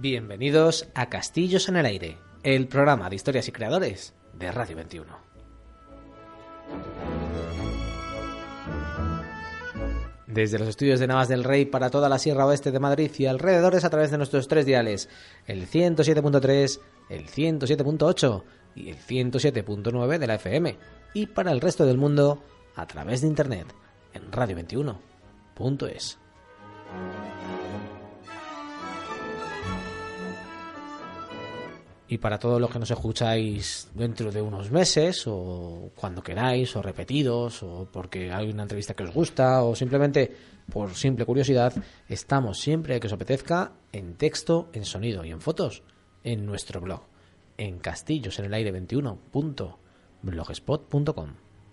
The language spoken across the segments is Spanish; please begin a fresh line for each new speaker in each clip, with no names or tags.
Bienvenidos a Castillos en el Aire, el programa de historias y creadores de Radio 21. Desde los estudios de Navas del Rey para toda la Sierra Oeste de Madrid y alrededores a través de nuestros 3 diales, el 107.3, el 107.8 y el 107.9 de la FM, y para el resto del mundo a través de internet en radio21.es. Y para todos los que nos escucháis dentro de unos meses, o cuando queráis, o repetidos, o porque hay una entrevista que os gusta, o simplemente por simple curiosidad, estamos siempre que os apetezca en texto, en sonido y en fotos en nuestro blog, en castillosenelaire21.blogspot.com.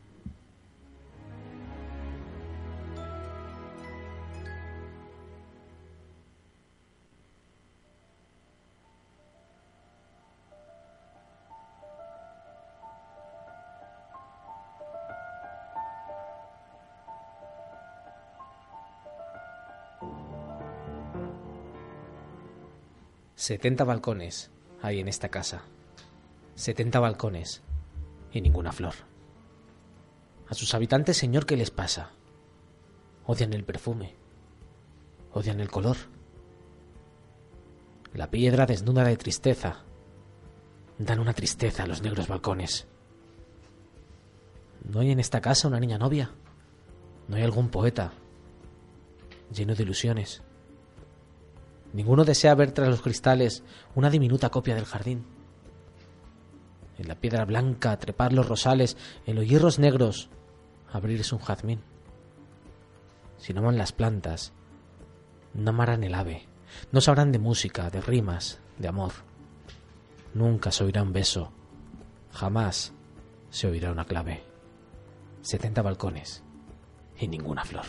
«70 balcones hay en esta casa, 70 balcones y ninguna flor. A sus habitantes, señor, ¿qué les pasa? Odian el perfume, odian el color. La piedra desnuda de tristeza, dan una tristeza a los negros balcones. ¿No hay en esta casa una niña novia? ¿No hay algún poeta lleno de ilusiones? Ninguno desea ver tras los cristales una diminuta copia del jardín. En la piedra blanca trepar los rosales, en los hierros negros abrirse un jazmín. Si no aman las plantas, no amarán el ave, no sabrán de música, de rimas, de amor. Nunca se oirá un beso, jamás se oirá una clave. 70 balcones y ninguna flor».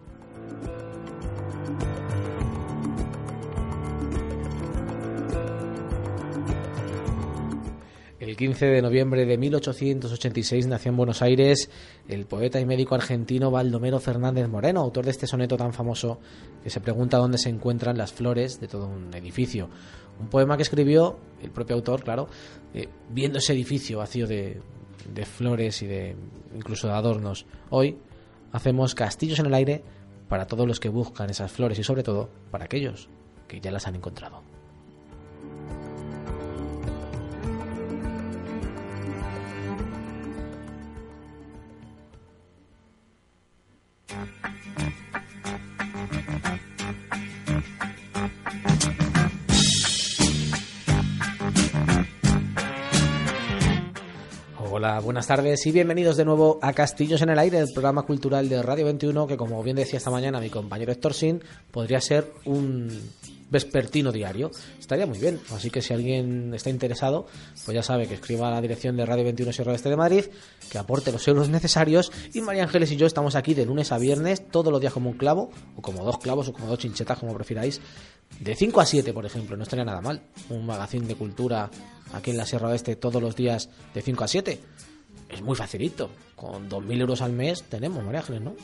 El 15 de noviembre de 1886 nació en Buenos Aires el poeta y médico argentino Baldomero Fernández Moreno, autor de este soneto tan famoso que se pregunta dónde se encuentran las flores de todo un edificio. Un poema que escribió el propio autor, claro, viendo ese edificio vacío de flores y incluso de adornos. Hoy hacemos Castillos en el Aire para todos los que buscan esas flores y sobre todo para aquellos que ya las han encontrado. Hola, buenas tardes y bienvenidos de nuevo a Castillos en el Aire, el programa cultural de Radio 21 que, como bien decía esta mañana mi compañero Héctor Sin, podría ser un vespertino diario. Estaría muy bien, así que si alguien está interesado, pues ya sabe que escriba a la dirección de Radio 21 Sierra Oeste de Madrid, que aporte los euros necesarios, y María Ángeles y yo estamos aquí de lunes a viernes, todos los días como un clavo, o como 2 clavos, o como 2 chinchetas, como prefiráis, de 5 a 7, por ejemplo. No estaría nada mal un magazín de cultura aquí en la Sierra Oeste todos los días de 5 a 7. Es muy facilito, con 2.000 euros al mes tenemos, María Ángeles, ¿no?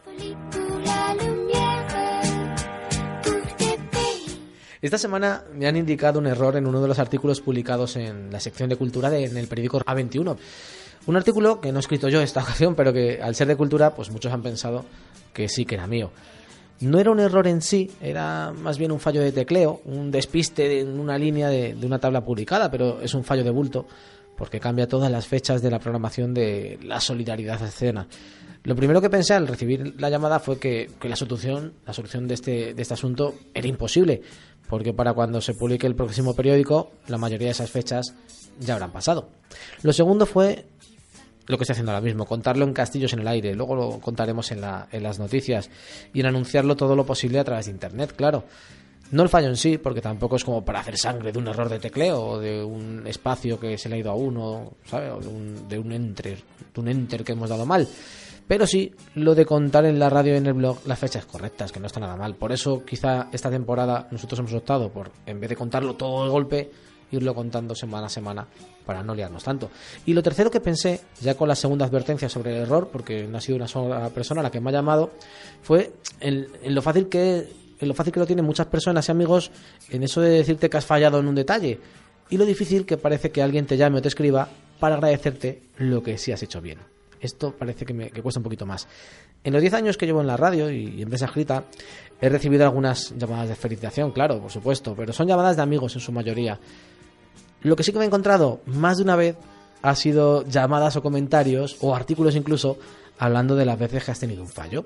Esta semana me han indicado un error en uno de los artículos publicados en la sección de cultura en el periódico A21. Un artículo que no he escrito yo esta ocasión, pero que al ser de cultura, pues muchos han pensado que sí que era mío. No era un error en sí, era más bien un fallo de tecleo, un despiste en una línea de una tabla publicada, pero es un fallo de bulto, porque cambia todas las fechas de la programación de la Solidaridad Escena. Lo primero que pensé al recibir la llamada fue que la solución de este asunto era imposible, porque para cuando se publique el próximo periódico, la mayoría de esas fechas ya habrán pasado. Lo segundo fue lo que estoy haciendo ahora mismo, contarlo en Castillos en el Aire, luego lo contaremos en las noticias, y en anunciarlo todo lo posible a través de internet, claro. No el fallo en sí, porque tampoco es como para hacer sangre de un error de tecleo o de un espacio que se le ha ido a uno, ¿sabes? O de un enter que hemos dado mal. Pero sí, lo de contar en la radio y en el blog las fechas correctas, que no está nada mal. Por eso quizá esta temporada nosotros hemos optado por, en vez de contarlo todo de golpe, irlo contando semana a semana para no liarnos tanto. Y lo tercero que pensé, ya con la segunda advertencia sobre el error, porque no ha sido una sola persona la que me ha llamado, fue en lo fácil que en lo fácil que lo tienen muchas personas y amigos en eso de decirte que has fallado en un detalle y lo difícil que parece que alguien te llame o te escriba para agradecerte lo que sí has hecho bien. Esto parece que cuesta un poquito más. En los 10 años que llevo en la radio y en prensa escrita, he recibido algunas llamadas de felicitación, claro, por supuesto, pero son llamadas de amigos en su mayoría. Lo que sí que me he encontrado más de una vez ha sido llamadas o comentarios o artículos incluso hablando de las veces que has tenido un fallo.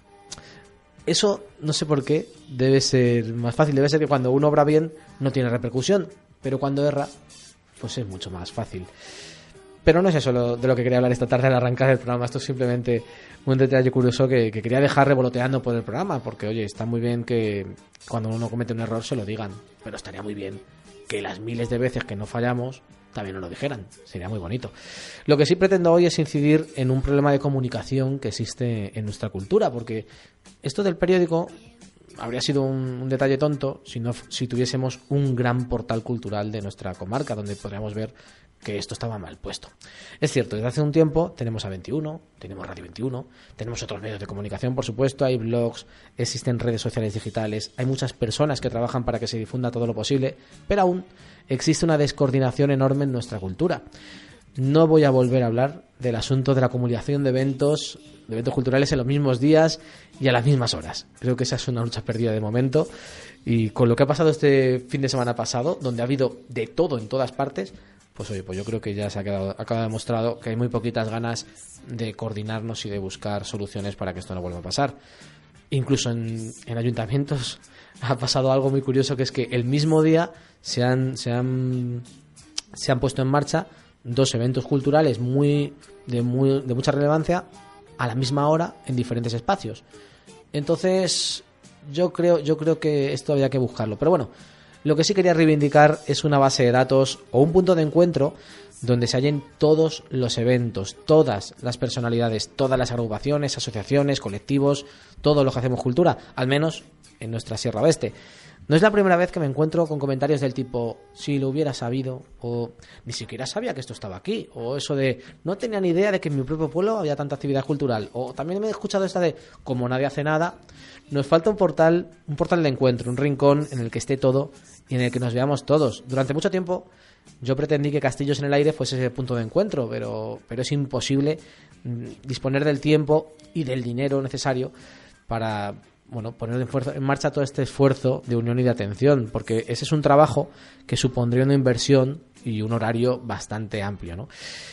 Eso, no sé por qué, debe ser más fácil. Debe ser que cuando uno obra bien no tiene repercusión, pero cuando erra, pues es mucho más fácil. Pero no es eso de lo que quería hablar esta tarde al arrancar el programa. Esto es simplemente un detalle curioso que quería dejar revoloteando por el programa, porque oye, está muy bien que cuando uno comete un error se lo digan, pero estaría muy bien que las miles de veces que no fallamos también nos lo dijeran. Sería muy bonito. Lo que sí pretendo hoy es incidir en un problema de comunicación que existe en nuestra cultura, porque esto del periódico habría sido un detalle tonto si tuviésemos un gran portal cultural de nuestra comarca donde podríamos ver que esto estaba mal puesto. Es cierto, desde hace un tiempo tenemos A21, tenemos Radio 21, tenemos otros medios de comunicación, por supuesto, hay blogs, existen redes sociales digitales, hay muchas personas que trabajan para que se difunda todo lo posible, pero aún existe una descoordinación enorme en nuestra cultura. No voy a volver a hablar del asunto de la comunicación de eventos culturales en los mismos días y a las mismas horas. Creo que esa es una lucha perdida de momento, y con lo que ha pasado este fin de semana pasado, donde ha habido de todo en todas partes, pues oye, pues yo creo que ya se ha quedado demostrado que hay muy poquitas ganas de coordinarnos y de buscar soluciones para que esto no vuelva a pasar. Incluso en ayuntamientos ha pasado algo muy curioso, que es que el mismo día se han puesto en marcha dos eventos culturales de mucha relevancia a la misma hora en diferentes espacios. Entonces yo creo que esto había que buscarlo. Pero bueno, lo que sí quería reivindicar es una base de datos o un punto de encuentro donde se hallen todos los eventos, todas las personalidades, todas las agrupaciones, asociaciones, colectivos, todo lo que hacemos cultura, al menos en nuestra Sierra Oeste. No es la primera vez que me encuentro con comentarios del tipo, si lo hubiera sabido, o ni siquiera sabía que esto estaba aquí, o eso de, no tenía ni idea de que en mi propio pueblo había tanta actividad cultural, o también me he escuchado esta de, como nadie hace nada, nos falta un portal de encuentro, un rincón en el que esté todo y en el que nos veamos todos. Durante mucho tiempo yo pretendí que Castillos en el Aire fuese ese punto de encuentro, pero es imposible disponer del tiempo y del dinero necesario para poner en marcha todo este esfuerzo de unión y de atención, porque ese es un trabajo que supondría una inversión y un horario bastante amplio, ¿no?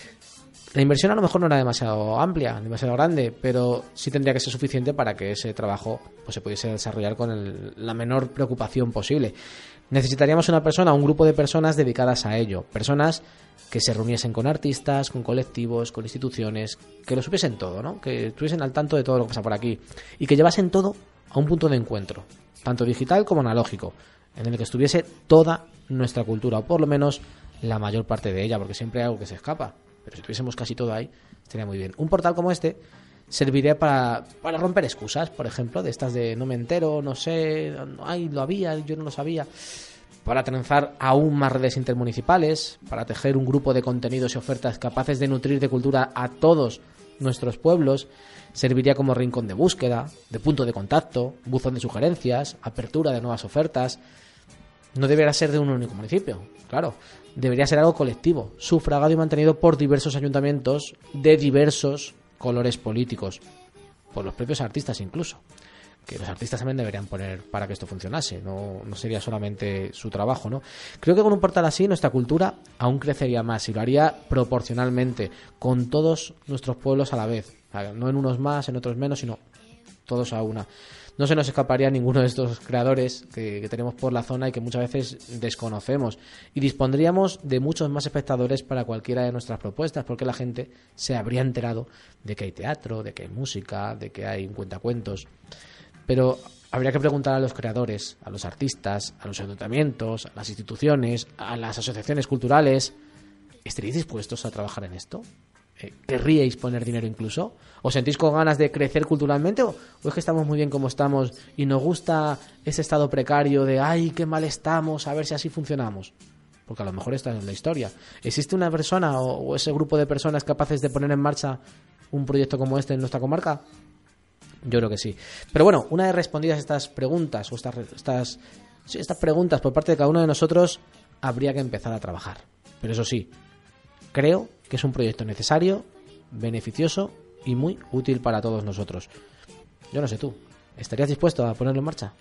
La inversión a lo mejor no era demasiado amplia, demasiado grande, pero sí tendría que ser suficiente para que ese trabajo pues se pudiese desarrollar con la menor preocupación posible. Necesitaríamos una persona, un grupo de personas dedicadas a ello, personas que se reuniesen con artistas, con colectivos, con instituciones, que lo supiesen todo, ¿no? Que estuviesen al tanto de todo lo que pasa por aquí y que llevasen todo a un punto de encuentro, tanto digital como analógico, en el que estuviese toda nuestra cultura, o por lo menos la mayor parte de ella, porque siempre hay algo que se escapa, pero si tuviésemos casi todo ahí, estaría muy bien. Un portal como este serviría para romper excusas, por ejemplo, de estas de no me entero, no sé, ay, lo había, yo no lo sabía, para trenzar aún más redes intermunicipales, para tejer un grupo de contenidos y ofertas capaces de nutrir de cultura a todos nuestros pueblos. Serviría como rincón de búsqueda, de punto de contacto, buzón de sugerencias, apertura de nuevas ofertas. No debería ser de un único municipio, claro. Debería ser algo colectivo, sufragado y mantenido por diversos ayuntamientos de diversos colores políticos, por los propios artistas incluso. Que los artistas también deberían poner para que esto funcionase, no sería solamente su trabajo, ¿no? Creo que con un portal así nuestra cultura aún crecería más y lo haría proporcionalmente, con todos nuestros pueblos a la vez. No en unos más, en otros menos, sino todos a una. No se nos escaparía ninguno de estos creadores que tenemos por la zona y que muchas veces desconocemos. Y dispondríamos de muchos más espectadores para cualquiera de nuestras propuestas, porque la gente se habría enterado de que hay teatro, de que hay música, de que hay un cuentacuentos. Pero habría que preguntar a los creadores, a los artistas, a los ayuntamientos, a las instituciones, a las asociaciones culturales. ¿Estaréis dispuestos a trabajar en esto? ¿Querríais poner dinero incluso? ¿Os sentís con ganas de crecer culturalmente? ¿O es que estamos muy bien como estamos y nos gusta ese estado precario de ¡ay, qué mal estamos! A ver si así funcionamos. Porque a lo mejor esta es la historia. ¿Existe una persona o ese grupo de personas capaces de poner en marcha un proyecto como este en nuestra comarca? Yo creo que sí. Pero bueno, una vez respondidas estas preguntas o estas preguntas por parte de cada uno de nosotros, habría que empezar a trabajar. Pero eso sí, creo que es un proyecto necesario, beneficioso y muy útil para todos nosotros. Yo no sé tú, ¿estarías dispuesto a ponerlo en marcha?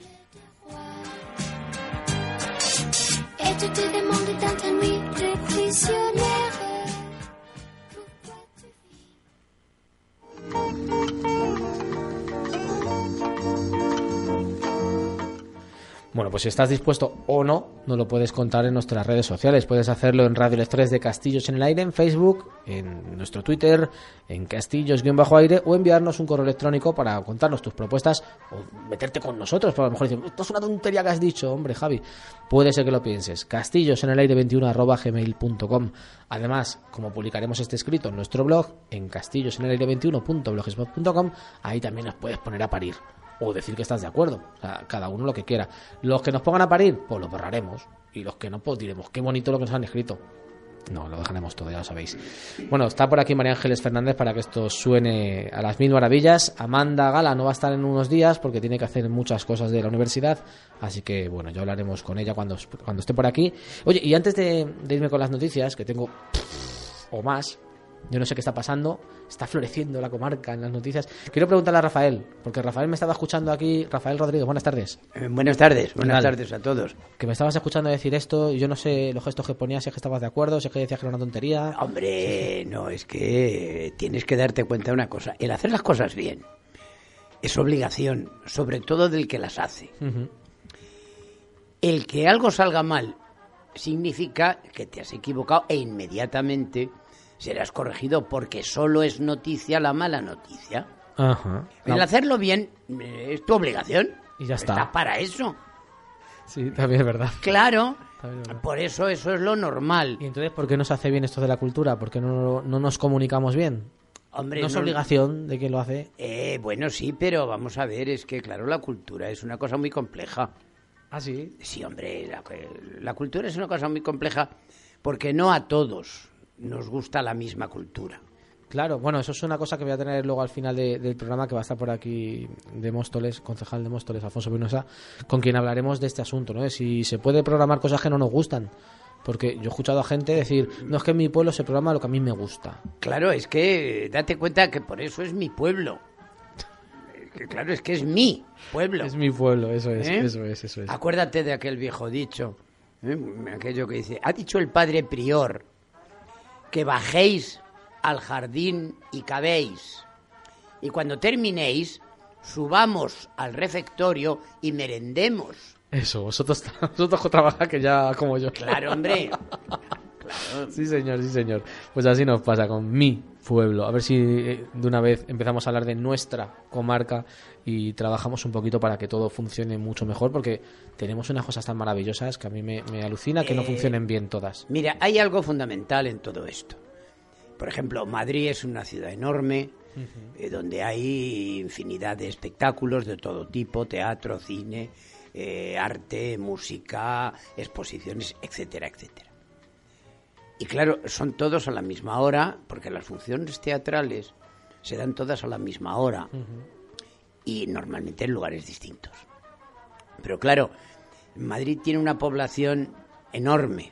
Bueno, pues si estás dispuesto o no, nos lo puedes contar en nuestras redes sociales. Puedes hacerlo en Radio El Estrés de Castillos en el Aire, en Facebook, en nuestro Twitter, en Castillos-Aire, o enviarnos un correo electrónico para contarnos tus propuestas o meterte con nosotros. Pero a lo mejor decir, esto es una tontería que has dicho, hombre, Javi. Puede ser que lo pienses. castillosenelaire21@gmail.com. Además, como publicaremos este escrito en nuestro blog, en castillosenelaire21.blogspot.com, ahí también nos puedes poner a parir. O decir que estás de acuerdo, o sea, cada uno lo que quiera. Los que nos pongan a parir, pues lo borraremos. Y los que no, pues diremos, qué bonito lo que nos han escrito. No, lo dejaremos todo, ya lo sabéis. Bueno, está por aquí María Ángeles Fernández para que esto suene a las mil maravillas. Amanda Gala no va a estar en unos días porque tiene que hacer muchas cosas de la universidad. Así que, bueno, ya hablaremos con ella cuando esté por aquí. Oye, y antes de irme con las noticias, que tengo o más... Yo no sé qué está pasando, está floreciendo la comarca en las noticias. Quiero preguntarle a Rafael, porque Rafael me estaba escuchando aquí. Rafael Rodríguez, buenas tardes.
Buenas tardes a todos.
Que me estabas escuchando decir esto y yo no sé los gestos que ponías, si es que estabas de acuerdo, si es que decías que era una tontería.
Hombre, no, es que tienes que darte cuenta de una cosa. El hacer las cosas bien es obligación, sobre todo del que las hace. Uh-huh. El que algo salga mal significa que te has equivocado e inmediatamente... serás corregido porque solo es noticia la mala noticia.
Ajá.
El hacerlo bien es tu obligación.
Y ya está.
Estás para eso.
Sí, también es verdad.
Claro, por eso es lo normal.
¿Y entonces por qué no se hace bien esto de la cultura? ¿Por qué no nos comunicamos bien?
Hombre,
¿No es obligación de quien lo hace?
Bueno, sí, pero vamos a ver, es que claro, la cultura es una cosa muy compleja.
¿Ah, sí?
Sí, hombre, la cultura es una cosa muy compleja porque no a todos nos gusta la misma cultura.
Claro, bueno, eso es una cosa que voy a tener luego al final del programa, que va a estar por aquí de Móstoles, concejal de Móstoles, Alfonso Pinoza, con quien hablaremos de este asunto, ¿no? De si se puede programar cosas que no nos gustan. Porque yo he escuchado a gente decir, no, es que en mi pueblo se programa lo que a mí me gusta.
Claro, es que date cuenta que por eso es mi pueblo. Claro, es que es mi pueblo.
Es mi pueblo, eso es.
Acuérdate de aquel viejo dicho, aquello que dice, ha dicho el padre prior que bajéis al jardín y cavéis, y cuando terminéis, subamos al refectorio y merendemos.
Eso, vosotros trabajáis que ya como yo.
Claro, hombre. Claro.
Sí, señor. Pues así nos pasa con mi pueblo. A ver si de una vez empezamos a hablar de nuestra comarca y trabajamos un poquito para que todo funcione mucho mejor, porque tenemos unas cosas tan maravillosas que a mí me alucina que no funcionen bien todas.
Mira, hay algo fundamental en todo esto. Por ejemplo, Madrid es una ciudad enorme, donde hay infinidad de espectáculos de todo tipo, teatro, cine, arte, música, exposiciones, etcétera, etcétera. Y claro, son todos a la misma hora, porque las funciones teatrales se dan todas a la misma hora y normalmente en lugares distintos. Pero claro, Madrid tiene una población enorme.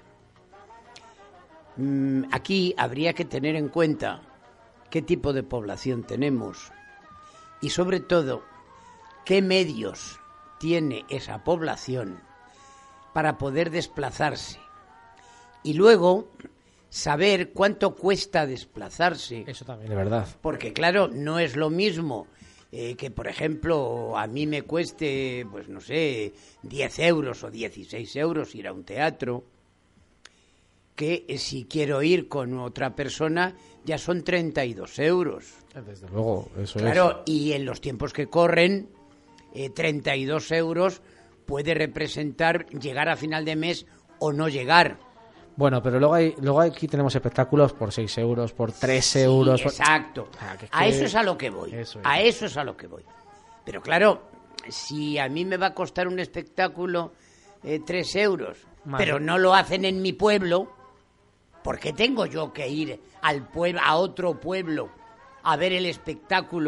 Aquí habría que tener en cuenta qué tipo de población tenemos y sobre todo qué medios tiene esa población para poder desplazarse. Y luego saber cuánto cuesta desplazarse.
Eso también es verdad.
Porque claro, no es lo mismo que, por ejemplo, a mí me cueste, pues no sé, 10 euros o 16 euros ir a un teatro, que si quiero ir con otra persona ya son 32 euros.
Desde luego, eso es.
Claro, y en los tiempos que corren, 32 euros puede representar llegar a final de mes o no llegar.
Bueno, pero luego aquí tenemos espectáculos por 6 euros, por 3 euros.
Exacto. A eso es a lo que voy. Eso es a lo que voy. Pero claro, si a mí me va a costar un espectáculo 3 euros, pero no lo hacen en mi pueblo, ¿por qué tengo yo que ir al pueblo, a otro pueblo, a ver el espectáculo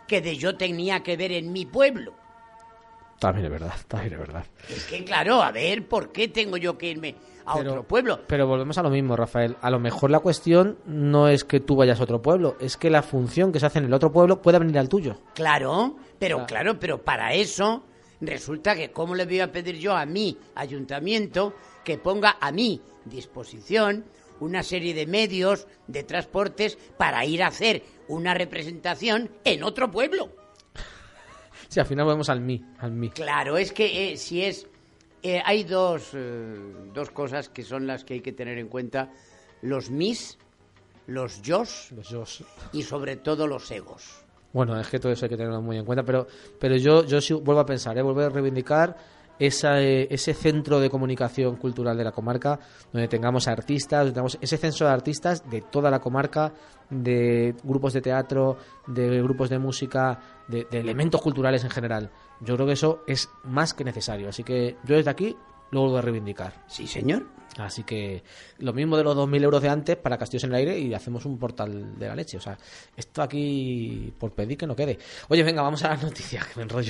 que de yo tenía que ver en mi pueblo.
También es verdad, también es verdad.
Es que, claro, a ver, ¿por qué tengo yo que irme a otro pueblo?
Pero volvemos a lo mismo, Rafael. A lo mejor la cuestión no es que tú vayas a otro pueblo, es que la función que se hace en el otro pueblo pueda venir al tuyo.
Claro, pero para eso resulta que ¿cómo le voy a pedir yo a mi ayuntamiento que ponga a mi disposición una serie de medios, de transportes para ir a hacer una representación en otro pueblo?
Sí, al final volvemos al mí.
Claro, es que hay dos cosas que son las que hay que tener en cuenta: los mis, los yos y sobre todo los egos.
Bueno, es que todo eso hay que tenerlo muy en cuenta, pero yo sí vuelvo a pensar, vuelvo a reivindicar ese centro de comunicación cultural de la comarca, donde tengamos artistas, donde tengamos ese censo de artistas de toda la comarca, de grupos de teatro, de grupos de música, de elementos culturales en general. Yo creo que eso es más que necesario, así que yo desde aquí lo vuelvo a reivindicar.
Sí, señor.
Así que lo mismo de los 2.000 euros de antes para Castillos en el Aire y hacemos un portal de la leche. O sea, esto aquí por pedir que no quede. Oye, venga, vamos a las noticias, que me enrollo.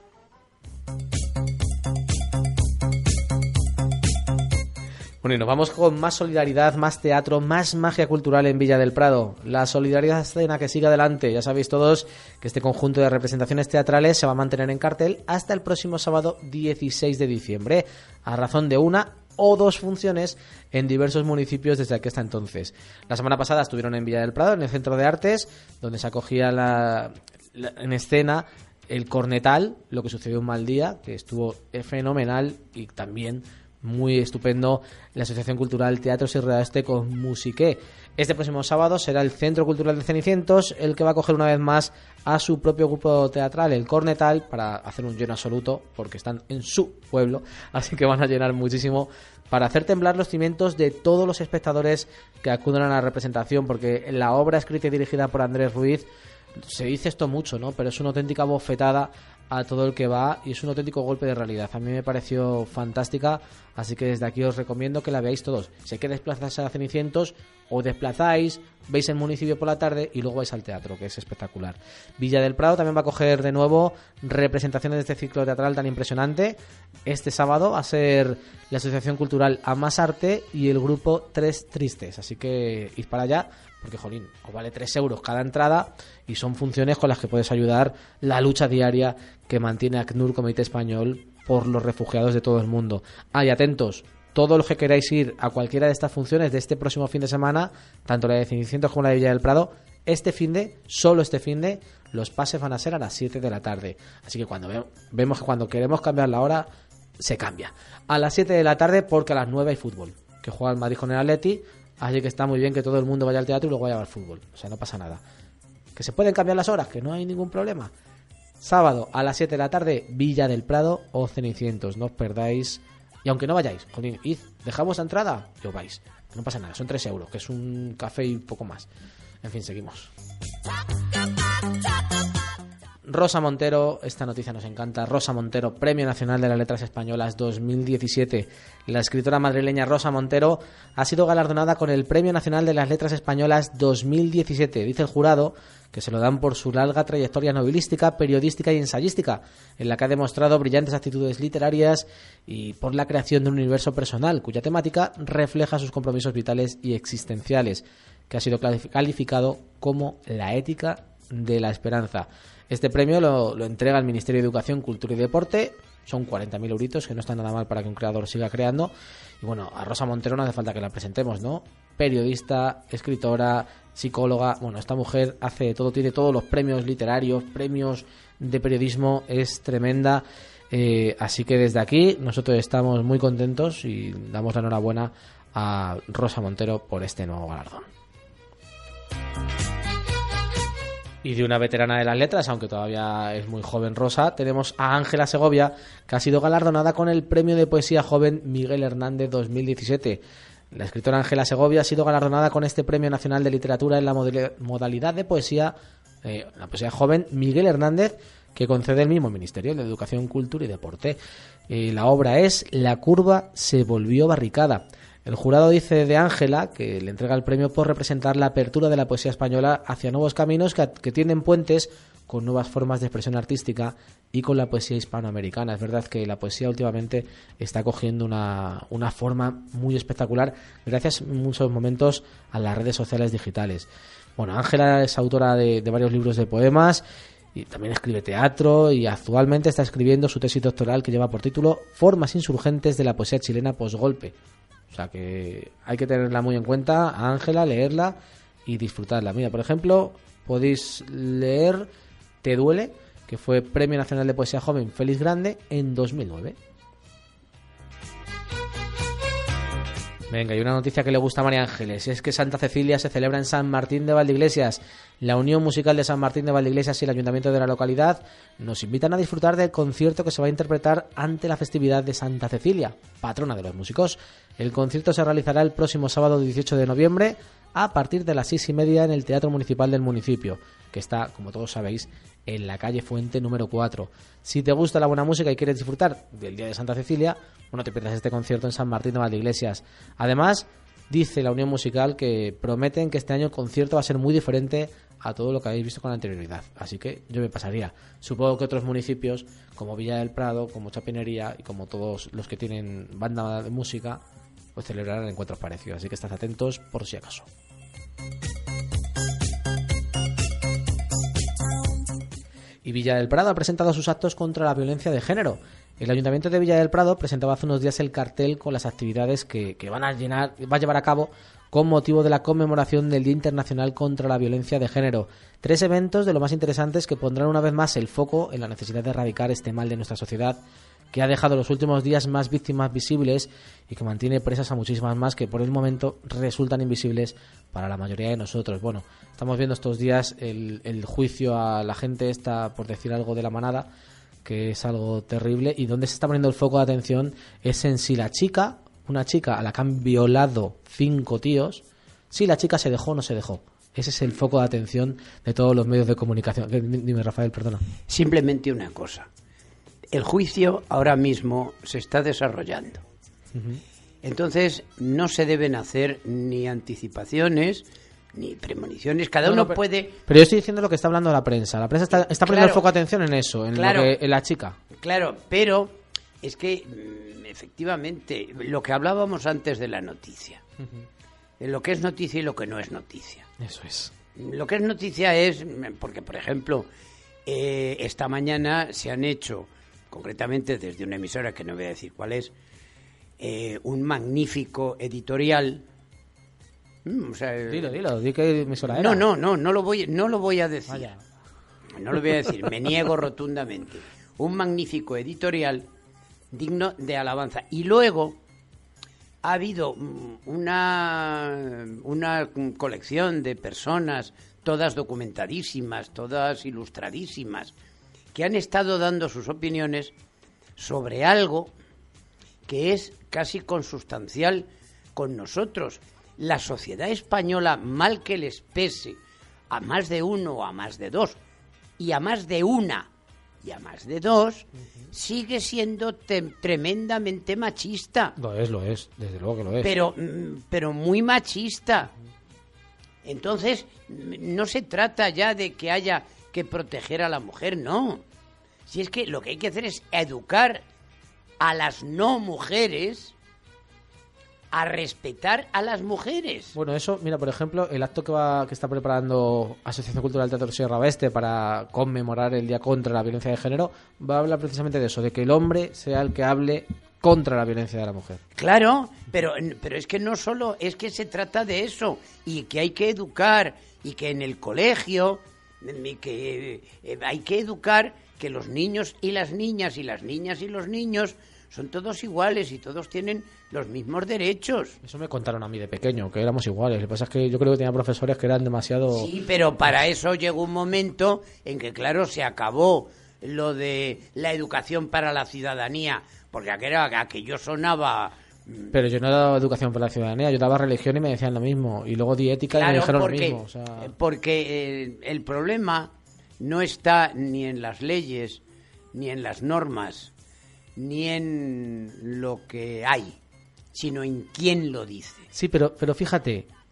Bueno, y nos vamos con más solidaridad, más teatro, más magia cultural en Villa del Prado. La solidaridad escena que sigue adelante. Ya sabéis todos que este conjunto de representaciones teatrales se va a mantener en cartel hasta el próximo sábado 16 de diciembre, a razón de una o dos funciones en diversos municipios desde aquí hasta entonces. La semana pasada estuvieron en Villa del Prado, en el Centro de Artes, donde se acogía en escena el Cornetal, lo que sucedió un mal día, que estuvo fenomenal, y también muy estupendo la Asociación Cultural Teatros y Redaste con Musiqué. Este próximo sábado será el Centro Cultural de Cenicientos el que va a coger una vez más a su propio grupo teatral, el Cornetal, para hacer un lleno absoluto, porque están en su pueblo, así que van a llenar muchísimo para hacer temblar los cimientos de todos los espectadores que acudan a la representación, porque la obra escrita y dirigida por Andrés Ruiz, se dice esto mucho, ¿no? Pero es una auténtica bofetada a todo el que va y es un auténtico golpe de realidad. A mí me pareció fantástica, así que desde aquí os recomiendo que la veáis todos. Si hay que desplazarse a Cenicientos, os desplazáis, veis el municipio por la tarde y luego vais al teatro, que es espectacular. Villa del Prado también va a coger de nuevo representaciones de este ciclo teatral tan impresionante. Este sábado va a ser la Asociación Cultural Amas Arte y el grupo Tres Tristes, así que id para allá, porque, jolín, os vale 3 euros cada entrada y son funciones con las que puedes ayudar la lucha diaria que mantiene ACNUR, Comité Español, por los refugiados de todo el mundo. Y atentos, todos los que queráis ir a cualquiera de estas funciones de este próximo fin de semana, tanto la de Cenicientos como la de Villa del Prado, solo este finde, los pases van a ser a las 7 de la tarde. Así que vemos que cuando queremos cambiar la hora, se cambia. A las 7 de la tarde, porque a las 9 hay fútbol, que juega el Madrid con el Atleti. Así que está muy bien que todo el mundo vaya al teatro y luego vaya al fútbol. O sea, no pasa nada. ¿Que se pueden cambiar las horas? Que no hay ningún problema. Sábado a las 7 de la tarde, Villa del Prado o Cenicientos. No os perdáis. Y aunque no vayáis, jolín, id, dejamos la entrada y os vais. No pasa nada, son 3 euros, que es un café y poco más. En fin, seguimos. Rosa Montero, esta noticia nos encanta. Rosa Montero, Premio Nacional de las Letras Españolas 2017. La escritora madrileña Rosa Montero ha sido galardonada con el Premio Nacional de las Letras Españolas 2017. Dice el jurado que se lo dan por su larga trayectoria novelística, periodística y ensayística, en la que ha demostrado brillantes actitudes literarias y por la creación de un universo personal, cuya temática refleja sus compromisos vitales y existenciales, que ha sido calificado como la ética de la esperanza. Este premio lo entrega el Ministerio de Educación, Cultura y Deporte. Son 40.000 euritos, que no está nada mal para que un creador siga creando. Y bueno, a Rosa Montero no hace falta que la presentemos, ¿no? Periodista, escritora, psicóloga. Bueno, esta mujer hace todo, tiene todos los premios literarios, premios de periodismo, es tremenda. Así que desde aquí nosotros estamos muy contentos y damos la enhorabuena a Rosa Montero por este nuevo galardón. Y de una veterana de las letras, aunque todavía es muy joven Rosa, tenemos a Ángela Segovia, que ha sido galardonada con el Premio de Poesía Joven Miguel Hernández 2017. La escritora Ángela Segovia ha sido galardonada con este Premio Nacional de Literatura en la modalidad de poesía, la poesía joven Miguel Hernández, que concede el mismo Ministerio de Educación, Cultura y Deporte. La obra es La curva se volvió barricada. El jurado dice de Ángela que le entrega el premio por representar la apertura de la poesía española hacia nuevos caminos que tienen puentes con nuevas formas de expresión artística y con la poesía hispanoamericana. Es verdad que la poesía últimamente está cogiendo una forma muy espectacular gracias en muchos momentos a las redes sociales digitales. Bueno, Ángela es autora de varios libros de poemas y también escribe teatro y actualmente está escribiendo su tesis doctoral que lleva por título Formas insurgentes de la poesía chilena posgolpe. O sea que hay que tenerla muy en cuenta, a Ángela, leerla y disfrutarla. Mira, por ejemplo, podéis leer Te duele, que fue Premio Nacional de Poesía Joven Félix Grande en 2009. Venga, y una noticia que le gusta a María Ángeles, es que Santa Cecilia se celebra en San Martín de Valdeiglesias. La Unión Musical de San Martín de Valdeiglesias y el Ayuntamiento de la localidad nos invitan a disfrutar del concierto que se va a interpretar ante la festividad de Santa Cecilia, patrona de los músicos. El concierto se realizará el próximo sábado 18 de noviembre a partir de las 6:30 en el Teatro Municipal del municipio, que está, como todos sabéis, en la calle Fuente número 4. Si te gusta la buena música y quieres disfrutar del Día de Santa Cecilia, no te pierdas este concierto en San Martín de Valdeiglesias. Además, dice la Unión Musical que prometen que este año el concierto va a ser muy diferente a todo lo que habéis visto con anterioridad. Así que yo me pasaría. Supongo que otros municipios, como Villa del Prado, como Chapinería y como todos los que tienen banda de música, pues celebrarán encuentros parecidos. Así que estad atentos por si acaso. Y Villa del Prado ha presentado sus actos contra la violencia de género. El Ayuntamiento de Villa del Prado presentaba hace unos días el cartel con las actividades que va a llevar a cabo con motivo de la conmemoración del Día Internacional contra la Violencia de Género. 3 eventos de lo más interesantes que pondrán una vez más el foco en la necesidad de erradicar este mal de nuestra sociedad, que ha dejado los últimos días más víctimas visibles y que mantiene presas a muchísimas más que por el momento resultan invisibles para la mayoría de nosotros. Bueno, estamos viendo estos días el juicio a la gente esta, por decir algo, de la manada, que es algo terrible, y donde se está poniendo el foco de atención es en si una chica a la que han violado 5 tíos, si la chica se dejó o no se dejó. Ese es el foco de atención de todos los medios de comunicación. Dime, Rafael, perdona.
Simplemente una cosa. El juicio ahora mismo se está desarrollando. Entonces no se deben hacer ni anticipaciones ni premoniciones. Cada uno puede...
Pero yo estoy diciendo lo que está hablando la prensa. La prensa está poniendo el foco de atención en eso, en la chica.
Claro, pero es que efectivamente lo que hablábamos antes de la noticia. Lo que es noticia y lo que no es noticia.
Eso es.
Lo que es noticia es... Porque, por ejemplo, esta mañana se han hecho... concretamente desde una emisora que no voy a decir cuál es, un magnífico editorial.
Dilo, di qué emisora era.
No lo voy a decir.
Vaya.
No lo voy a decir, me niego rotundamente. Un magnífico editorial digno de alabanza. Y luego ha habido una colección de personas, todas documentadísimas, todas ilustradísimas, que han estado dando sus opiniones sobre algo que es casi consustancial con nosotros. La sociedad española, mal que les pese, a más de uno o a más de dos, y a más de una y a más de dos, sigue siendo tremendamente machista.
Lo es, desde luego que lo es.
Pero muy machista. Entonces, no se trata ya de que haya que proteger a la mujer, no. Si es que lo que hay que hacer es educar a las no mujeres a respetar a las mujeres.
Bueno, eso, mira, por ejemplo, el acto que está preparando Asociación Cultural Teatro Sierra Oeste para conmemorar el Día contra la Violencia de Género va a hablar precisamente de eso, de que el hombre sea el que hable contra la violencia de la mujer.
Claro, pero es que no solo, es que se trata de eso, y que hay que educar, y que en el colegio que hay que educar que los niños y las niñas y las niñas y los niños son todos iguales y todos tienen los mismos derechos.
Eso me contaron a mí de pequeño, que éramos iguales. Lo que pasa es que yo creo que tenía profesores que eran demasiado...
Sí, pero para eso llegó un momento en que, claro, se acabó lo de la educación para la ciudadanía, porque aquello sonaba...
Pero yo no he dado educación para la ciudadanía, yo daba religión y me decían lo mismo, y luego di ética, claro, y me dijeron lo mismo. O sea...
Porque el problema no está ni en las leyes, ni en las normas, ni en lo que hay, sino en quién lo dice.
Sí, pero fíjate,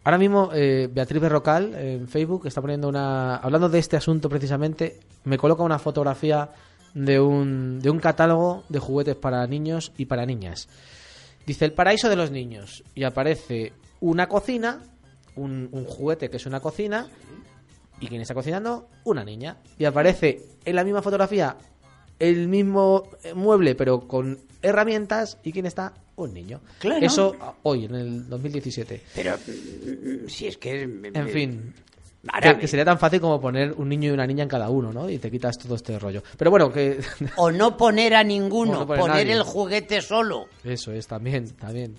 Ahora mismo Beatriz Berrocal en Facebook está poniendo hablando de este asunto precisamente, me coloca una fotografía de un catálogo de juguetes para niños y para niñas. Dice el paraíso de los niños y aparece una cocina, un juguete que es una cocina y quien está cocinando, una niña. Y aparece en la misma fotografía el mismo mueble pero con herramientas y quien está, un niño.
Claro.
Eso hoy, en el 2017.
Pero si es que...
En fin,
Ahora,
que sería tan fácil como poner un niño y una niña en cada uno, ¿no? Y te quitas todo este rollo. Pero bueno, que...
O no poner a ninguno,
O no poner
poner
nadie.
el juguete solo.
Eso es, también.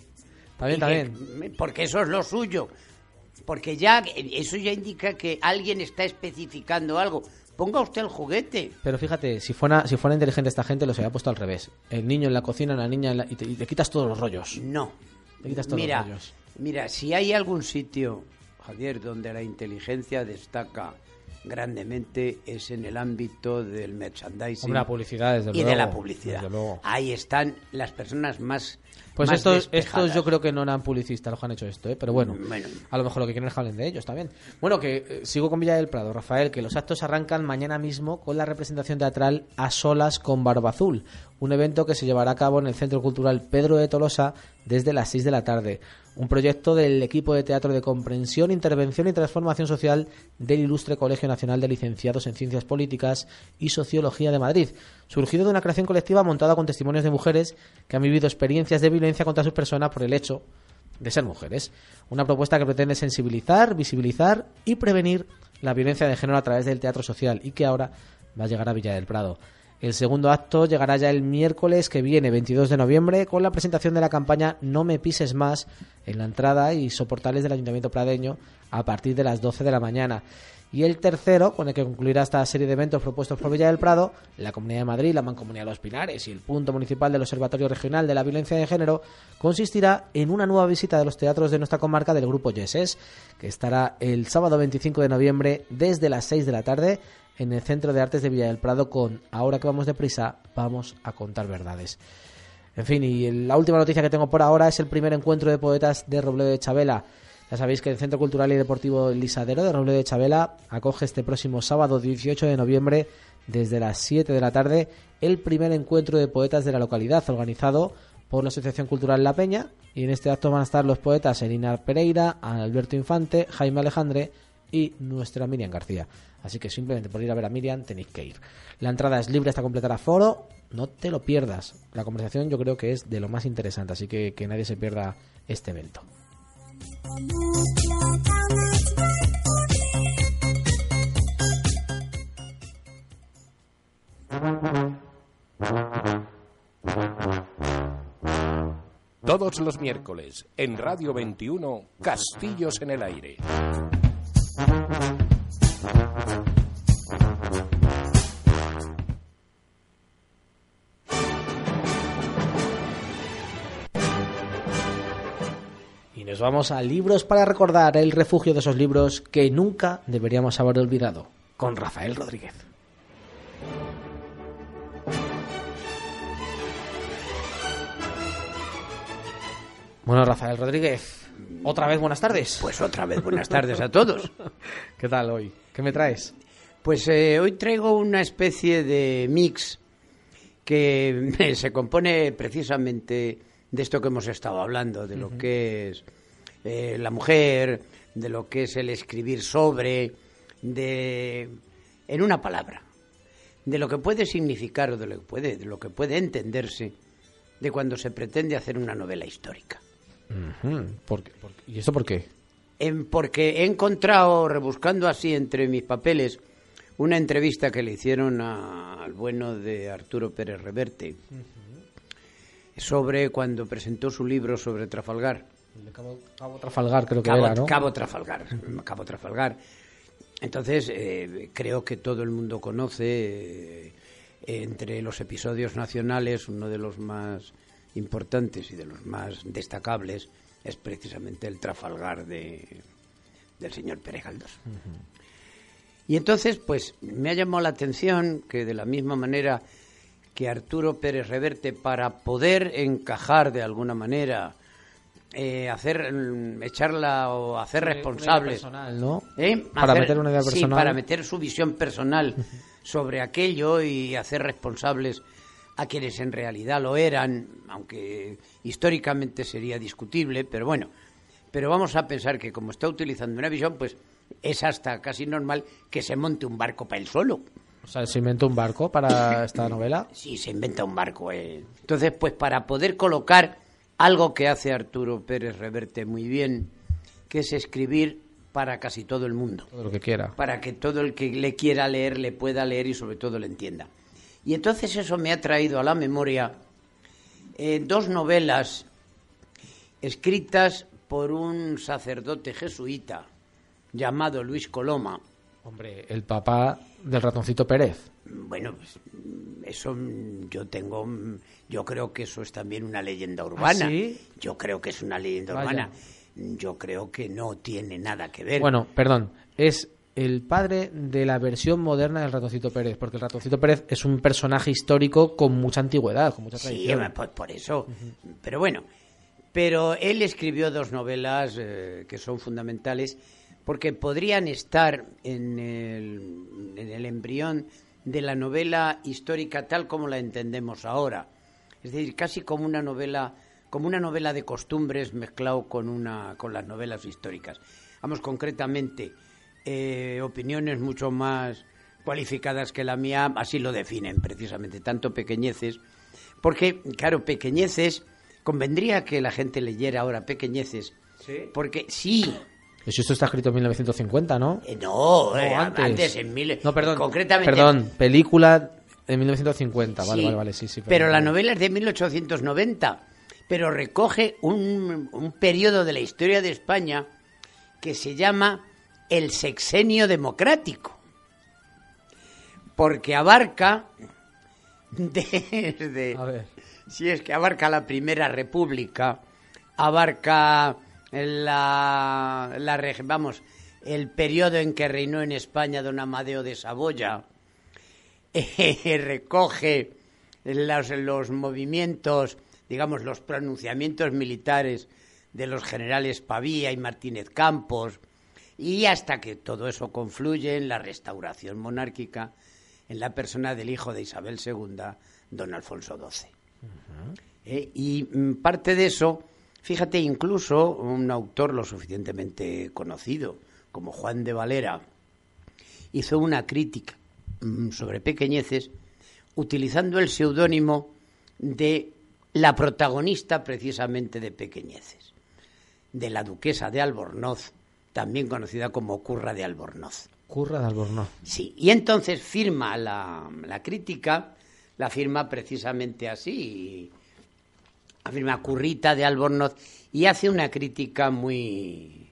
Porque eso es lo suyo. Porque ya eso ya indica que alguien está especificando algo. Ponga usted el juguete.
Pero fíjate, si fuera inteligente esta gente, los había puesto al revés. El niño en la cocina, la niña y te quitas todos los rollos.
No.
Te quitas todos los rollos.
Mira, si hay algún sitio, Javier, donde la inteligencia destaca grandemente es en el ámbito del merchandising.
Hombre, la publicidad, desde
y
luego.
de la publicidad.
Desde luego.
Ahí están las personas más
Pues
más
estos
despejadas.
yo creo que no eran publicistas los que han hecho esto, pero bueno, a lo mejor lo que quieren es que hablen de ellos también. Bueno, que sigo con Villa del Prado, Rafael, que los actos arrancan mañana mismo con la representación teatral A Solas con Barba Azul, un evento que se llevará a cabo en el Centro Cultural Pedro de Tolosa desde las 6 de la tarde. Un proyecto del equipo de teatro de comprensión, intervención y transformación social del Ilustre Colegio Nacional de Licenciados en Ciencias Políticas y Sociología de Madrid, surgido de una creación colectiva montada con testimonios de mujeres que han vivido experiencias de violencia contra sus personas por el hecho de ser mujeres. Una propuesta que pretende sensibilizar, visibilizar y prevenir la violencia de género a través del teatro social y que ahora va a llegar a Villa del Prado. El segundo acto llegará ya el miércoles que viene, 22 de noviembre, con la presentación de la campaña No me pises más en la entrada y soportales del Ayuntamiento pradeño a partir de las 12 de la mañana. Y el tercero, con el que concluirá esta serie de eventos propuestos por Villa del Prado, la Comunidad de Madrid, la Mancomunidad de los Pinares y el punto municipal del Observatorio Regional de la Violencia de Género, consistirá en una nueva visita de los teatros de nuestra comarca del Grupo Yeses, que estará el sábado 25 de noviembre desde las 6 de la tarde en el Centro de Artes de Villa del Prado con Ahora que vamos deprisa, vamos a contar verdades. En fin, y la última noticia que tengo por ahora es el primer encuentro de poetas de Robledo de Chabela. Ya sabéis que el Centro Cultural y Deportivo Lisadero de Robledo de Chabela acoge este próximo sábado 18 de noviembre desde las 7 de la tarde el primer encuentro de poetas de la localidad organizado por la Asociación Cultural La Peña, y en este acto van a estar los poetas Elina Pereira, Alberto Infante, Jaime Alejandre y nuestra Miriam García. Así que simplemente por ir a ver a Miriam tenéis que ir. La entrada es libre hasta completar aforo, no te lo pierdas. La conversación yo creo que es de lo más interesante, así que nadie se pierda este evento.
Todos los miércoles en Radio 21, Castillos en el Aire.
Y nos vamos a Libros para recordar, el refugio de esos libros que nunca deberíamos haber olvidado, con Rafael Rodríguez. Bueno, Rafael Rodríguez, otra vez buenas tardes.
Pues otra vez buenas tardes a todos.
¿Qué tal hoy? ¿Qué me traes?
Pues hoy traigo una especie de mix que se compone precisamente de esto que hemos estado hablando, de lo que es la mujer, de lo que es el escribir sobre, en una palabra, de lo que puede significar o de lo que puede entenderse de cuando se pretende hacer una novela histórica.
¿Y esto por qué?
Porque he encontrado, rebuscando así entre mis papeles, una entrevista que le hicieron al bueno de Arturo Pérez Reverte sobre cuando presentó su libro sobre Trafalgar.
El de Cabo Trafalgar creo que era, ¿no?
Cabo Trafalgar. Entonces, creo que todo el mundo conoce, entre los episodios nacionales, uno de los más importantes y de los más destacables es precisamente el Trafalgar del señor Pérez Galdós. Y entonces, pues, me ha llamado la atención que de la misma manera que Arturo Pérez Reverte, para poder encajar de alguna manera echarla o hacer responsables,
personal, ¿no?
Para
meter una idea personal.
Sí, para meter su visión personal sobre aquello y hacer responsables a quienes en realidad lo eran, aunque históricamente sería discutible, pero bueno. Pero vamos a pensar que como está utilizando una visión, pues es hasta casi normal que se monte un barco para él solo.
O sea, ¿se inventó un barco para esta novela?
Sí, se inventa un barco. Entonces, pues para poder colocar algo que hace Arturo Pérez Reverte muy bien, que es escribir para casi todo el mundo.
Todo lo que quiera.
Para que todo el que le quiera leer, le pueda leer y sobre todo le entienda. Y entonces eso me ha traído a la memoria 2 novelas escritas por un sacerdote jesuita llamado Luis Coloma.
Hombre, el papá del Ratoncito Pérez.
Bueno, pues, eso yo creo que eso es también una leyenda urbana.
¿Ah, sí?
Yo creo que es una leyenda urbana. Yo creo que no tiene nada que ver.
Bueno, perdón, es el padre de la versión moderna del Ratoncito Pérez, porque el Ratoncito Pérez es un personaje histórico con mucha antigüedad, con mucha tradición.
Sí, pues por eso. Pero bueno, él escribió 2 novelas que son fundamentales porque podrían estar en el embrión de la novela histórica tal como la entendemos ahora. Es decir, casi como una novela de costumbres mezclado con las novelas históricas. Vamos, concretamente, opiniones mucho más cualificadas que la mía, así lo definen precisamente, tanto Pequeñeces, porque, claro, Pequeñeces, convendría que la gente leyera ahora Pequeñeces, ¿sí? Porque sí.
Eso esto está escrito en 1950, ¿no?
No, antes en
No, perdón,
concretamente.
Perdón, película de 1950,
sí,
vale, sí.
Pero la novela es de 1890, pero recoge un periodo de la historia de España que se llama el Sexenio Democrático, porque abarca
A ver.
Si es que abarca la Primera República, abarca el periodo en que reinó en España don Amadeo de Saboya, recoge los movimientos, digamos, los pronunciamientos militares de los generales Pavía y Martínez Campos, y hasta que todo eso confluye en la restauración monárquica en la persona del hijo de Isabel II, don Alfonso XII. Y parte de eso, fíjate, incluso un autor lo suficientemente conocido como Juan de Valera hizo una crítica sobre Pequeñeces utilizando el seudónimo de la protagonista precisamente de Pequeñeces, de la duquesa de Albornoz, también conocida como Curra de Albornoz.
Curra de Albornoz.
Sí, y entonces firma la crítica, la firma precisamente así, afirma Currita de Albornoz, y hace una crítica muy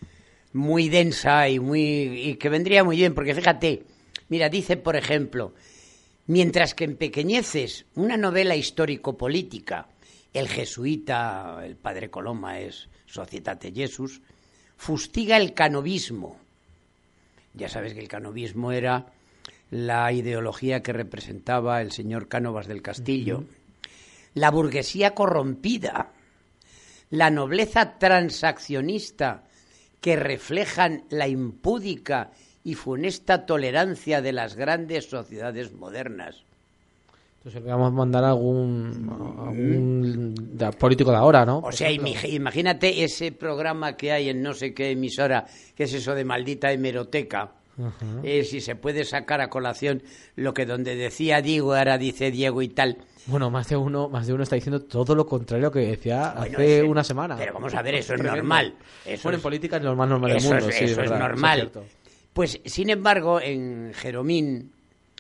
densa y que vendría muy bien, porque fíjate, mira, dice, por ejemplo, mientras que en Pequeñeces, una novela histórico-política, el jesuita, el padre Coloma es Societate Jesus, fustiga el canovismo. Ya sabes que el canovismo era la ideología que representaba el señor Cánovas del Castillo, la burguesía corrompida, la nobleza transaccionista que reflejan la impúdica y funesta tolerancia de las grandes sociedades modernas.
Entonces le vamos a mandar algún político de ahora, ¿no?
O sea, imagínate ese programa que hay en no sé qué emisora, que es eso de maldita hemeroteca. Si se puede sacar a colación lo que donde decía Diego, ahora dice Diego y tal.
Bueno, más de uno está diciendo todo lo contrario que decía hace una semana.
Pero vamos a ver, eso es normal.
Bueno, en política es lo más normal del mundo.
Eso es normal. Pues, sin embargo, en Jeromín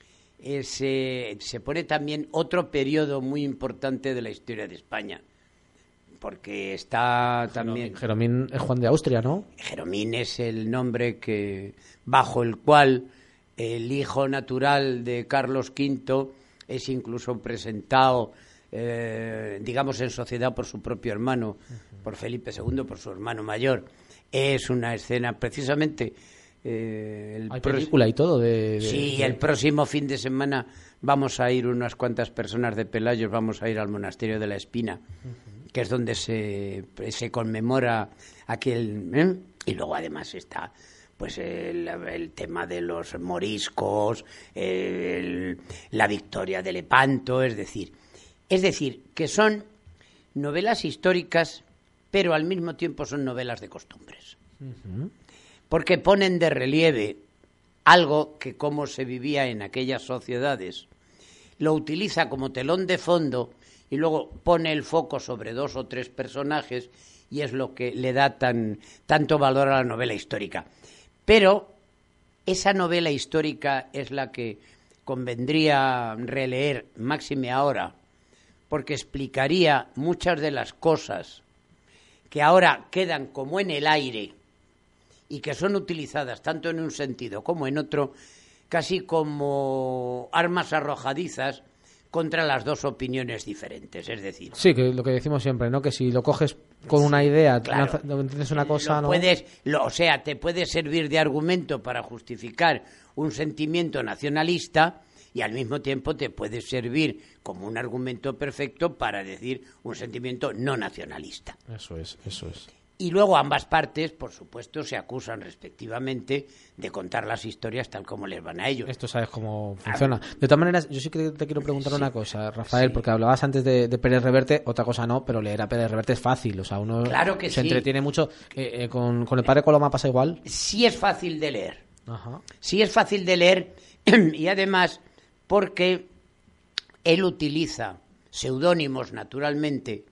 se pone también otro periodo muy importante de la historia de España. Porque está también...
Jeromín es Juan de Austria, ¿no?
Jeromín es el nombre bajo el cual el hijo natural de Carlos V es incluso presentado, digamos, en sociedad por su propio hermano, por Felipe II, por su hermano mayor. Es una escena, precisamente...
Hay película y todo
Sí, el próximo fin de semana vamos a ir unas cuantas personas de Pelayos, vamos a ir al monasterio de la Espina, que es donde se conmemora aquel... Y luego además está pues el tema de los moriscos, la victoria de Lepanto, es decir, que son novelas históricas, pero al mismo tiempo son novelas de costumbres. Uh-huh. Porque ponen de relieve algo que, como se vivía en aquellas sociedades, lo utiliza como telón de fondo y luego pone el foco sobre 2 o 3 personajes, y es lo que le da tanto valor a la novela histórica. Pero esa novela histórica es la que convendría releer, máxime ahora, porque explicaría muchas de las cosas que ahora quedan como en el aire y que son utilizadas tanto en un sentido como en otro, casi como armas arrojadizas contra las 2 opiniones diferentes, es decir...
Sí, que lo que decimos siempre, ¿no? Que si lo coges con una idea, claro, entiendes una cosa, ¿no?
O sea, te puede servir de argumento para justificar un sentimiento nacionalista y al mismo tiempo te puede servir como un argumento perfecto para decir un sentimiento no nacionalista.
Eso es.
Y luego ambas partes, por supuesto, se acusan respectivamente de contar las historias tal como les van a ellos.
Esto sabes cómo funciona. De todas maneras, yo sí que te quiero preguntar una cosa, Rafael, porque hablabas antes de Pérez Reverte, otra cosa no, pero leer a Pérez Reverte es fácil, o sea, uno
claro que
se entretiene mucho. ¿Con el padre Coloma pasa igual?
Sí es fácil de leer.
Ajá.
Sí es fácil de leer y además porque él utiliza seudónimos, naturalmente,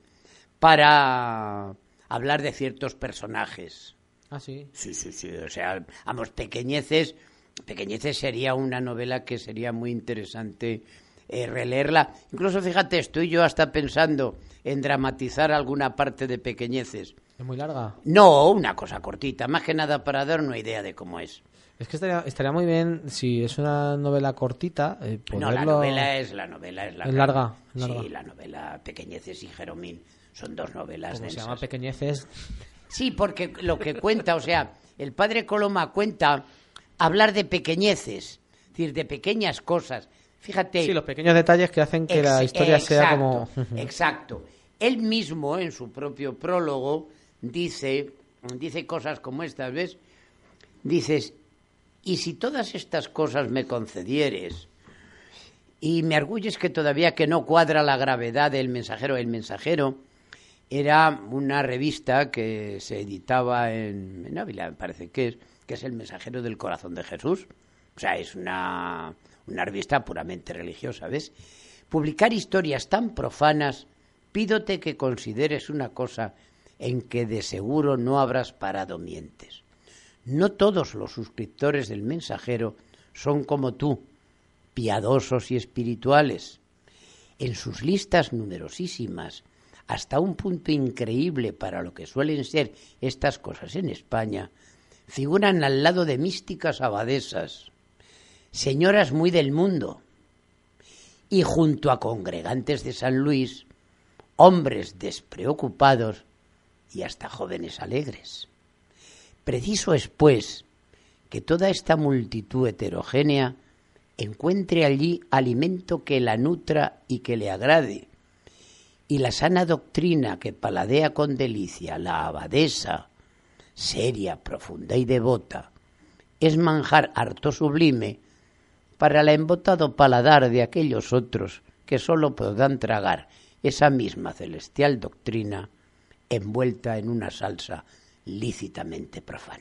para hablar de ciertos personajes.
Ah, sí.
Sí. O sea, vamos, Pequeñeces sería una novela que sería muy interesante releerla. Incluso, fíjate, estoy yo hasta pensando en dramatizar alguna parte de Pequeñeces.
¿Es muy larga?
No, una cosa cortita, más que nada para dar una idea de cómo es.
Es que estaría muy bien, si es una novela cortita, poderlo...
No, la novela es
larga.
Sí, la novela Pequeñeces y Jeromín son 2 novelas
Como
densas.
se llama Pequeñeces...
Sí, porque lo que cuenta, o sea, el padre Coloma cuenta hablar de pequeñeces, es decir, de pequeñas cosas. Fíjate.
Sí, los pequeños detalles que hacen que la historia sea como...
Exacto. Él mismo, en su propio prólogo, dice cosas como estas, ¿ves? Dices, y si todas estas cosas me concedieres, y me arguyes que todavía que no cuadra la gravedad del Mensajero. El Mensajero era una revista que se editaba en Ávila, me parece que es el Mensajero del Corazón de Jesús. O sea, es una revista puramente religiosa, ¿ves? Publicar historias tan profanas, pídote que consideres una cosa en que de seguro no habrás parado mientes. No todos los suscriptores del Mensajero son como tú, piadosos y espirituales. En sus listas numerosísimas, hasta un punto increíble para lo que suelen ser estas cosas en España, figuran al lado de místicas abadesas, señoras muy del mundo, y junto a congregantes de San Luis, hombres despreocupados y hasta jóvenes alegres. Preciso es, pues, que toda esta multitud heterogénea encuentre allí alimento que la nutra y que le agrade, y la sana doctrina que paladea con delicia la abadesa, seria, profunda y devota, es manjar harto sublime para el embotado paladar de aquellos otros que sólo podrán tragar esa misma celestial doctrina envuelta en una salsa lícitamente profana.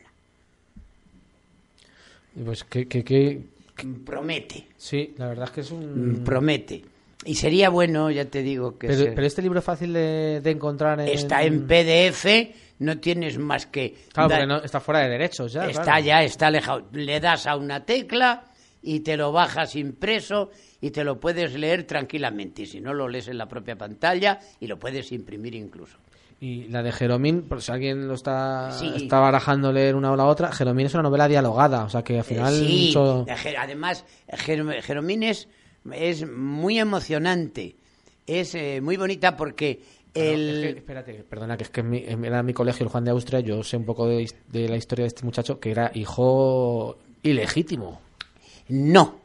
Pues
promete.
Sí, la verdad es que es un...
Promete. Y sería bueno, ya te digo que...
Pero este libro es fácil de encontrar en...
Está en PDF, no tienes más que...
Claro, porque no, está fuera de derechos ya.
Está alejado. Le das a una tecla y te lo bajas impreso y te lo puedes leer tranquilamente. Y si no, lo lees en la propia pantalla y lo puedes imprimir incluso.
Y la de Jeromín, por si alguien lo está barajando leer una o la otra, Jeromín es una novela dialogada, o sea que al final...
Sí, además Jeromín es muy emocionante, es muy bonita porque...
Espérate, perdona, que es que era mi colegio, el Juan de Austria, yo sé un poco de la historia de este muchacho, que era hijo ilegítimo.
No,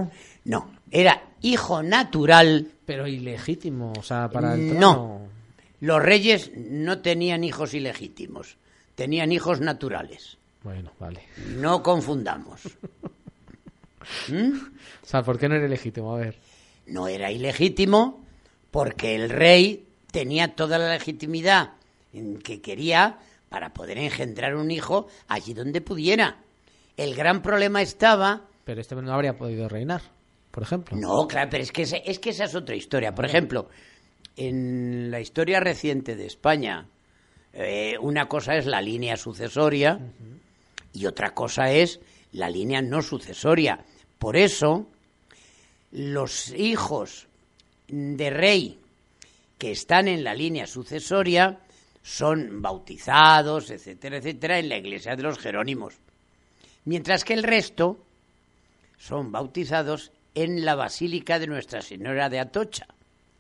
No,
era hijo natural.
pero ilegítimo, o sea, para el trono...
Los reyes no tenían hijos ilegítimos, tenían hijos naturales.
Bueno, vale.
No confundamos.
O sea, ¿por qué no era ilegítimo? A ver.
No era ilegítimo porque el rey tenía toda la legitimidad que quería para poder engendrar un hijo allí donde pudiera. El gran problema estaba...
Pero este no habría podido reinar, por ejemplo.
No, claro, pero es que esa es otra historia. Por ejemplo, en la historia reciente de España, una cosa es la línea sucesoria y otra cosa es la línea no sucesoria. Por eso, los hijos de rey que están en la línea sucesoria son bautizados, etcétera, etcétera, en la iglesia de los Jerónimos. Mientras que el resto son bautizados en la Basílica de Nuestra Señora de Atocha.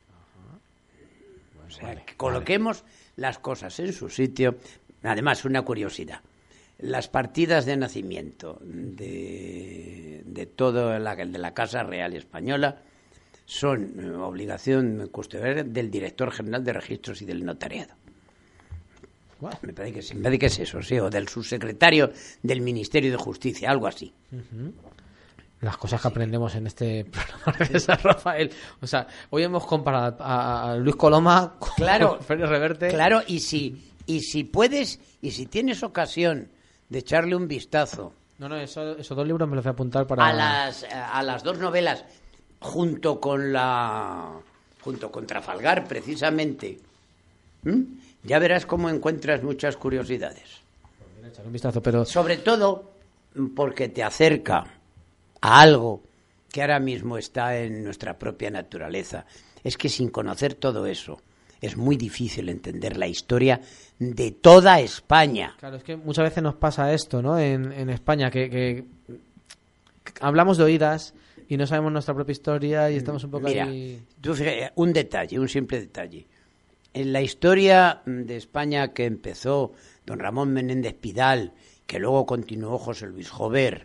O sea, que coloquemos las cosas en su sitio. Además, una curiosidad. Las partidas de nacimiento de toda la Casa Real Española son obligación custodial del director general de registros y del notariado. Bueno, me parece que es eso, sí, o del subsecretario del Ministerio de Justicia, algo así.
Las cosas que aprendemos en este programa de San Rafael. O sea, hoy hemos comparado a Luis Coloma con Félix Reverte.
Claro, y si puedes, y si tienes ocasión de echarle un vistazo.
No, esos dos libros me los voy a apuntar para...
A las dos novelas, junto con Trafalgar, precisamente. Ya verás cómo encuentras muchas curiosidades.
Echar un vistazo, pero...
Sobre todo porque te acerca a algo que ahora mismo está en nuestra propia naturaleza. Es que sin conocer todo eso es muy difícil entender la historia de toda España.
Claro, es que muchas veces nos pasa esto, ¿no? En España, que hablamos de oídas y no sabemos nuestra propia historia y estamos un poco ahí...
Tú fíjate, un simple detalle. En la historia de España que empezó don Ramón Menéndez Pidal, que luego continuó José Luis Jover,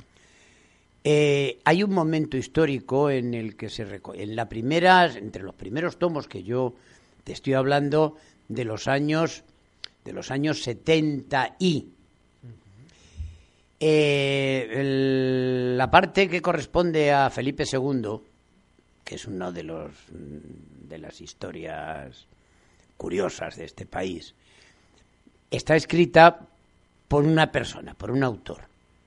hay un momento histórico en el que entre los primeros tomos que yo te estoy hablando de los años 70 la parte que corresponde a Felipe II, que es uno de las historias curiosas de este país, está escrita por una persona, por un autor.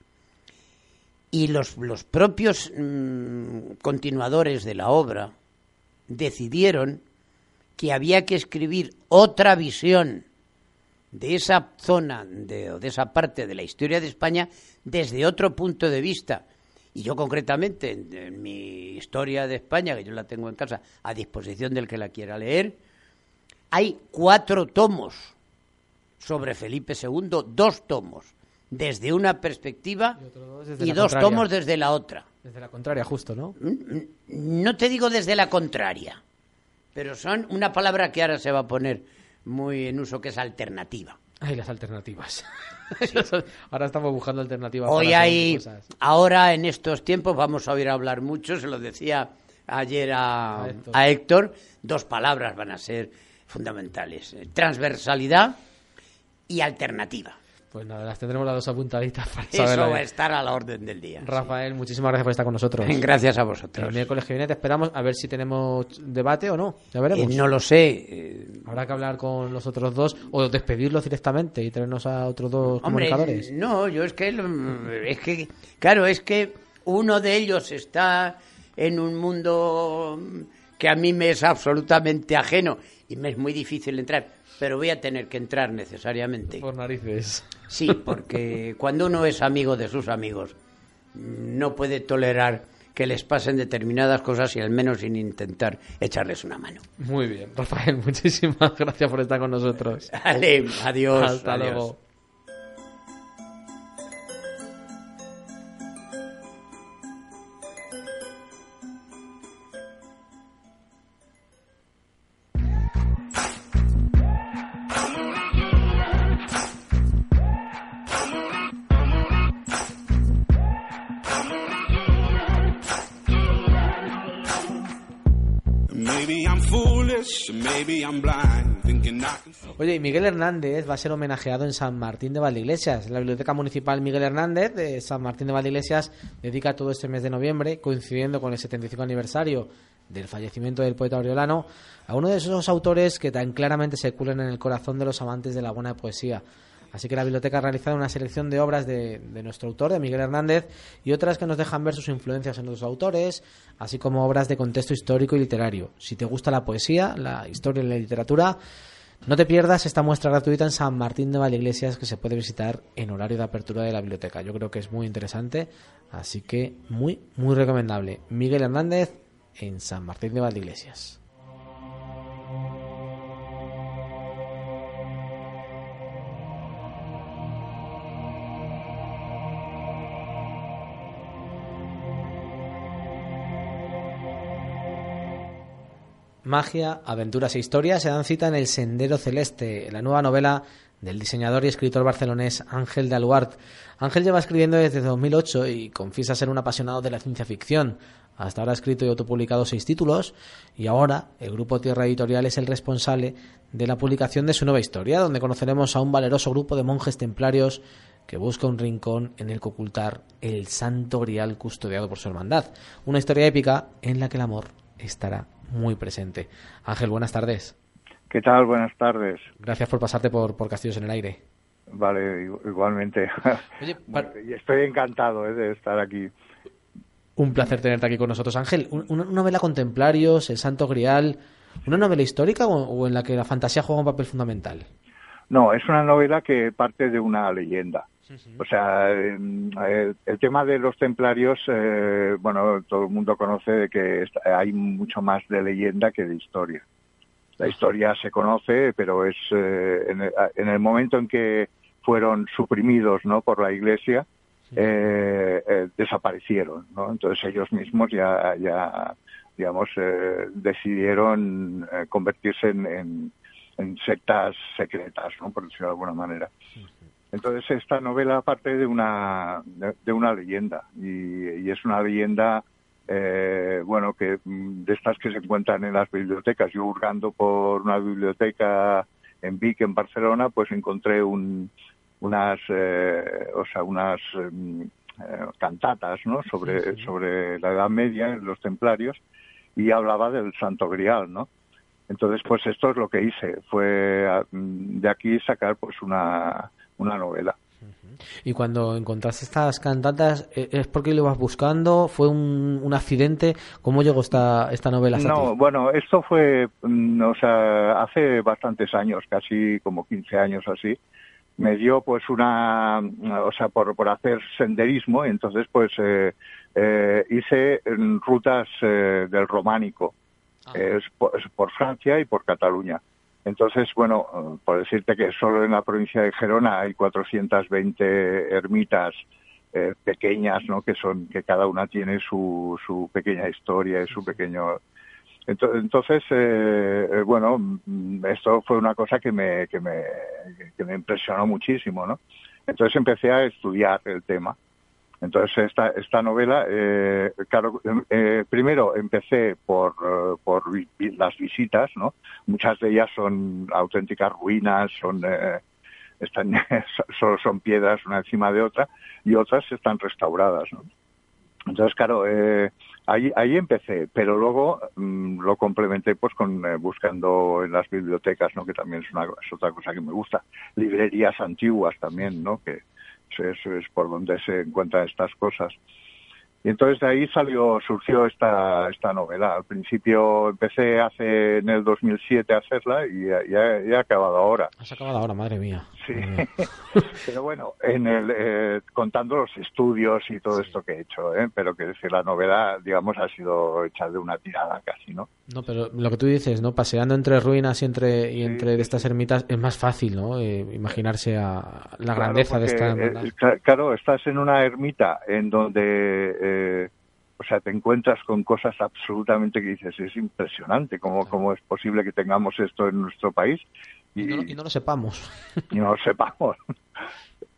Y los propios continuadores de la obra decidieron que había que escribir otra visión de esa zona o de esa parte de la historia de España desde otro punto de vista. Y yo concretamente, en mi historia de España, que yo la tengo en casa, a disposición del que la quiera leer, hay 4 tomos sobre Felipe II, 2 tomos desde una perspectiva y 2 tomos desde la otra.
Desde la contraria, justo, ¿no?
No te digo desde la contraria, pero son una palabra que ahora se va a poner muy en uso, que es alternativa.
Ay, las alternativas. Sí. Ahora estamos buscando alternativas.
Hoy hay, ahora en estos tiempos vamos a oír hablar mucho, se lo decía ayer a Héctor, 2 palabras van a ser fundamentales: transversalidad y alternativa.
Pues nada, las tendremos las 2 apuntaditas para
eso
saberlo.
Va a estar a la orden del día.
Rafael, sí. Muchísimas gracias por estar con nosotros.
Gracias a vosotros.
El miércoles que viene te esperamos a ver si tenemos debate o no. Ya veremos.
No lo sé.
Habrá que hablar con los otros 2 o despedirlos directamente y traernos a otros 2 comunicadores.
No, yo es que claro, es que uno de ellos está en un mundo que a mí me es absolutamente ajeno y me es muy difícil entrar, pero voy a tener que entrar necesariamente.
Por narices.
Sí, porque cuando uno es amigo de sus amigos no puede tolerar que les pasen determinadas cosas y al menos sin intentar echarles una mano.
Muy bien, Rafael, muchísimas gracias por estar con nosotros.
Vale, adiós.
Hasta luego. Oye, y Miguel Hernández va a ser homenajeado en San Martín de Valdeiglesias. La Biblioteca Municipal Miguel Hernández de San Martín de Valdeiglesias dedica todo este mes de noviembre, coincidiendo con el 75 aniversario del fallecimiento del poeta oriolano, a uno de esos autores que tan claramente se cuelen en el corazón de los amantes de la buena poesía. Así que la biblioteca ha realizado una selección de obras de nuestro autor, de Miguel Hernández, y otras que nos dejan ver sus influencias en otros autores, así como obras de contexto histórico y literario. Si te gusta la poesía, la historia y la literatura, no te pierdas esta muestra gratuita en San Martín de Valdeiglesias, que se puede visitar en horario de apertura de la biblioteca. Yo creo que es muy interesante, así que muy, muy recomendable. Miguel Hernández en San Martín de Valdeiglesias. Magia, aventuras e historias se dan cita en El Sendero Celeste, la nueva novela del diseñador y escritor barcelonés Ángel de Aluart. Ángel lleva escribiendo desde 2008 y confiesa ser un apasionado de la ciencia ficción. Hasta ahora ha escrito y autopublicado 6 títulos y ahora el Grupo Tierra Editorial es el responsable de la publicación de su nueva historia, donde conoceremos a un valeroso grupo de monjes templarios que busca un rincón en el que ocultar el Santo Grial custodiado por su hermandad. Una historia épica en la que el amor estará muy presente. Ángel, buenas tardes.
¿Qué tal? Buenas tardes.
Gracias por pasarte por Castillos en el Aire.
Vale, igualmente.
Oye,
y estoy encantado de estar aquí.
Un placer tenerte aquí con nosotros, Ángel. Una novela con templarios, el Santo Grial, ¿una novela histórica o en la que la fantasía juega un papel fundamental?
No, es una novela que parte de una leyenda. O sea, el tema de los templarios, bueno, todo el mundo conoce de que hay mucho más de leyenda que de historia. La historia se conoce, pero es en el momento en que fueron suprimidos, ¿no?, por la Iglesia, desaparecieron, ¿no? Entonces ellos mismos ya digamos, decidieron convertirse en sectas secretas, ¿no?, por decirlo de alguna manera. Entonces esta novela parte de una leyenda y es una leyenda bueno, que de estas que se encuentran en las bibliotecas. Yo hurgando por una biblioteca en Vic, en Barcelona, pues encontré unas cantatas, ¿no?, sobre la Edad Media, los templarios, y hablaba del Santo Grial, ¿no? Entonces, pues esto es lo que hice, fue de aquí sacar pues una novela.
Y cuando encontraste estas cantatas, ¿es porque lo ibas buscando? ¿Fue un accidente? ¿Cómo llegó esta novela hasta ti?
No, bueno, esto fue, o sea, hace bastantes años, casi como 15 años así. Me dio pues o sea, por hacer senderismo, entonces pues hice rutas del románico, por Francia y por Cataluña. Entonces, bueno, por decirte que solo en la provincia de Gerona hay 420 ermitas pequeñas, ¿no?, que cada una tiene su pequeña historia y su pequeño. Entonces, bueno, esto fue una cosa que me impresionó muchísimo, ¿no? Entonces empecé a estudiar el tema. Entonces esta novela, claro, primero empecé por las visitas, ¿no? Muchas de ellas son auténticas ruinas, solo son piedras una encima de otra, y otras están restauradas, ¿no? Entonces, claro, ahí empecé, pero luego lo complementé pues con buscando en las bibliotecas, ¿no?, que también es otra cosa que me gusta. Librerías antiguas también, ¿no?, que eso es por donde se encuentran estas cosas. Y entonces de ahí surgió esta novela. Al principio empecé en el 2007 a hacerla y ya he acabado ahora.
¿Has acabado ahora? Madre mía.
Sí, pero bueno, contando los estudios y todo esto que he hecho, pero que decir, la novela, digamos, ha sido hecha de una tirada casi, ¿no?
No, pero lo que tú dices, ¿no? Paseando entre ruinas y entre de estas ermitas es más fácil, ¿no? Imaginarse la grandeza de esta hermandad.
Claro, estás en una ermita en donde o sea, te encuentras con cosas absolutamente que dices, es impresionante cómo es posible que tengamos esto en nuestro país.
Y no lo sepamos.
Y no lo sepamos.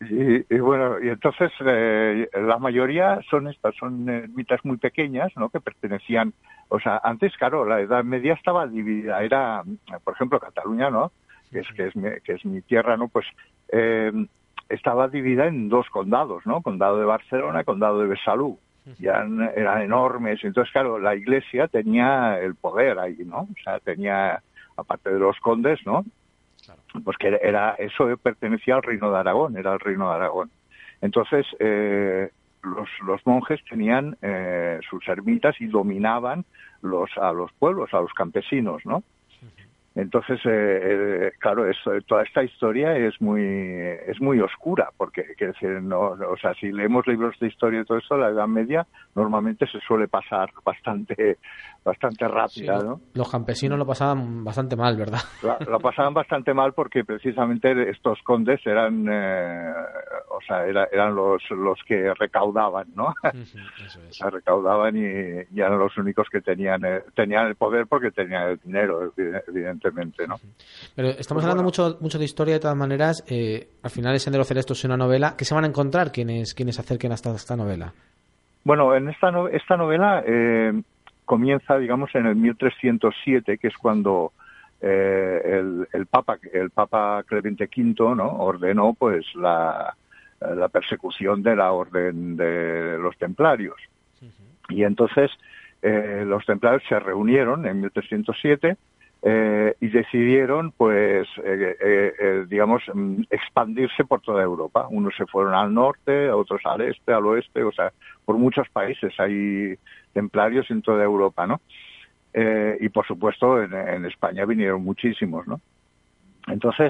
Y bueno, y entonces la mayoría son ermitas muy pequeñas, ¿no? Que pertenecían, o sea, antes, claro, la Edad Media estaba dividida, era, por ejemplo, Cataluña, ¿no? Que es mi tierra, ¿no? Pues estaba dividida en dos condados, ¿no? Condado de Barcelona, condado de Besalú. Eran enormes, entonces, claro, la Iglesia tenía el poder ahí, ¿no? O sea, tenía, aparte de los condes, ¿no? Pues que eso pertenecía al Reino de Aragón, era el Reino de Aragón. Entonces, los monjes tenían sus ermitas y dominaban a los pueblos, a los campesinos, ¿no? Entonces, claro, toda esta historia es muy oscura, porque, quiero decir, o sea, si leemos libros de historia y todo eso, la Edad Media normalmente se suele pasar bastante rápida, sí, ¿no?
Los campesinos lo pasaban bastante mal, ¿verdad?
Lo pasaban bastante mal porque precisamente estos condes eran, o sea, eran los que recaudaban, ¿no? Eso es. Recaudaban y eran los únicos que tenían el poder porque tenían el dinero, evidentemente, ¿no?
Pero estamos hablando mucho de historia, de todas maneras. Al final, El Sendero Celeste es una novela. ¿Qué se van a encontrar quienes acerquen hasta esta novela?
Bueno, en esta novela comienza, digamos, en el 1307, que es cuando el Papa Clemente V, ¿no? Ordenó, pues, la persecución de la orden de los templarios. Y entonces los templarios se reunieron en 1307 y decidieron, pues, digamos, expandirse por toda Europa. Unos se fueron al norte, otros al este, al oeste, o sea, por muchos países hay templarios en toda Europa, ¿no? Y, por supuesto, en España vinieron muchísimos, ¿no? Entonces,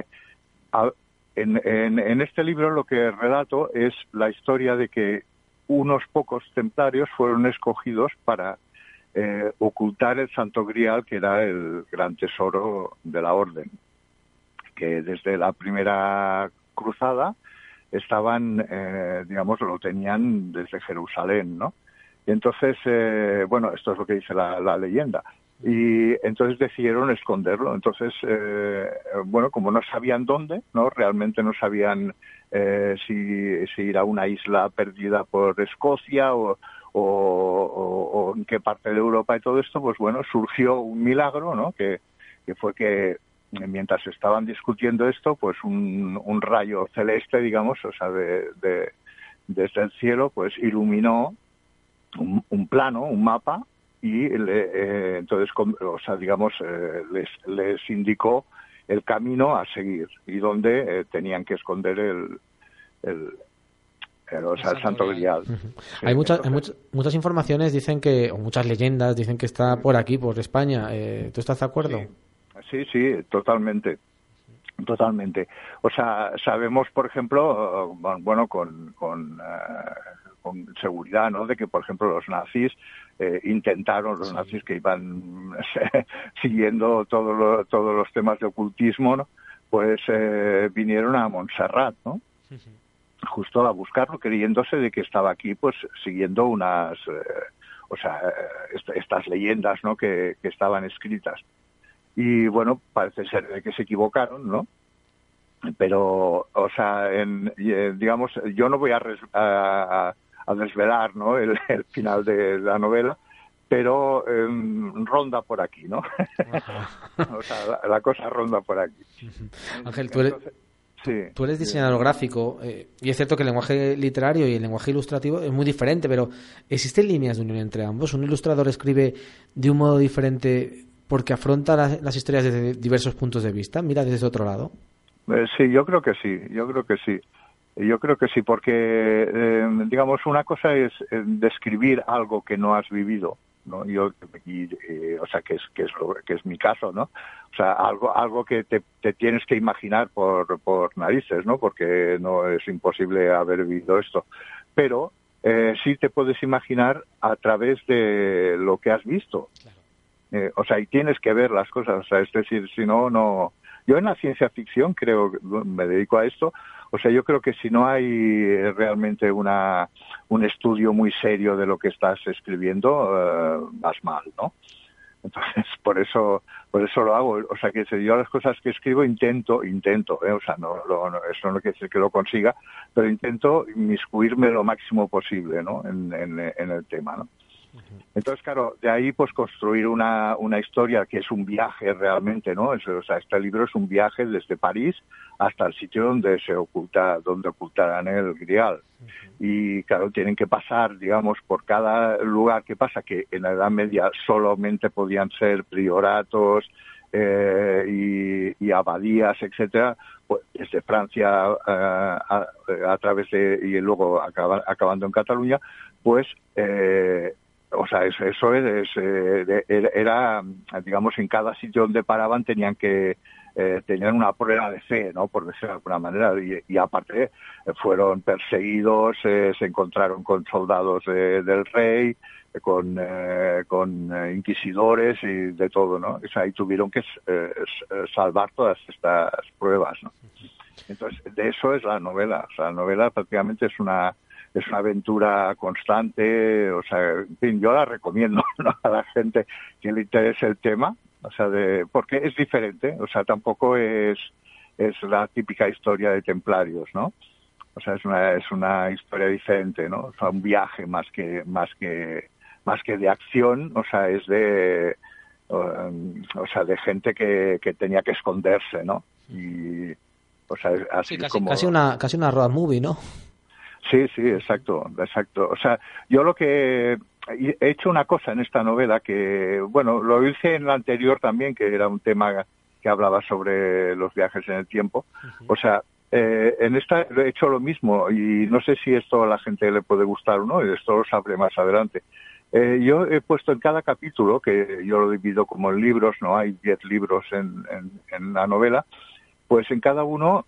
en este libro lo que relato es la historia de que unos pocos templarios fueron escogidos para ocultar el Santo Grial, que era el gran tesoro de la orden, que desde la primera cruzada estaban, digamos, lo tenían desde Jerusalén, ¿no? Y entonces, bueno, esto es lo que dice la leyenda. Y entonces decidieron esconderlo. Entonces, bueno, como no sabían dónde, ¿no? Realmente no sabían si ir a una isla perdida por Escocia o en qué parte de Europa y todo esto, pues bueno, surgió un milagro, ¿no? Que fue que mientras estaban discutiendo esto, pues un rayo celeste, digamos, o sea, desde el cielo, pues iluminó un plano, un mapa, y entonces, o sea, digamos, les indicó el camino a seguir y dónde tenían que esconder el Santo Grial.
Uh-huh.
Sí,
Hay muchas informaciones, dicen que, o muchas leyendas dicen que está por aquí, por España. ¿Tú estás de acuerdo?
Sí, totalmente. Totalmente. O sea, sabemos, por ejemplo, bueno, con seguridad, ¿no? De que, por ejemplo, los nazis los nazis que iban siguiendo todos los temas de ocultismo, ¿no? Pues vinieron a Montserrat, ¿no? Justo a buscarlo, creyéndose de que estaba aquí, pues siguiendo unas, estas leyendas, ¿no? Que estaban escritas. Y bueno, parece ser que se equivocaron, ¿no? Pero, o sea, digamos, yo no voy a desvelar, ¿no? el final de la novela, pero ronda por aquí, ¿no? O sea, la cosa ronda por aquí.
Ángel, tú eres diseñador gráfico, y es cierto que el lenguaje literario y el lenguaje ilustrativo es muy diferente, pero ¿existen líneas de unión entre ambos? ¿Un ilustrador escribe de un modo diferente porque afronta las historias desde diversos puntos de vista? ¿Mira desde otro lado?
Sí, yo creo que sí, porque, digamos, una cosa es describir algo que no has vivido, ¿no? O sea, que es mi caso, ¿no? O sea, algo que te tienes que imaginar por narices, ¿no? Porque no es imposible haber vivido esto. Pero sí te puedes imaginar a través de lo que has visto. Claro. O sea, y tienes que ver las cosas, o sea, es decir, si no... Yo en la ciencia ficción me dedico a esto, o sea, yo creo que si no hay realmente un estudio muy serio de lo que estás escribiendo, vas mal, ¿no? Entonces, por eso lo hago. O sea, que yo las cosas que escribo intento, o sea, eso no quiere decir que lo consiga, pero intento inmiscuirme lo máximo posible, ¿no? En el tema, ¿no? Entonces, claro, de ahí pues construir una historia que es un viaje realmente, ¿no? O sea, este libro es un viaje desde París hasta el sitio donde ocultarán el Grial. Y claro, tienen que pasar, digamos, por cada lugar que pasa, que en la Edad Media solamente podían ser prioratos y abadías, etcétera, pues desde Francia a través de, y luego acabando en Cataluña, pues o sea, eso era, digamos, en cada sitio donde paraban tenían una prueba de fe, ¿no? Por decirlo de alguna manera. Y aparte fueron perseguidos, se encontraron con soldados del rey, con inquisidores y de todo, ¿no? O sea, y tuvieron que salvar todas estas pruebas, ¿no? Entonces, de eso es la novela. O sea, la novela prácticamente es una aventura constante, o sea, en fin, yo la recomiendo, ¿no? A la gente que le interese el tema, o sea, porque es diferente, o sea, tampoco es la típica historia de templarios, ¿no? O sea, es una historia diferente, ¿no? O sea, un viaje más que de acción, o sea, es de gente que tenía que esconderse, ¿no? Y, o sea, así
sí,
como
casi una road movie, ¿no?
Sí, exacto. O sea, yo lo que he hecho una cosa en esta novela que, bueno, lo hice en la anterior también, que era un tema que hablaba sobre los viajes en el tiempo. O sea, en esta he hecho lo mismo y no sé si esto a la gente le puede gustar o no, y esto lo sabré más adelante. Yo he puesto en cada capítulo, que yo lo divido como en libros, no hay 10 libros en la novela, pues en cada uno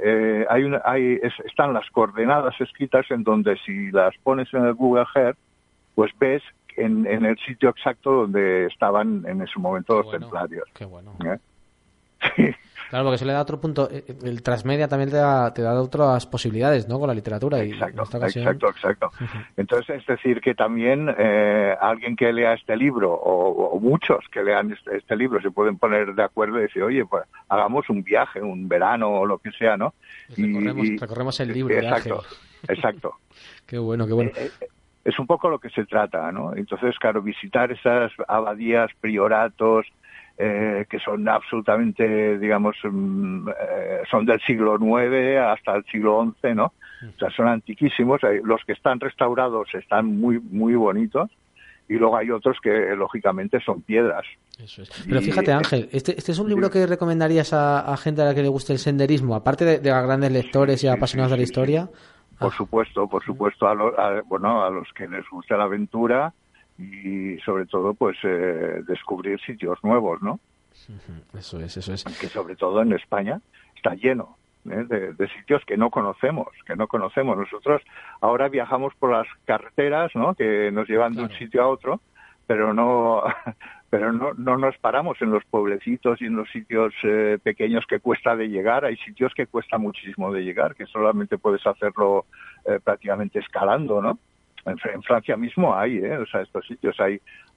están las coordenadas escritas en donde si las pones en el Google Earth, pues ves en el sitio exacto donde estaban en ese momento los templarios.
Qué bueno.
Sí.
Claro, porque eso le da otro punto. El transmedia también te da otras posibilidades, ¿no? Con la literatura.
Exacto,
y en esta ocasión...
exacto. Entonces, es decir, que también alguien que lea este libro, o muchos que lean este libro, se pueden poner de acuerdo y decir, oye, pues hagamos un viaje, un verano o lo que sea, ¿no?
Recorremos el libro.
Exacto.
Qué bueno.
Es un poco lo que se trata, ¿no? Entonces, claro, visitar esas abadías, prioratos, que son absolutamente, digamos, son del siglo IX hasta el siglo XI, ¿no? O sea, son antiquísimos. Los que están restaurados están muy, muy bonitos. Y luego hay otros que, lógicamente, son piedras.
Eso es. Pero fíjate, Ángel, ¿este es un libro que recomendarías a gente a la que le guste el senderismo? Aparte de a grandes lectores y apasionados de la historia.
Por supuesto, a los que les gusta la aventura y sobre todo pues descubrir sitios nuevos, ¿no?
Eso es.
Que sobre todo en España está lleno de sitios que no conocemos. Nosotros ahora viajamos por las carreteras, ¿no? Que nos llevan de un sitio a otro, pero no nos paramos en los pueblecitos y en los sitios pequeños que cuesta de llegar. Hay sitios que cuesta muchísimo de llegar, que solamente puedes hacerlo prácticamente escalando, ¿no? En Francia mismo hay, o sea, estos sitios hay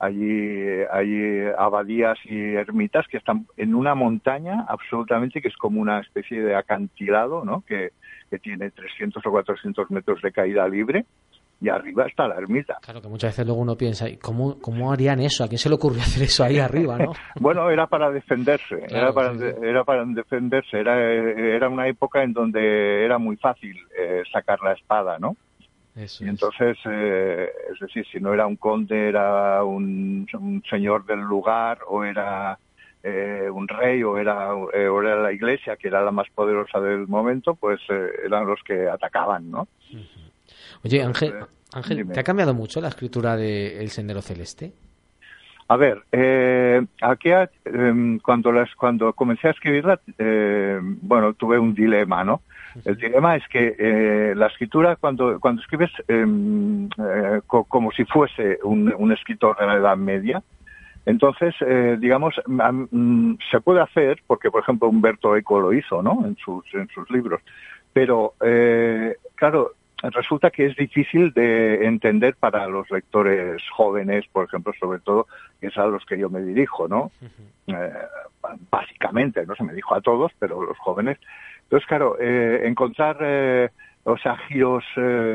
abadías y ermitas que están en una montaña absolutamente, que es como una especie de acantilado, ¿no? Que tiene 300 o 400 metros de caída libre. Y arriba está la ermita.
Claro, que muchas veces luego uno piensa, ¿cómo harían eso? ¿A quién se le ocurrió hacer eso ahí arriba, no?
Bueno, era para defenderse.
Claro,
era para defenderse. Era una época en donde era muy fácil sacar la espada, ¿no?
Eso
y entonces, es decir, si no era un conde, era un señor del lugar, o era un rey, o era la iglesia, que era la más poderosa del momento, pues eran los que atacaban, ¿no?
Oye, Ángel,
dime.
¿te ha cambiado mucho la escritura de El Sendero Celeste?
A ver, aquí cuando comencé a escribirla, tuve un dilema, ¿no? El dilema es que la escritura, cuando escribes como si fuese un escritor de la Edad Media, entonces, digamos, se puede hacer, porque por ejemplo Umberto Eco lo hizo, ¿no? En sus libros, pero claro, resulta que es difícil de entender para los lectores jóvenes, por ejemplo, sobre todo, que es a los que yo me dirijo, ¿no? Básicamente, no se me dijo a todos, pero los jóvenes. Entonces, claro, encontrar, giros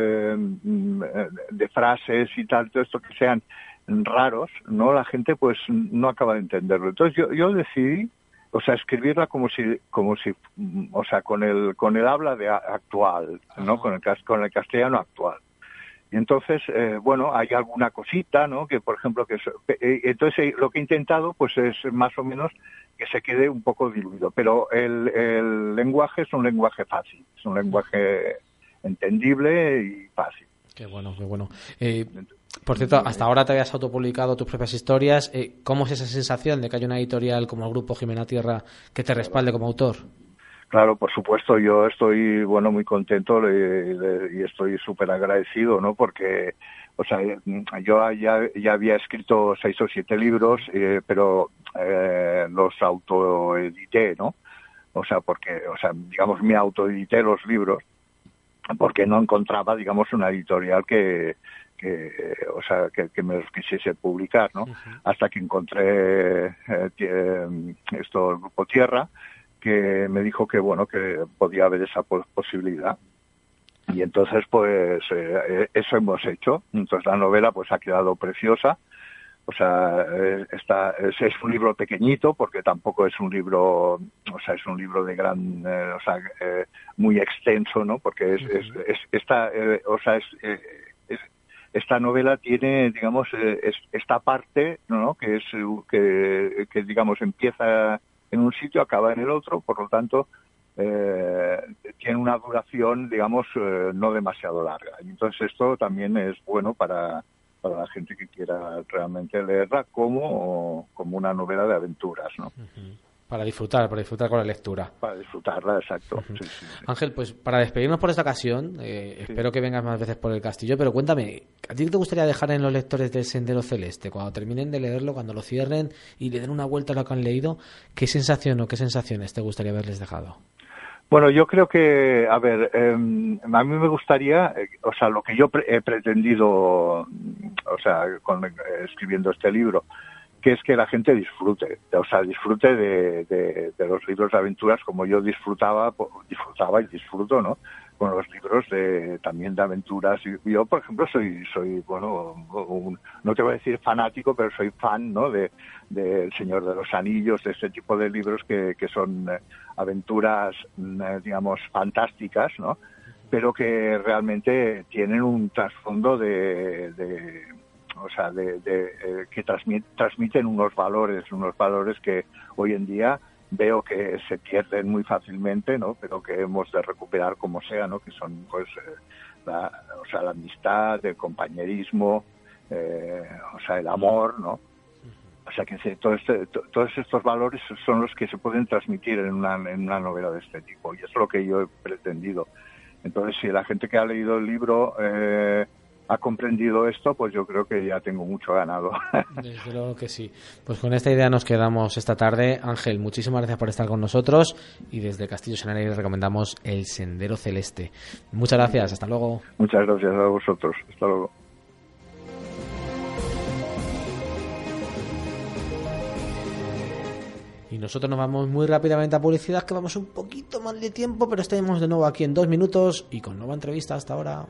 de frases y tal, todo esto que sean raros, ¿no? La gente pues no acaba de entenderlo. Entonces yo decidí, escribirla como si, con el habla de actual, ¿no? Con el castellano actual. Y entonces, hay alguna cosita, ¿no? Que, por ejemplo, entonces lo que he intentado, pues, es más o menos que se quede un poco diluido. Pero el lenguaje es un lenguaje fácil, es un lenguaje entendible y fácil.
Qué bueno, qué bueno. Por cierto, hasta ahora te habías autopublicado tus propias historias. ¿Cómo es esa sensación de que haya una editorial como el Grupo Jimena Tierra que te respalde como autor?
Claro, por supuesto, yo estoy, muy contento y estoy súper agradecido, ¿no? Porque, yo ya había escrito 6 o 7 libros, pero los autoedité, ¿no? Me autoedité los libros porque no encontraba, una editorial que me los quisiese publicar, ¿no? Hasta que encontré el Grupo Tierra, que me dijo que podía haber esa posibilidad. Y entonces, pues, eso hemos hecho. Entonces, la novela, pues, ha quedado preciosa. Es un libro pequeñito, porque tampoco es un libro, es un libro de gran, muy extenso, ¿no? Porque esta novela tiene, esta parte, ¿no? Que empieza en un sitio, acaba en el otro, por lo tanto, tiene una duración, no demasiado larga. Y entonces esto también es bueno para la gente que quiera realmente leerla como una novela de aventuras, ¿no?
Para disfrutar con la lectura.
Para disfrutarla, exacto. Sí.
Ángel, pues para despedirnos por esta ocasión, espero que vengas más veces por el castillo, pero cuéntame, ¿a ti te gustaría dejar en los lectores del Sendero Celeste, cuando terminen de leerlo, cuando lo cierren y le den una vuelta a lo que han leído, qué sensación o qué sensaciones te gustaría haberles dejado?
Bueno, yo creo que, a mí me gustaría, lo que yo he pretendido, escribiendo este libro, que es que la gente disfrute de los libros de aventuras como yo disfrutaba y disfruto, ¿no? Con los libros también de aventuras. Y yo, por ejemplo, soy no te voy a decir fanático, pero soy fan, ¿no? de El Señor de los Anillos, de este tipo de libros que son aventuras, fantásticas, ¿no? Pero que realmente tienen un trasfondo que transmiten unos valores que hoy en día veo que se pierden muy fácilmente, ¿no? Pero que hemos de recuperar como sea, ¿no? Que son, pues, la amistad, el compañerismo, el amor, ¿no? Que todos estos valores son los que se pueden transmitir en una novela de este tipo, y eso es lo que yo he pretendido. Entonces, si la gente que ha leído el libro ha comprendido esto, pues yo creo que ya tengo mucho ganado.
Desde luego que sí. Pues con esta idea nos quedamos esta tarde. Ángel, muchísimas gracias por estar con nosotros, y desde Castillos en Aire recomendamos El Sendero Celeste. Muchas gracias, hasta luego.
Muchas gracias a vosotros, hasta luego.
Y nosotros nos vamos muy rápidamente a publicidad, que vamos un poquito mal de tiempo, pero estaremos de nuevo aquí en 2 minutos y con nueva entrevista. Hasta ahora.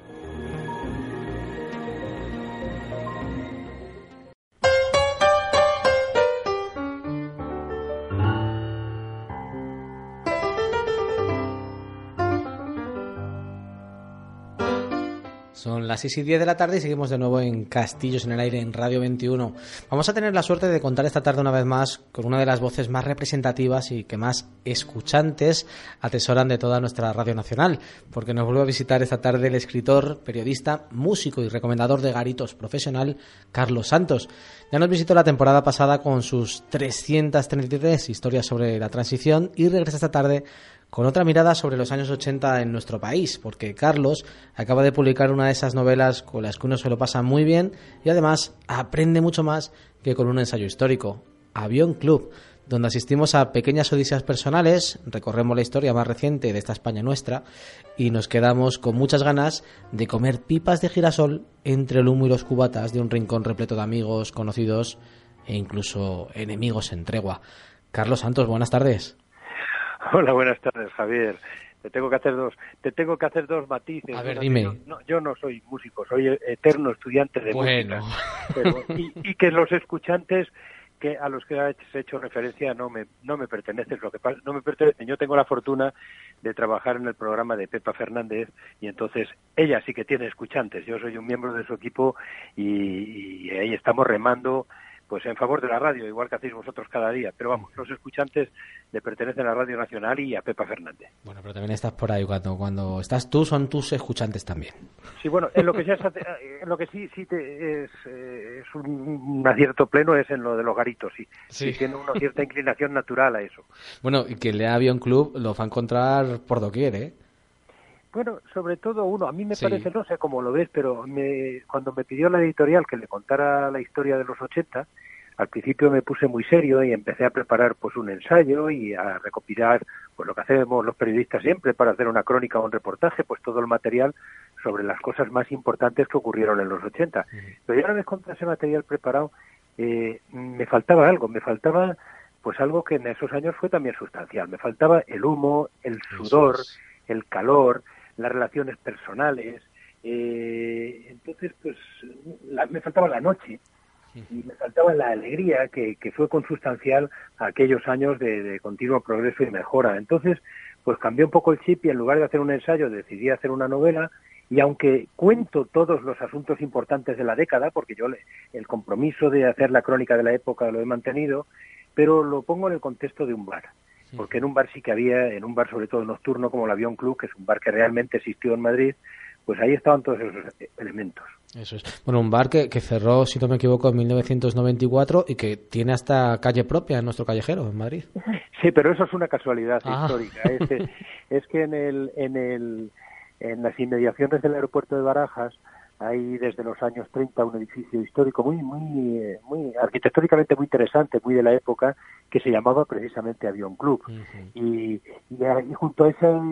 Son las 6:10 de la tarde y seguimos de nuevo en Castillos en el Aire, en Radio 21. Vamos a tener la suerte de contar esta tarde una vez más con una de las voces más representativas y que más escuchantes atesoran de toda nuestra radio nacional, porque nos vuelve a visitar esta tarde el escritor, periodista, músico y recomendador de garitos profesional, Carlos Santos. Ya nos visitó la temporada pasada con sus 333 historias sobre la transición y regresa esta tarde con otra mirada sobre los años 80 en nuestro país, porque Carlos acaba de publicar una de esas novelas con las que uno se lo pasa muy bien y además aprende mucho más que con un ensayo histórico. Avión Club. donde asistimos a pequeñas odiseas personales, recorremos la historia más reciente de esta España nuestra y nos quedamos con muchas ganas de comer pipas de girasol entre el humo y los cubatas de un rincón repleto de amigos, conocidos e incluso enemigos en tregua. Carlos Santos, buenas tardes.
Hola, buenas tardes, Javier. Te tengo que hacer dos matices.
A ver, dime.
Yo no soy músico, soy eterno estudiante de música. Y que los escuchantes que a los que has hecho referencia no me pertenecen. Lo que pasa, no me pertenecen. Yo tengo la fortuna de trabajar en el programa de Pepa Fernández y entonces ella sí que tiene escuchantes. Yo soy un miembro de su equipo y ahí estamos remando pues en favor de la radio, igual que hacéis vosotros cada día. Pero vamos, los escuchantes le pertenecen a la Radio Nacional y a Pepa Fernández.
Bueno, pero también estás por ahí. Cuando estás tú, son tus escuchantes también.
Sí, bueno, en lo que sí es un acierto pleno es en lo de los garitos, sí. Sí. Tiene una cierta inclinación natural a eso.
Bueno, y quien lea Avión Club lo va a encontrar por doquier, ¿eh?
Bueno, sobre todo uno, a mí me parece, no sé cómo lo ves, pero cuando me pidió la editorial que le contara la historia de los 80, al principio me puse muy serio y empecé a preparar pues un ensayo y a recopilar pues lo que hacemos los periodistas siempre para hacer una crónica o un reportaje, pues todo el material sobre las cosas más importantes que ocurrieron en los 80. Pero ya una vez con ese material preparado, me faltaba algo, pues algo que en esos años fue también sustancial. Me faltaba el humo, el sudor, el calor, las relaciones personales, entonces pues me faltaba la noche y me faltaba la alegría que fue consustancial a aquellos años de continuo progreso y mejora. Entonces pues cambié un poco el chip y en lugar de hacer un ensayo decidí hacer una novela, y aunque cuento todos los asuntos importantes de la década, porque yo el compromiso de hacer la crónica de la época lo he mantenido, pero lo pongo en el contexto de un bar. Porque en un bar sí que había, en un bar sobre todo nocturno como el Avión Club, que es un bar que realmente existió en Madrid, pues ahí estaban todos esos elementos.
Eso es. Bueno, un bar que cerró, si no me equivoco, en 1994 y que tiene hasta calle propia en nuestro callejero, en Madrid.
Sí, pero eso es una casualidad histórica. Es que en las inmediaciones del aeropuerto de Barajas hay desde los años 30 un edificio histórico muy arquitectónicamente muy interesante, muy de la época, que se llamaba precisamente Avión Club. Y junto a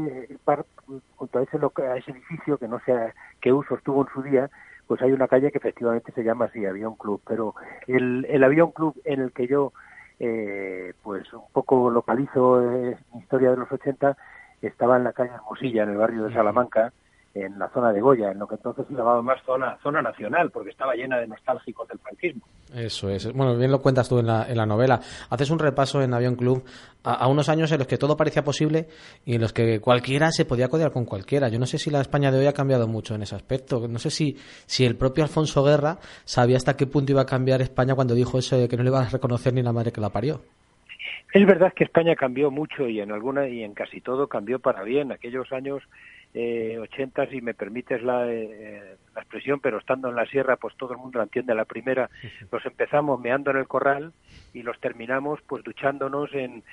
ese edificio, que no sé qué usos tuvo en su día, pues hay una calle que efectivamente se llama así, Avión Club. Pero el Avión Club en el que yo pues un poco localizo mi historia de los 80 estaba en la calle Hermosilla, en el barrio de Salamanca, en la zona de Goya, en lo que entonces se llamaba más zona nacional, porque estaba llena de nostálgicos del franquismo.
Eso es. Bueno, bien lo cuentas tú en la novela. Haces un repaso en Avión Club a unos años en los que todo parecía posible y en los que cualquiera se podía codear con cualquiera. Yo no sé si la España de hoy ha cambiado mucho en ese aspecto. No sé si el propio Alfonso Guerra sabía hasta qué punto iba a cambiar España cuando dijo eso de que no le iba a reconocer ni la madre que la parió.
Es verdad que España cambió mucho y en casi todo cambió para bien. Aquellos años 80, si me permites la expresión, pero estando en la sierra, pues todo el mundo la entiende a la primera. Los empezamos meando en el corral y los terminamos pues duchándonos en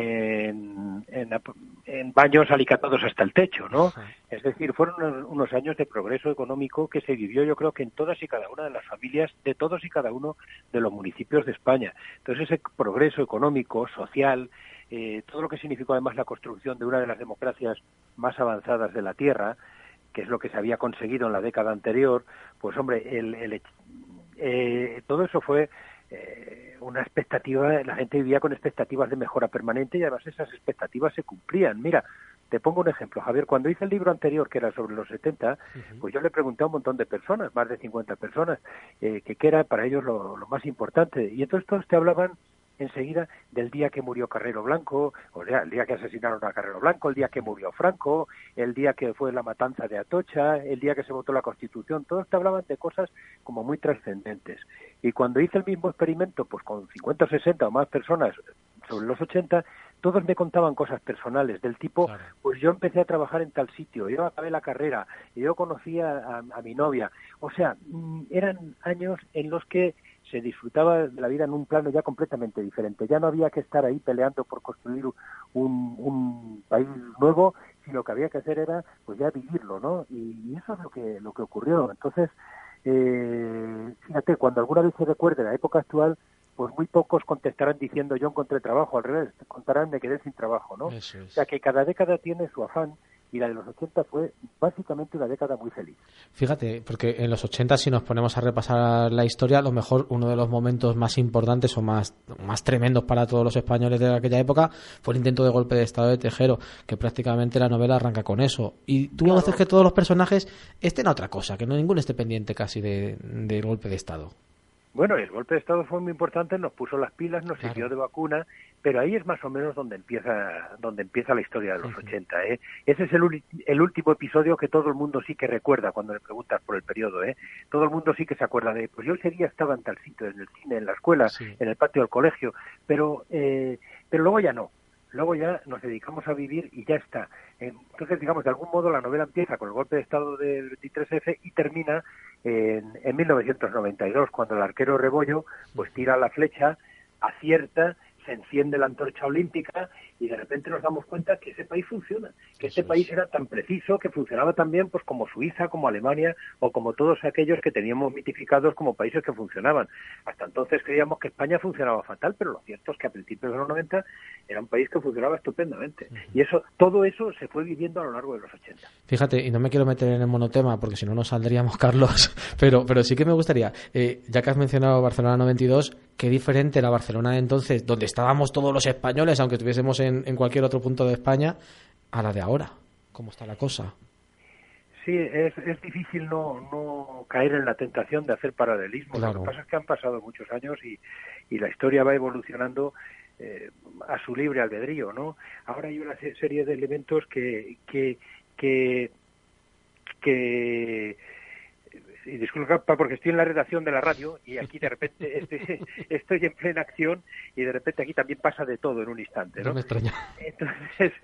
baños alicatados hasta el techo, ¿no? Es decir, fueron unos años de progreso económico que se vivió, yo creo que en todas y cada una de las familias de todos y cada uno de los municipios de España. Entonces ese progreso económico, social, todo lo que significó además la construcción de una de las democracias más avanzadas de la Tierra, que es lo que se había conseguido en la década anterior, pues hombre, todo eso fue una expectativa, la gente vivía con expectativas de mejora permanente y además esas expectativas se cumplían. Mira, te pongo un ejemplo, Javier, cuando hice el libro anterior, que era sobre los 70, pues yo le pregunté a un montón de personas, más de 50 personas, qué era para ellos lo más importante, y entonces todos te hablaban enseguida del día que murió Carrero Blanco, o sea, el día que asesinaron a Carrero Blanco, el día que murió Franco, el día que fue la matanza de Atocha, el día que se votó la Constitución. Todos te hablaban de cosas como muy trascendentes. Y cuando hice el mismo experimento, pues con 50 o 60 o más personas sobre los 80, todos me contaban cosas personales del tipo, claro, pues yo empecé a trabajar en tal sitio, yo acabé la carrera, yo conocí a mi novia. O sea, eran años en los que se disfrutaba de la vida en un plano ya completamente diferente. Ya no había que estar ahí peleando por construir un país nuevo, sino lo que había que hacer era pues ya vivirlo, ¿no? Y eso es lo que ocurrió. Entonces, fíjate, cuando alguna vez se recuerde la época actual, pues muy pocos contestarán diciendo yo encontré trabajo, al revés, contarán me quedé sin trabajo, ¿no?
Eso es.
O sea que cada década tiene su afán, y la de los 80 fue básicamente una década muy feliz.
Fíjate, porque en los 80, si nos ponemos a repasar la historia, a lo mejor uno de los momentos más importantes o más tremendos para todos los españoles de aquella época fue el intento de golpe de Estado de Tejero, que prácticamente la novela arranca con eso. Y tú haces que todos los personajes estén a otra cosa, que no ninguno esté pendiente casi del golpe de Estado.
Bueno, el golpe de Estado fue muy importante, nos puso las pilas, nos sirvió de vacuna, pero ahí es más o menos donde empieza la historia de los 80, ¿eh? Ese es el último episodio que todo el mundo sí que recuerda cuando le preguntas por el periodo, ¿eh? Todo el mundo sí que se acuerda de, pues yo ese día estaba en tal sitio, en el cine, en la escuela, en el patio del colegio, pero luego ya no. Luego ya nos dedicamos a vivir y ya está. Entonces, digamos, de algún modo la novela empieza con el golpe de Estado del 23F y termina en 1992, cuando el arquero Rebollo pues tira la flecha, acierta, se enciende la antorcha olímpica y de repente nos damos cuenta que ese país funciona, que este país era tan preciso, que funcionaba tan bien pues como Suiza, como Alemania o como todos aquellos que teníamos mitificados como países que funcionaban. Hasta entonces creíamos que España funcionaba fatal, pero lo cierto es que a principios de los 90 era un país que funcionaba estupendamente. Y todo eso se fue viviendo a lo largo de los 80.
Fíjate, y no me quiero meter en el monotema porque si no nos saldríamos, Carlos, pero sí que me gustaría, ya que has mencionado Barcelona 92, qué diferente era Barcelona de entonces, donde estábamos todos los españoles, aunque estuviésemos en cualquier otro punto de España, a la de ahora. ¿Cómo está la cosa?
Sí, es difícil no caer en la tentación de hacer paralelismo. Claro. Lo que pasa es que han pasado muchos años y la historia va evolucionando a su libre albedrío, ¿no? Ahora hay una serie de elementos que y disculpa porque estoy en la redacción de la radio y aquí de repente estoy en plena acción y de repente aquí también pasa de todo en un instante, ¿no?
No me extraña.
Entonces,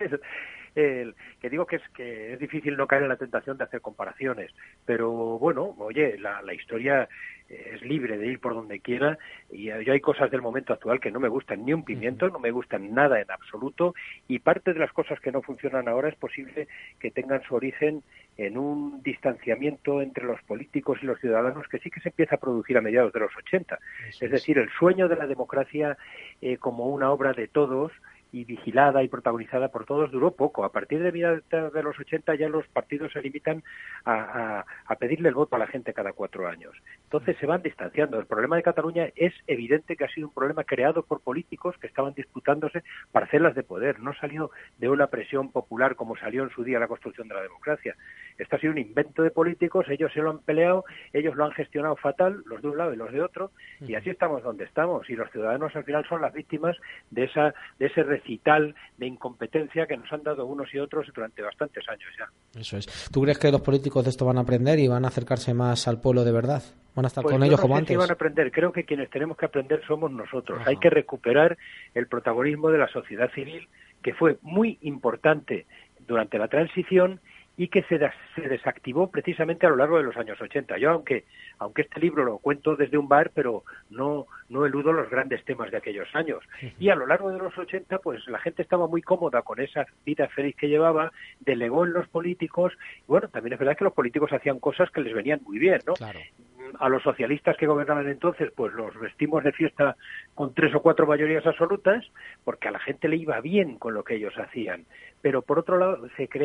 que digo que es difícil no caer en la tentación de hacer comparaciones, pero bueno, oye, la historia es libre de ir por donde quiera y yo hay cosas del momento actual que no me gustan ni un pimiento, no me gustan nada en absoluto y parte de las cosas que no funcionan ahora es posible que tengan su origen en un distanciamiento entre los políticos y los ciudadanos que sí que se empieza a producir a mediados de los 80. Es decir, el sueño de la democracia como una obra de todos y vigilada y protagonizada por todos duró poco. A partir de los 80 ya los partidos se limitan a pedirle el voto a la gente cada 4 años. Entonces se van distanciando. El problema de Cataluña es evidente que ha sido un problema creado por políticos que estaban disputándose parcelas de poder. No salió de una presión popular como salió en su día la construcción de la democracia. Esto ha sido un invento de políticos, ellos se lo han peleado, ellos lo han gestionado fatal, los de un lado y los de otro, y así estamos donde estamos. Y los ciudadanos al final son las víctimas de ese recital de incompetencia que nos han dado unos y otros durante bastantes años ya.
Eso es. ¿Tú crees que los políticos de esto van a aprender y van a acercarse más al pueblo de verdad? ¿Van a estar con ellos como antes?
Pues van a aprender. Creo que quienes tenemos que aprender somos nosotros. Ajá. Hay que recuperar el protagonismo de la sociedad civil, que fue muy importante durante la transición y que se desactivó precisamente a lo largo de los años 80. Yo, aunque este libro lo cuento desde un bar, pero no eludo los grandes temas de aquellos años. Y a lo largo de los 80, pues la gente estaba muy cómoda con esa vida feliz que llevaba, delegó en los políticos, y bueno, también es verdad que los políticos hacían cosas que les venían muy bien, ¿no? Claro. A los socialistas que gobernaban entonces, pues los vestimos de fiesta con 3 o 4 mayorías absolutas, porque a la gente le iba bien con lo que ellos hacían. Pero por otro lado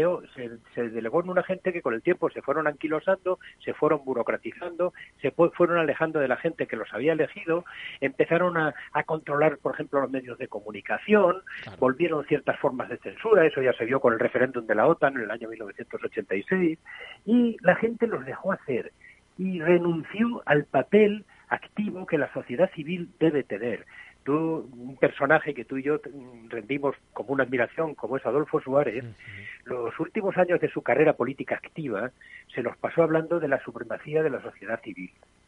se delegó en una gente que con el tiempo se fueron anquilosando, se fueron burocratizando, se fueron alejando de la gente que los había elegido, empezaron a controlar, por ejemplo, los medios de comunicación, claro. Volvieron ciertas formas de censura, eso ya se vio con el referéndum de la OTAN en el año 1986, y la gente los dejó hacer y renunció al papel activo que la sociedad civil debe tener. Un personaje que tú y yo rendimos como una admiración, como es Adolfo Suárez, los últimos años de su carrera política activa se los pasó hablando de la supremacía de la sociedad civil.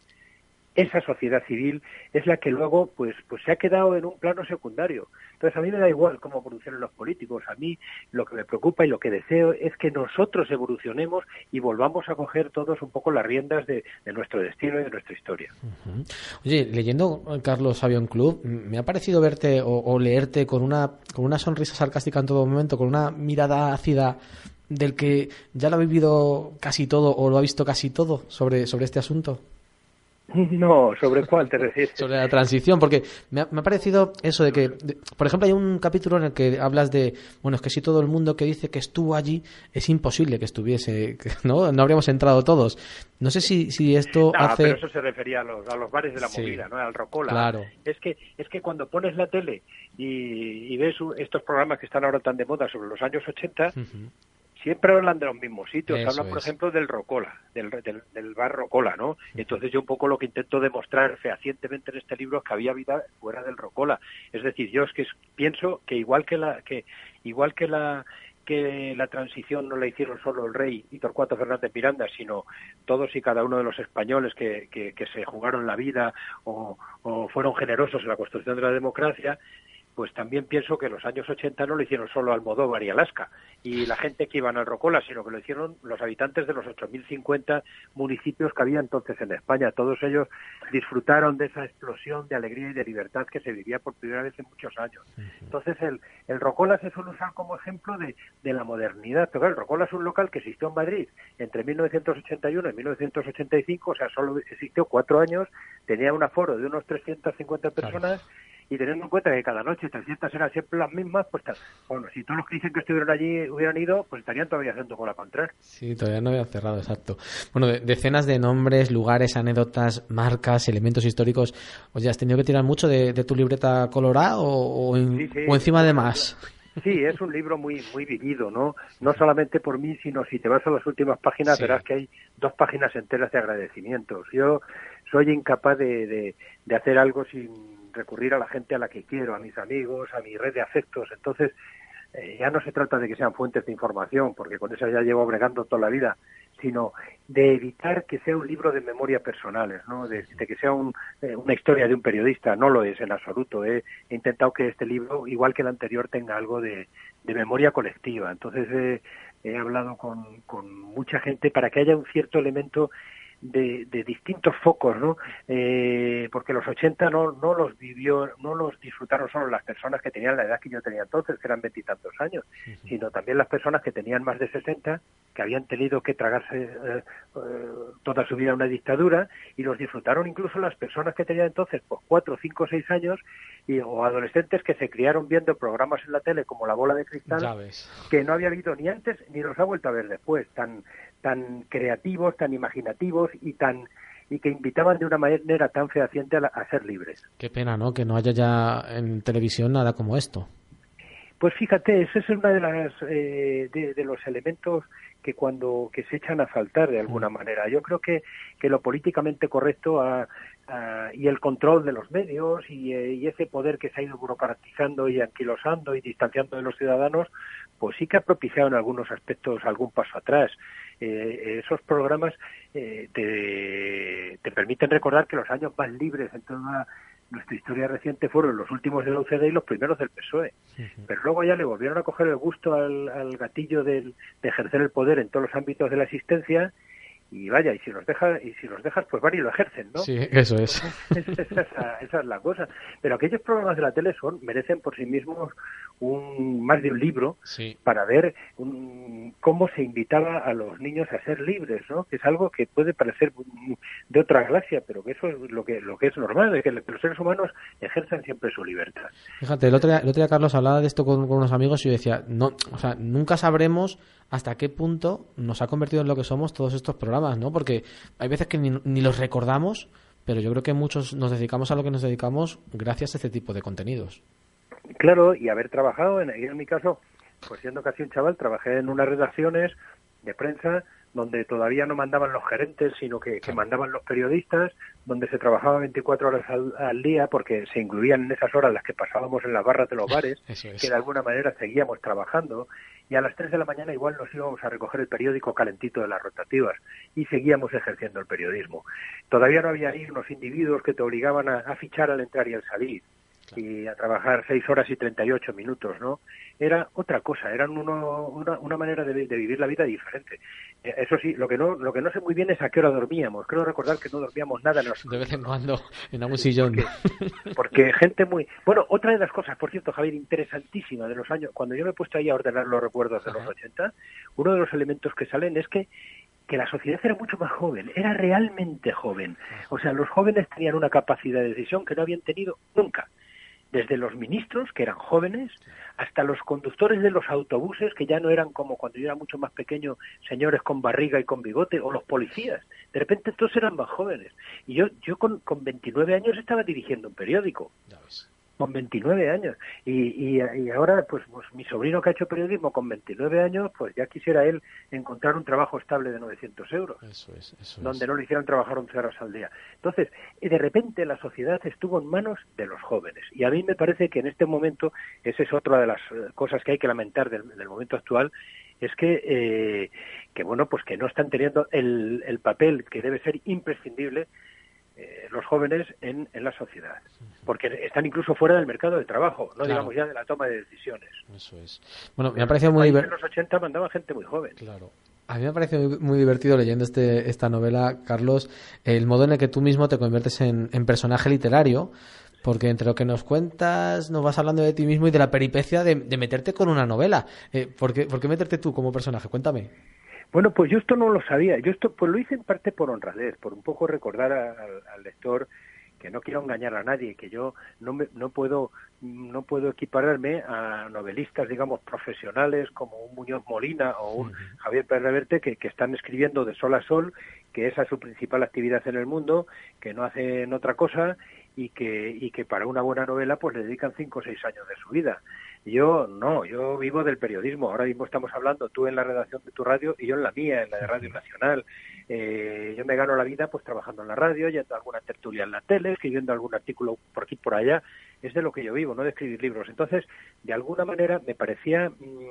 Esa sociedad civil es la que luego pues se ha quedado en un plano secundario. Entonces a mí me da igual cómo evolucionen los políticos. A mí lo que me preocupa y lo que deseo es que nosotros evolucionemos y volvamos a coger todos un poco las riendas de nuestro destino y de nuestra historia.
Oye, leyendo Carlos Avión Club, me ha parecido verte o leerte con una sonrisa sarcástica en todo momento, con una mirada ácida del que ya lo ha vivido casi todo o lo ha visto casi todo sobre este asunto.
No, ¿sobre cuál te refieres?
Sobre la transición, porque me ha parecido eso de que, por ejemplo, hay un capítulo en el que hablas de, bueno, es que si todo el mundo que dice que estuvo allí, es imposible que estuviese, ¿no? No habríamos entrado todos. No sé si esto hace...
pero eso se refería a los bares de la movida, ¿no? Al Rocola.
Claro.
Es que cuando pones la tele y ves estos programas que están ahora tan de moda sobre los años 80... Uh-huh. Siempre hablan de los mismos sitios, hablan, por ejemplo, del Rocola, del bar Rocola, ¿no? Entonces yo un poco lo que intento demostrar fehacientemente en este libro es que había vida fuera del Rocola. Es decir, yo es que pienso que igual que la transición no la hicieron solo el rey y Torcuato Fernández Miranda, sino todos y cada uno de los españoles que se jugaron la vida o fueron generosos en la construcción de la democracia, pues también pienso que los años 80 no lo hicieron solo Almodóvar y Alaska y la gente que iban al Rocola, sino que lo hicieron los habitantes de los 8.050 municipios que había entonces en España. Todos ellos disfrutaron de esa explosión de alegría y de libertad que se vivía por primera vez en muchos años. Entonces el Rocola se suele usar como ejemplo de la modernidad. Pero el Rocola es un local que existió en Madrid entre 1981 y 1985, o sea, solo existió 4 años, tenía un aforo de unos 350 personas. Claro. Y teniendo en cuenta que cada noche 300 eran siempre las mismas, pues bueno, si todos los que dicen que estuvieron allí hubieran ido, pues estarían todavía haciendo cola para entrar.
Sí, todavía no había cerrado, exacto. Bueno, decenas de nombres, lugares, anécdotas, marcas, elementos históricos. Oye, ¿has tenido que tirar mucho de tu libreta colorada o encima de más?
Sí, es un libro muy vivido, ¿no? No solamente por mí, sino si te vas a las últimas páginas, verás que hay 2 páginas enteras de agradecimientos. Yo soy incapaz de hacer algo sin recurrir a la gente a la que quiero, a mis amigos, a mi red de afectos. Entonces, ya no se trata de que sean fuentes de información, porque con eso ya llevo bregando toda la vida, sino de evitar que sea un libro de memorias personales, ¿no? De que sea una historia de un periodista. No lo es en absoluto. He intentado que este libro, igual que el anterior, tenga algo de memoria colectiva. Entonces he hablado con mucha gente para que haya un cierto elemento de distintos focos, ¿no? Porque los 80 no los disfrutaron solo las personas que tenían la edad que yo tenía entonces, que eran 20 y tantos años, sino también las personas que tenían más de 60, que habían tenido que tragarse toda su vida una dictadura, y los disfrutaron incluso las personas que tenían entonces pues 4, 5, 6 años, o adolescentes que se criaron viendo programas en la tele como La Bola de Cristal, que no había habido ni antes ni los ha vuelto a ver después, tan creativos, tan imaginativos y que invitaban de una manera tan fehaciente a ser libres.
Qué pena, ¿no? Que no haya ya en televisión nada como esto.
Pues fíjate, ese es uno de las de los elementos que se echan a faltar de alguna manera. Yo creo que lo políticamente correcto y el control de los medios y ese poder que se ha ido burocratizando y anquilosando y distanciando de los ciudadanos, pues sí que ha propiciado en algunos aspectos algún paso atrás. Esos programas te permiten recordar que los años más libres en toda nuestra historia reciente fueron los últimos de la UCD y los primeros del PSOE. Pero luego ya le volvieron a coger el gusto al gatillo de ejercer el poder en todos los ámbitos de la existencia. Y vaya, y si los dejas, pues van y lo ejercen, ¿no?
Sí, eso es.
Esa es la cosa. Pero aquellos programas de la tele merecen por sí mismos más de un libro, sí, para ver cómo se invitaba a los niños a ser libres, ¿no? Que es algo que puede parecer de otra galaxia, pero que eso es lo que es normal, de que los seres humanos ejerzan siempre su libertad.
Fíjate, el otro día Carlos hablaba de esto con unos amigos y yo decía, nunca sabremos hasta qué punto nos ha convertido en lo que somos todos estos programas, ¿no? Porque hay veces que ni los recordamos, pero yo creo que muchos nos dedicamos a lo que nos dedicamos gracias a este tipo de contenidos.
Claro, y haber trabajado, en mi caso, pues siendo casi un chaval, trabajé en unas redacciones de prensa donde todavía no mandaban los gerentes, sino que mandaban los periodistas, donde se trabajaba 24 horas al día, porque se incluían en esas horas las que pasábamos en las barras de los bares, que de alguna manera seguíamos trabajando, y a las 3 de la mañana igual nos íbamos a recoger el periódico calentito de las rotativas, y seguíamos ejerciendo el periodismo. Todavía no había ahí unos individuos que te obligaban a fichar al entrar y al salir, y a trabajar 6 horas y 38 minutos, ¿no? Era otra cosa, era una manera de vivir la vida diferente. Eso sí, lo que no sé muy bien es a qué hora dormíamos. Creo recordar que no dormíamos nada.
De vez en cuando, en algún sillón.
Porque gente muy... Bueno, otra de las cosas, por cierto, Javier, interesantísima de los años, cuando yo me he puesto ahí a ordenar los recuerdos de los 80, uno de los elementos que salen es que que la sociedad era mucho más joven, era realmente joven. O sea, los jóvenes tenían una capacidad de decisión que no habían tenido nunca. Desde los ministros, que eran jóvenes, hasta los conductores de los autobuses, que ya no eran como cuando yo era mucho más pequeño, señores con barriga y con bigote, o los policías. De repente todos eran más jóvenes. Y yo con 29 años estaba dirigiendo un periódico. Ya ves. Con 29 años. Y ahora, pues mi sobrino que ha hecho periodismo con 29 años, pues ya quisiera él encontrar un trabajo estable de 900 euros. Eso donde no le hicieran trabajar 11 horas al día. Entonces, de repente la sociedad estuvo en manos de los jóvenes. Y a mí me parece que en este momento, esa es otra de las cosas que hay que lamentar del momento actual, es que bueno, pues que no están teniendo el papel que debe ser imprescindible los jóvenes en la sociedad, porque están incluso fuera del mercado de trabajo, no digamos ya de la toma de decisiones.
Eso es. Bueno, me ha parecido muy divertido.
En los 80 mandaba gente muy joven.
Claro. A mí me ha parecido muy divertido leyendo esta novela, Carlos, el modo en el que tú mismo te conviertes en personaje literario, porque entre lo que nos cuentas nos vas hablando de ti mismo y de la peripecia de meterte con una novela. ¿Por qué meterte tú como personaje? Cuéntame.
Bueno, pues yo esto no lo sabía. Yo esto pues lo hice en parte por honradez, por un poco recordar al lector que no quiero engañar a nadie, que yo no puedo equipararme a novelistas, digamos, profesionales como un Muñoz Molina o un Javier Pérez Reverte que están escribiendo de sol a sol, que esa es su principal actividad en el mundo, que no hacen otra cosa y que para una buena novela pues le dedican 5 o 6 años de su vida. Yo vivo del periodismo. Ahora mismo estamos hablando tú en la redacción de tu radio y yo en la mía, en la de Radio Nacional. Yo me gano la vida pues trabajando en la radio, yendo a alguna tertulia en la tele, escribiendo algún artículo por aquí por allá. Es de lo que yo vivo, no de escribir libros. Entonces, de alguna manera me parecía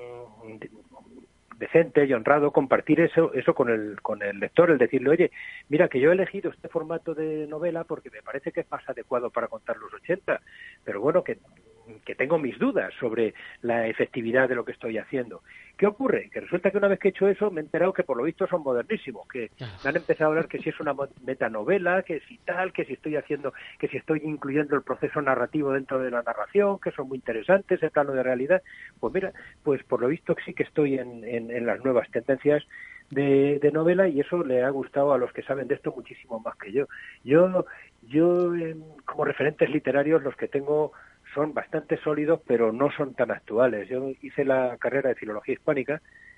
decente y honrado compartir eso con el lector, el decirle, oye, mira que yo he elegido este formato de novela porque me parece que es más adecuado para contar los 80, pero bueno, que tengo mis dudas sobre la efectividad de lo que estoy haciendo. ¿Qué ocurre? Que resulta que una vez que he hecho eso me he enterado que por lo visto son modernísimos, que me han empezado a hablar que si es una metanovela, que si tal, que si estoy incluyendo el proceso narrativo dentro de la narración, que son muy interesantes, el plano de realidad. Pues mira, pues por lo visto sí que estoy en las nuevas tendencias de novela y eso le ha gustado a los que saben de esto muchísimo más que yo. Yo como referentes literarios los que tengo son bastante sólidos, pero no son tan actuales. Yo hice la carrera de Filología Hispánica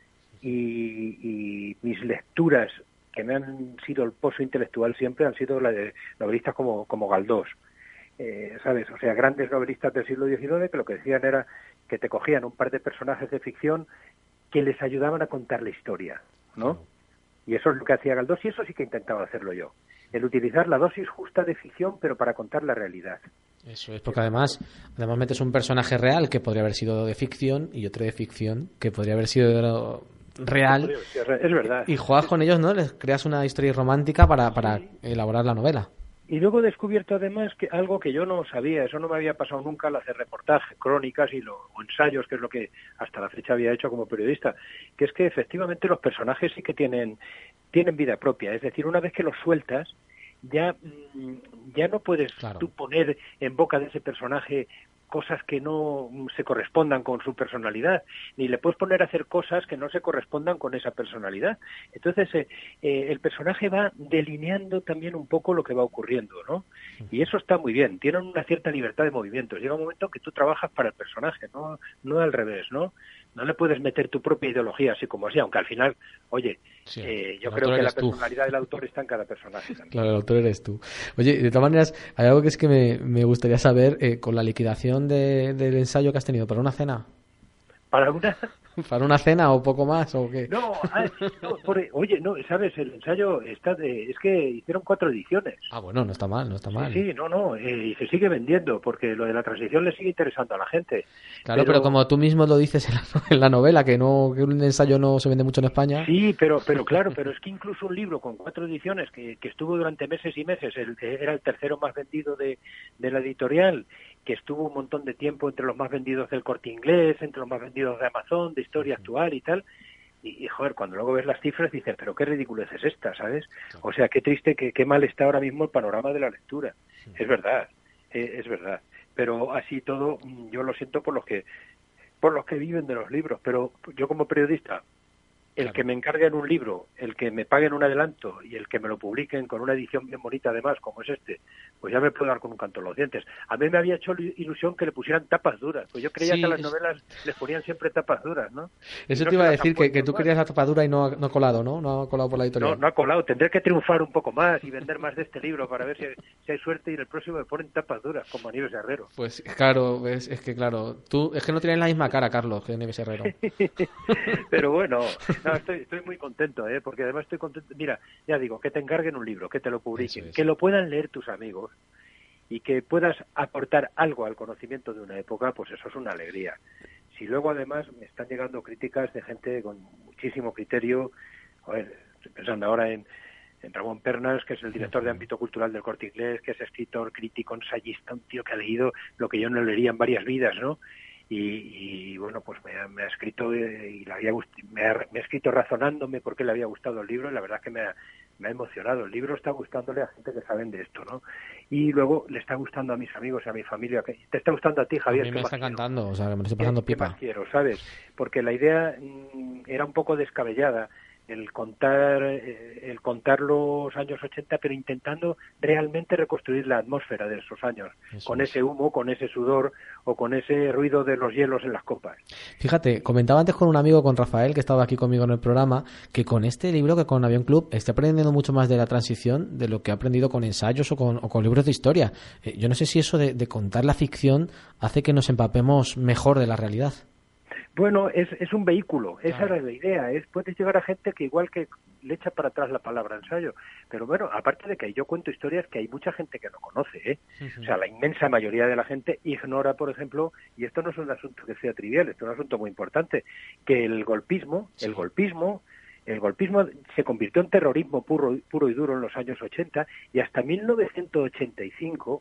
y mis lecturas que me han sido el pozo intelectual siempre han sido la de novelistas como Galdós, ¿sabes? O sea, grandes novelistas del siglo XIX que lo que decían era que te cogían un par de personajes de ficción que les ayudaban a contar la historia, ¿no? Y eso es lo que hacía Galdós y eso sí que intentaba hacerlo yo. El utilizar la dosis justa de ficción, pero para contar la realidad.
Eso es, porque además metes un personaje real que podría haber sido de ficción y otro de ficción que podría haber sido real.
Es verdad.
Y juegas con ellos, ¿no? Les creas una historia romántica para elaborar la novela.
Y luego he descubierto además que algo que yo no sabía, eso no me había pasado nunca al hacer reportajes, crónicas o ensayos, que es lo que hasta la fecha había hecho como periodista, que es que efectivamente los personajes sí que tienen vida propia. Es decir, una vez que los sueltas, ya no puedes tú poner en boca de ese personaje cosas que no se correspondan con su personalidad, ni le puedes poner a hacer cosas que no se correspondan con esa personalidad. Entonces, el personaje va delineando también un poco lo que va ocurriendo, ¿no? Y eso está muy bien, tienen una cierta libertad de movimientos. Llega un momento que tú trabajas para el personaje, no al revés, ¿no? No le puedes meter tu propia ideología así como así, aunque al final, oye, yo creo que la personalidad del autor está en cada personaje también.
Claro, el autor eres tú. Oye, de todas maneras, hay algo que es que me gustaría saber, con la liquidación del ensayo que has tenido, ¿para una cena?
¿Para una?
¿Para una cena o poco más o qué?
Oye, no, ¿sabes? El ensayo es que hicieron 4 ediciones.
Ah, bueno, no está mal.
Sí, y se sigue vendiendo, porque lo de la transición le sigue interesando a la gente.
Claro, pero como tú mismo lo dices en la novela, que un ensayo no se vende mucho en España.
Sí, pero es que incluso un libro con 4 ediciones, que estuvo durante meses y meses, era el tercero más vendido de la editorial, que estuvo un montón de tiempo entre los más vendidos del Corte Inglés, entre los más vendidos de Amazon, de Historia Actual y tal, y joder, cuando luego ves las cifras dices, pero qué ridiculez es esta, ¿sabes? O sea, qué triste, qué mal está ahora mismo el panorama de la lectura. Es verdad, pero así todo, yo lo siento por los que viven de los libros, pero yo como periodista el que me encarguen un libro, el que me paguen un adelanto y el que me lo publiquen con una edición bien bonita además, como es este, pues ya me puedo dar con un canto en los dientes. A mí me había hecho ilusión que le pusieran tapas duras, pues yo creía que a las novelas les ponían siempre tapas duras, ¿no?
Eso te iba a decir, que tú querías la tapa dura y no ha colado, ¿no? No ha colado por la editorial.
No ha colado, tendré que triunfar un poco más y vender más de este libro para ver si hay suerte y en el próximo me ponen tapas duras, como Nieves Herrero.
Pues claro, es que claro, tú es que no tienes la misma cara, Carlos, que Nieves Herrero.
Pero bueno, no, estoy muy contento, porque además estoy contento. Mira, ya digo, que te encarguen un libro, que te lo publiquen, que lo puedan leer tus amigos y que puedas aportar algo al conocimiento de una época, pues eso es una alegría. Si luego además me están llegando críticas de gente con muchísimo criterio, estoy pensando ahora en Ramón Pernas, que es el director de ámbito cultural del Corte Inglés, que es escritor, crítico, ensayista, un tío que ha leído lo que yo no leería en varias vidas, ¿no? Y bueno, pues me ha escrito y me ha escrito razonándome por qué le había gustado el libro, y la verdad es que me ha emocionado. El libro está gustándole a gente que saben de esto, ¿no? Y luego le está gustando a mis amigos y a mi familia. Te está gustando a ti, Javier.
A mí me está encantando, o sea, que me lo estoy pasando pipa.
¿Qué más quiero, sabes? Porque la idea era un poco descabellada, el contar los años 80, pero intentando realmente reconstruir la atmósfera de esos años, con ese humo, con ese sudor o con ese ruido de los hielos en las copas.
Fíjate, comentaba antes con un amigo, con Rafael, que estaba aquí conmigo en el programa, que con este libro, que con Avión Club, está aprendiendo mucho más de la transición de lo que ha aprendido con ensayos o con libros de historia. Yo no sé si eso de contar la ficción hace que nos empapemos mejor de la realidad.
Bueno, es un vehículo, esa era la idea, puedes llegar a gente que igual que le echa para atrás la palabra ensayo, pero bueno, aparte de que yo cuento historias que hay mucha gente que no conoce, O sea, la inmensa mayoría de la gente ignora, por ejemplo, y esto no es un asunto que sea trivial, esto es un asunto muy importante, que el golpismo se convirtió en terrorismo puro y duro en los años 80, y hasta 1985,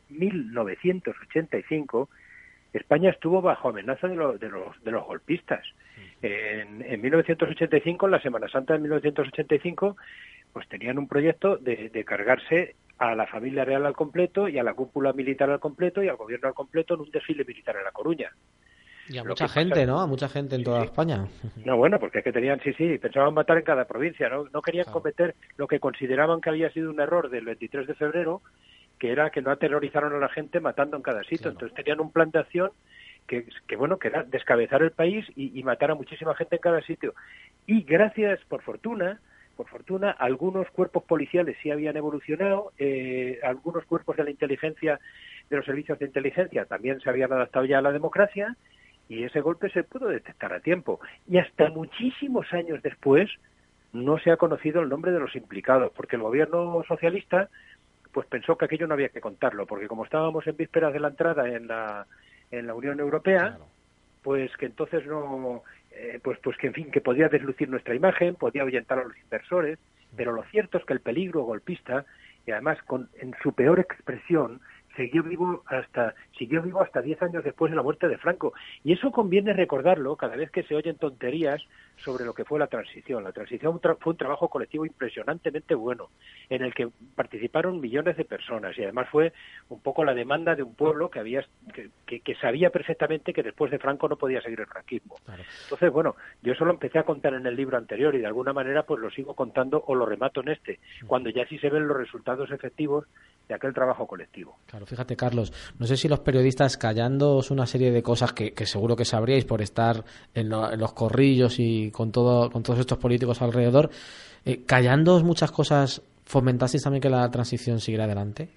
España estuvo bajo amenaza de los golpistas. En 1985, en la Semana Santa de 1985, pues tenían un proyecto de cargarse a la familia real al completo y a la cúpula militar al completo y al gobierno al completo en un desfile militar en La Coruña.
Y a mucha gente, ¿no? A mucha gente en toda España.
No, bueno, porque es que tenían, pensaban matar en cada provincia, ¿no? No querían cometer lo que consideraban que había sido un error del 23 de febrero, que era que no aterrorizaron a la gente matando en cada sitio. Claro. Entonces tenían un plan de acción que era descabezar el país y matar a muchísima gente en cada sitio. Y gracias, por fortuna, algunos cuerpos policiales sí habían evolucionado, algunos cuerpos de la inteligencia, de los servicios de inteligencia, también se habían adaptado ya a la democracia, y ese golpe se pudo detectar a tiempo. Y hasta muchísimos años después no se ha conocido el nombre de los implicados, porque el gobierno socialista pues pensó que aquello no había que contarlo, porque como estábamos en vísperas de la entrada en la Unión Europea, claro, pues que entonces no, pues que en fin, que podía deslucir nuestra imagen, podía ahuyentar a los inversores, pero lo cierto es que el peligro golpista, y además en su peor expresión, siguió vivo hasta 10 años después de la muerte de Franco. Y eso conviene recordarlo cada vez que se oyen tonterías sobre lo que fue la transición. La transición fue un trabajo colectivo impresionantemente bueno, en el que participaron millones de personas, y además fue un poco la demanda de un pueblo que sabía perfectamente que después de Franco no podía seguir el franquismo. Claro. Entonces, bueno, yo eso lo empecé a contar en el libro anterior y de alguna manera pues lo sigo contando o lo remato en este, cuando ya sí se ven los resultados efectivos de aquel trabajo colectivo.
Claro, fíjate, Carlos, no sé si los periodistas, callándoos una serie de cosas que seguro que sabríais por estar en los corrillos y con todos estos políticos alrededor, callándoos muchas cosas, ¿fomentasteis también que la transición siguiera adelante?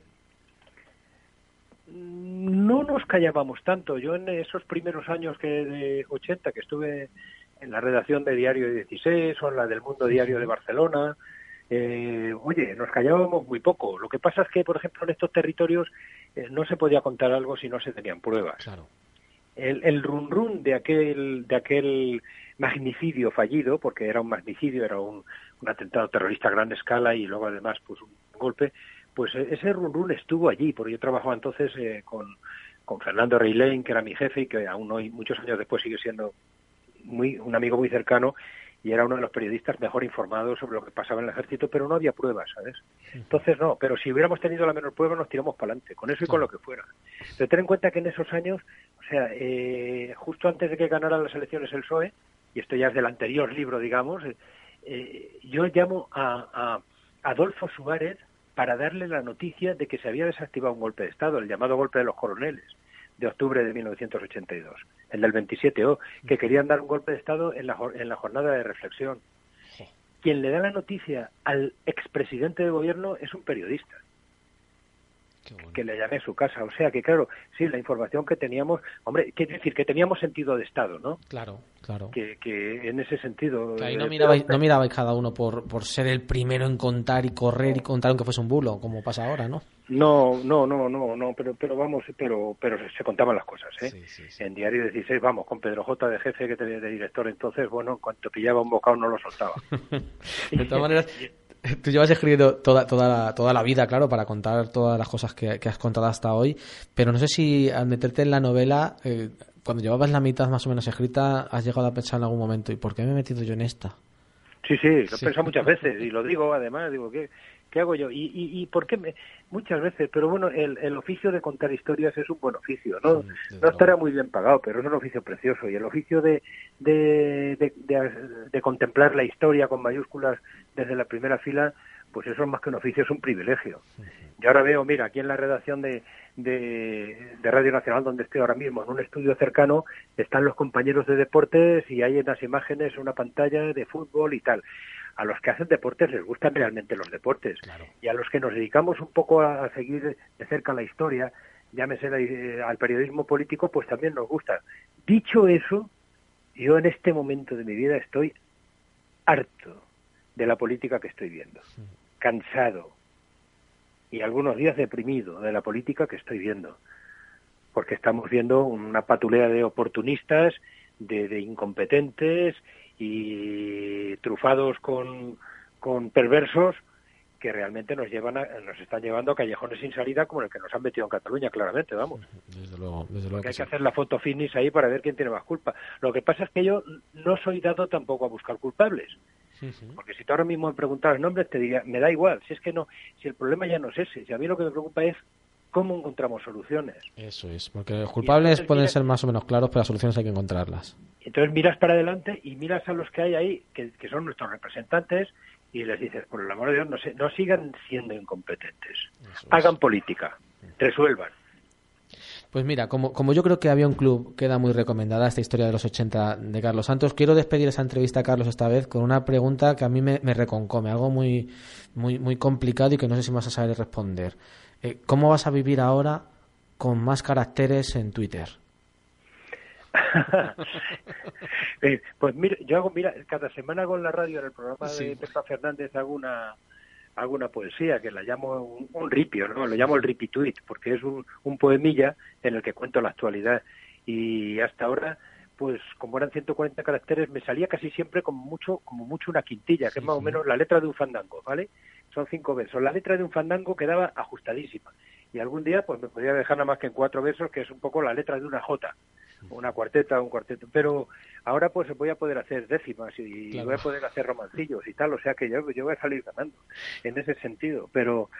No nos callábamos tanto. Yo en esos primeros años de 80 que estuve en la redacción de Diario 16 o en la del Mundo Diario de Barcelona, nos callábamos muy poco. Lo que pasa es que, por ejemplo, en estos territorios no se podía contar algo si no se tenían pruebas. Claro. El run de aquel magnicidio fallido, porque era un magnicidio, era un atentado terrorista a gran escala y luego además pues un golpe, pues ese run estuvo allí, porque yo trabajaba entonces con Fernando Reilén, que era mi jefe y que aún hoy, muchos años después, sigue siendo un amigo muy cercano, y era uno de los periodistas mejor informados sobre lo que pasaba en el ejército, pero no había pruebas, ¿sabes? Entonces no, pero si hubiéramos tenido la menor prueba nos tiramos para adelante, con eso y con lo que fuera. Pero ten en cuenta que en esos años, justo antes de que ganara las elecciones el PSOE, y esto ya es del anterior libro, digamos, yo llamo a Adolfo Suárez para darle la noticia de que se había desactivado un golpe de Estado, el llamado golpe de los coroneles, de octubre de 1982, el del 27O, que querían dar un golpe de Estado en la jornada de reflexión. Quien le da la noticia al expresidente de gobierno es un periodista, que le llame a su casa. O sea que, claro, sí, la información que teníamos, hombre, quiere decir que teníamos sentido de Estado, ¿no?
Claro.
Que en ese sentido...
Que ahí no mirabais cada uno por ser el primero en contar y correr y contar aunque fuese un bulo, como pasa ahora, ¿no?
No, pero vamos, pero se contaban las cosas, ¿eh?
Sí.
En Diario 16, vamos, con Pedro J. de jefe, que tenía de director entonces, bueno, en cuanto pillaba un bocado no lo soltaba.
De todas maneras, tú llevas escribiendo toda la vida, claro, para contar todas las cosas que has contado hasta hoy, pero no sé si al meterte en la novela, cuando llevabas la mitad más o menos escrita, has llegado a pensar en algún momento, ¿y por qué me he metido yo en esta?
Sí, lo he pensado muchas veces, y lo digo además, digo, ¿qué hago yo? ¿Y por qué? Muchas veces, pero bueno, el oficio de contar historias es un buen oficio, ¿no? No estará muy bien pagado, pero es un oficio precioso, y el oficio de contemplar la historia con mayúsculas desde la primera fila, pues eso es más que un oficio, es un privilegio. Yo ahora veo, mira, aquí en la redacción de Radio Nacional, donde estoy ahora mismo, en un estudio cercano, están los compañeros de deportes y hay en las imágenes una pantalla de fútbol y tal. A los que hacen deportes les gustan realmente los deportes. Claro. Y a los que nos dedicamos un poco a seguir de cerca la historia, llámese al periodismo político, pues también nos gusta. Dicho eso, yo en este momento de mi vida estoy harto de la política que estoy viendo, cansado y algunos días deprimido de la política que estoy viendo, porque estamos viendo una patulea de oportunistas, de incompetentes y trufados con perversos que realmente nos están llevando a callejones sin salida como el que nos han metido en Cataluña, claramente, vamos. Desde luego que hay que hacer la foto finish ahí para ver quién tiene más culpa. Lo que pasa es que yo no soy dado tampoco a buscar culpables. Porque si tú ahora mismo me preguntaras nombres, te diría, me da igual, si el problema ya no es ese, si a mí lo que me preocupa es cómo encontramos soluciones.
Eso es, porque los culpables pueden ser más o menos claros, pero las soluciones hay que encontrarlas.
Entonces miras para adelante y miras a los que hay ahí, que son nuestros representantes, y les dices, por el amor de Dios, no sigan siendo incompetentes. Hagan política, resuelvan.
Pues mira, como yo creo que Avión Club queda muy recomendada esta historia de los 80 de Carlos Santos, quiero despedir esa entrevista a Carlos esta vez con una pregunta que a mí me reconcome, algo muy, muy, muy complicado y que no sé si me vas a saber responder. ¿Cómo vas a vivir ahora con más caracteres en Twitter?
Pues mira, cada semana hago en la radio, en el programa de Pepa Fernández, hago una poesía que la llamo un ripio, ¿no? Lo llamo el ripituit, porque es un poemilla en el que cuento la actualidad. Y hasta ahora, pues como eran 140 caracteres, me salía casi siempre como mucho una quintilla, que es más o menos la letra de un fandango, ¿vale? Son 5 versos. La letra de un fandango quedaba ajustadísima. Y algún día pues me podía dejar nada más que en 4 versos, que es un poco la letra de una jota, una cuarteta, un cuarteto. Pero ahora pues voy a poder hacer décimas y claro, voy a poder hacer romancillos y tal, o sea que yo voy a salir ganando en ese sentido. Pero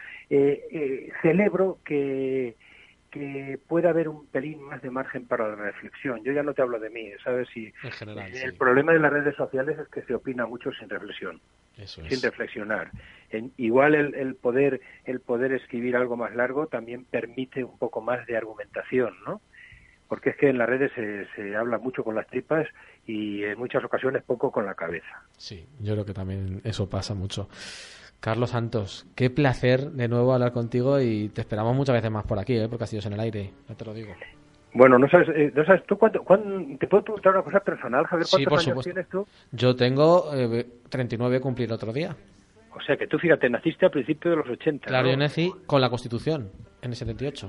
celebro que pueda haber un pelín más de margen para la reflexión. Yo ya no te hablo de mí, ¿sabes? En general, el problema de las redes sociales es que se opina mucho sin reflexión. Sin reflexionar. Igual el poder escribir algo más largo también permite un poco más de argumentación, ¿no? Porque es que en las redes se habla mucho con las tripas y en muchas ocasiones poco con la cabeza.
Sí, yo creo que también eso pasa mucho. Carlos Santos, qué placer de nuevo hablar contigo y te esperamos muchas veces más por aquí, por Castillos en el Aire, ya te lo digo.
Bueno, no sabes tú cuánto, ¿te puedo preguntar una cosa personal, Javier? ¿Cuántos años tienes tú?
Yo tengo 39 cumplir otro día.
O sea que tú, fíjate, naciste a principios de los 80.
Claro,
¿no?
Yo nací con la Constitución, en el 78.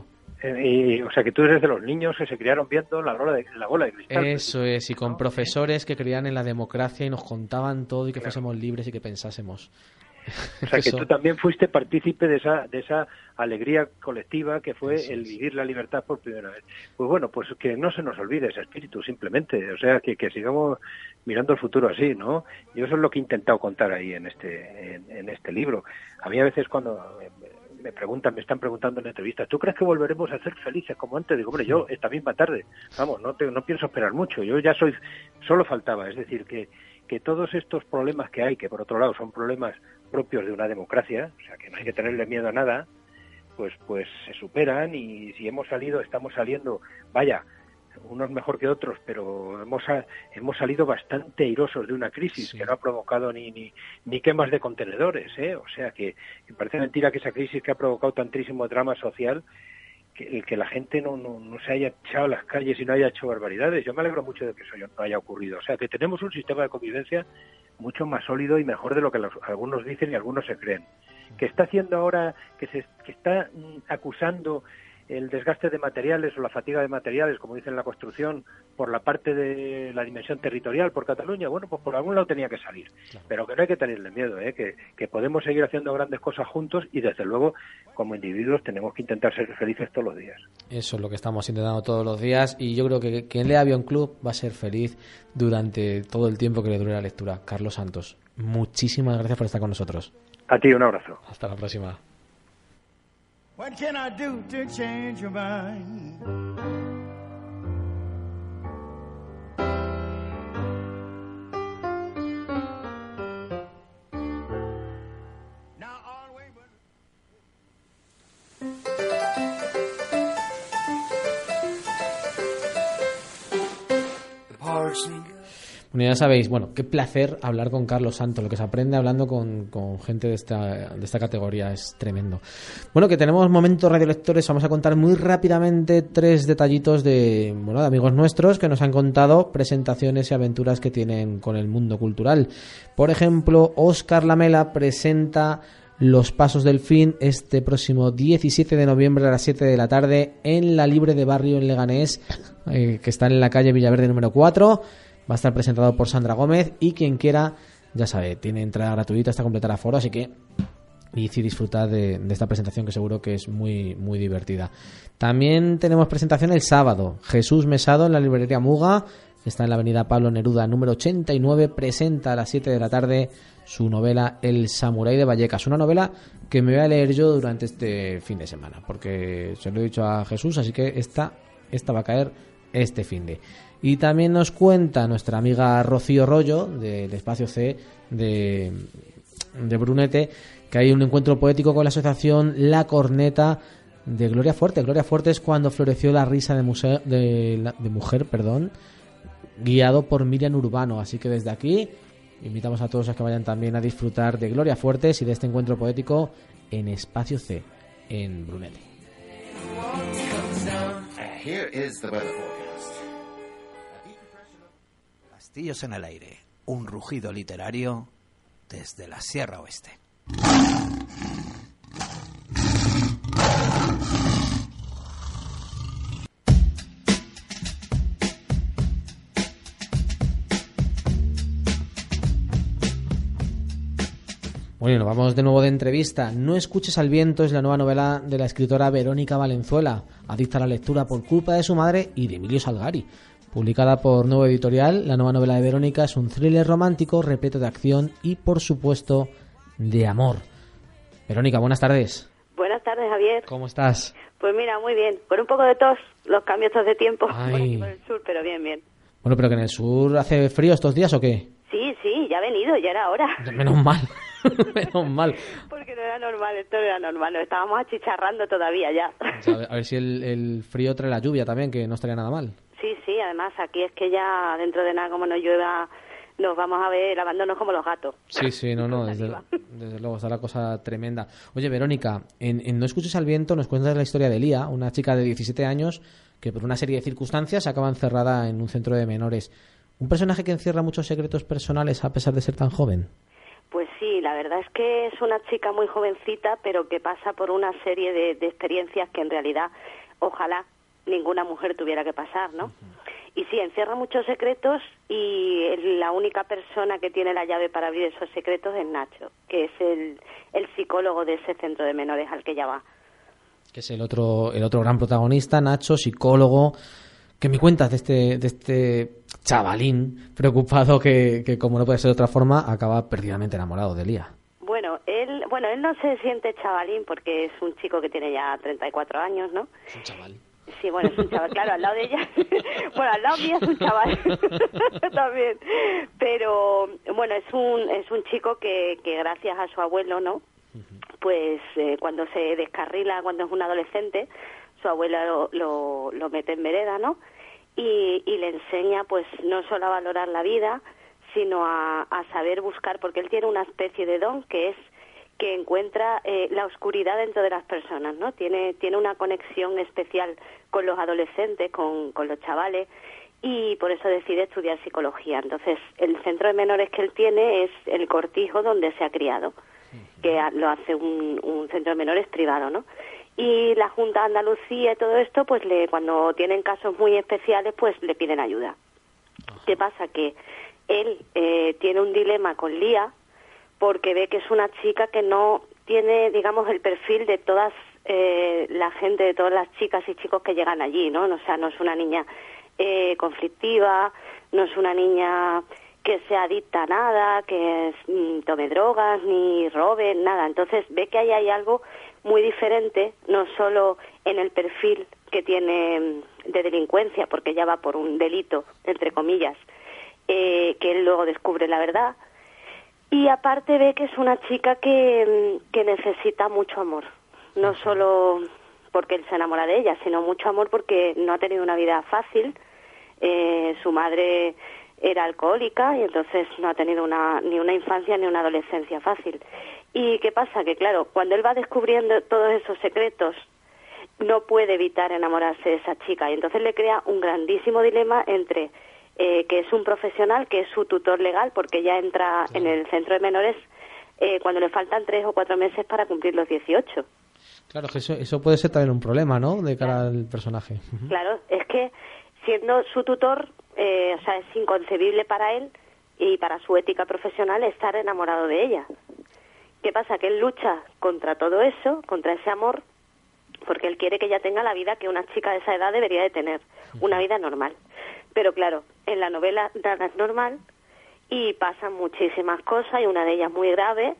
O sea que tú eres de los niños que se criaron viendo la bola de cristal.
Eso es, y con profesores que creían en la democracia y nos contaban todo y que fuésemos libres y que pensásemos.
O sea que tú también fuiste partícipe de esa alegría colectiva que fue el vivir la libertad por primera vez. Pues bueno, pues que no se nos olvide ese espíritu simplemente, o sea que sigamos mirando el futuro así, ¿no? Yo eso es lo que he intentado contar ahí en este libro. A mí a veces cuando me están preguntando en entrevistas, ¿tú crees que volveremos a ser felices como antes? Digo, hombre, yo esta misma tarde, vamos, no pienso esperar mucho, yo ya solo faltaba, es decir, que que todos estos problemas que hay, que por otro lado son problemas propios de una democracia, o sea que no hay que tenerle miedo a nada, pues se superan, y si estamos saliendo, vaya, unos mejor que otros, pero hemos salido bastante airosos de una crisis que no ha provocado ni quemas de contenedores, o sea que me parece mentira que esa crisis que ha provocado tantísimo drama social, que la gente no se haya echado a las calles y no haya hecho barbaridades. Yo me alegro mucho de que eso no haya ocurrido. O sea, que tenemos un sistema de convivencia mucho más sólido y mejor de lo que algunos dicen y algunos se creen. Que está haciendo ahora, que está acusando el desgaste de materiales o la fatiga de materiales, como dicen en la construcción, por la parte de la dimensión territorial, por Cataluña, bueno, pues por algún lado tenía que salir. Claro. Pero que no hay que tenerle miedo, que podemos seguir haciendo grandes cosas juntos y, desde luego, como individuos tenemos que intentar ser felices todos los días.
Eso es lo que estamos intentando todos los días, y yo creo que quien lea Avión Club va a ser feliz durante todo el tiempo que le dure la lectura. Carlos Santos, muchísimas gracias por estar con nosotros.
A ti, un abrazo.
Hasta la próxima.
What can I do to change your mind?
Bueno, ya sabéis, qué placer hablar con Carlos Santos. Lo que se aprende hablando con gente de esta categoría es tremendo. Bueno, que tenemos momentos radiolectores. Vamos a contar muy rápidamente 3 detallitos de amigos nuestros que nos han contado presentaciones y aventuras que tienen con el mundo cultural. Por ejemplo, Óscar Lamela presenta Los Pasos del Fin este próximo 17 de noviembre a las 7 de la tarde en la Libre de Barrio en Leganés, que está en la calle Villaverde número 4. Va a estar presentado por Sandra Gómez, y quien quiera, ya sabe, tiene entrada gratuita hasta completar aforo, así que disfrutad de esta presentación, que seguro que es muy, muy divertida. También tenemos presentación el sábado. Jesús Mesado en la librería Muga, que está en la avenida Pablo Neruda número 89, presenta a las 7 de la tarde su novela El Samurái de Vallecas, una novela que me voy a leer yo durante este fin de semana, porque se lo he dicho a Jesús, así que esta va a caer este finde. Y también nos cuenta nuestra amiga Rocío Rollo, del Espacio C de Brunete, que hay un encuentro poético con la asociación La Corneta de Gloria Fuerte. Gloria Fuerte es cuando floreció la risa de mujer, guiado por Miriam Urbano. Así que desde aquí invitamos a todos a que vayan también a disfrutar de Gloria Fuertes y de este encuentro poético en Espacio C, en Brunete.
Here is the weather forecast.
Castillos en el aire, un rugido literario desde la Sierra Oeste.
Bueno, vamos de nuevo de entrevista. No escuches al viento es la nueva novela de la escritora Verónica Valenzuela, adicta a la lectura por culpa de su madre y de Emilio Salgari. Publicada por Nuevo Editorial, la nueva novela de Verónica es un thriller romántico repleto de acción y, por supuesto, de amor. Verónica, buenas tardes.
Buenas tardes, Javier.
¿Cómo estás?
Pues mira, muy bien. Con un poco de tos, los cambios de tiempo por
Ay.
aquí por el sur, pero bien, bien.
Bueno, pero que en el sur hace frío estos días, ¿o qué?
Sí, ya ha venido, ya era hora.
Menos mal. Menos mal.
Porque no era normal, esto no era normal, nos estábamos achicharrando todavía ya.
O sea, a ver si el frío trae la lluvia también, que no estaría nada mal.
Sí, además aquí es que ya dentro de nada, como nos llueva, nos vamos a ver lavándonos como los gatos.
Sí, no, desde luego está la cosa tremenda. Oye, Verónica, en No escuches al viento nos cuentas la historia de Lía, una chica de 17 años que por una serie de circunstancias acaba encerrada en un centro de menores. ¿Un personaje que encierra muchos secretos personales a pesar de ser tan joven?
Pues sí, la verdad es que es una chica muy jovencita, pero que pasa por una serie de experiencias que en realidad ojalá ninguna mujer tuviera que pasar, ¿no? Y sí, encierra muchos secretos, y la única persona que tiene la llave para abrir esos secretos es Nacho, que es el psicólogo de ese centro de menores al que ella va.
Que es el otro gran protagonista, Nacho, psicólogo. ¿Qué me cuentas de este chavalín preocupado que como no puede ser de otra forma, acaba perdidamente enamorado de Lía?
Bueno, él no se siente chavalín porque es un chico que tiene ya 34 años, ¿no?
Es un chaval.
Sí, bueno, es un chaval, claro, al lado de ella, bueno, al lado mío es un chaval también, pero bueno, es un chico que gracias a su abuelo, ¿no? Pues cuando se descarrila, cuando es un adolescente, su abuela lo mete en vereda, ¿no? Y le enseña, pues, no solo a valorar la vida, sino a saber buscar, porque él tiene una especie de don que es que encuentra la oscuridad dentro de las personas, ¿no? Tiene una conexión especial con los adolescentes, con los chavales, y por eso decide estudiar psicología. Entonces, el centro de menores que él tiene es el Cortijo, donde se ha criado, que lo hace un centro de menores privado, ¿no? Y la Junta de Andalucía y todo esto, pues cuando tienen casos muy especiales, pues le piden ayuda. ¿Qué pasa? Que él tiene un dilema con Lía, porque ve que es una chica que no tiene, digamos, el perfil de todas la gente, de todas las chicas y chicos que llegan allí, ¿no? O sea, no es una niña conflictiva, no es una niña que sea adicta a nada, que tome drogas, ni robe, nada. Entonces ve que ahí hay algo muy diferente, no solo en el perfil que tiene de delincuencia, porque ella va por un delito, entre comillas, que él luego descubre la verdad, y aparte ve que es una chica que necesita mucho amor, no solo porque él se enamora de ella, sino mucho amor porque no ha tenido una vida fácil. Su madre era alcohólica y entonces no ha tenido ni una infancia ni una adolescencia fácil. ¿Y qué pasa? Que claro, cuando él va descubriendo todos esos secretos, no puede evitar enamorarse de esa chica, y entonces le crea un grandísimo dilema entre que es un profesional, que es su tutor legal, porque ya entra en el centro de menores cuando le faltan 3 o 4 meses para cumplir los 18.
Claro, que eso puede ser también un problema, ¿no?, de cara al personaje.
Claro, es que siendo su tutor, o sea, es inconcebible para él y para su ética profesional estar enamorado de ella. ¿Qué pasa? Que él lucha contra todo eso, contra ese amor, porque él quiere que ella tenga la vida que una chica de esa edad debería de tener, una vida normal. Pero claro, en la novela nada es normal y pasan muchísimas cosas, y una de ellas muy grave,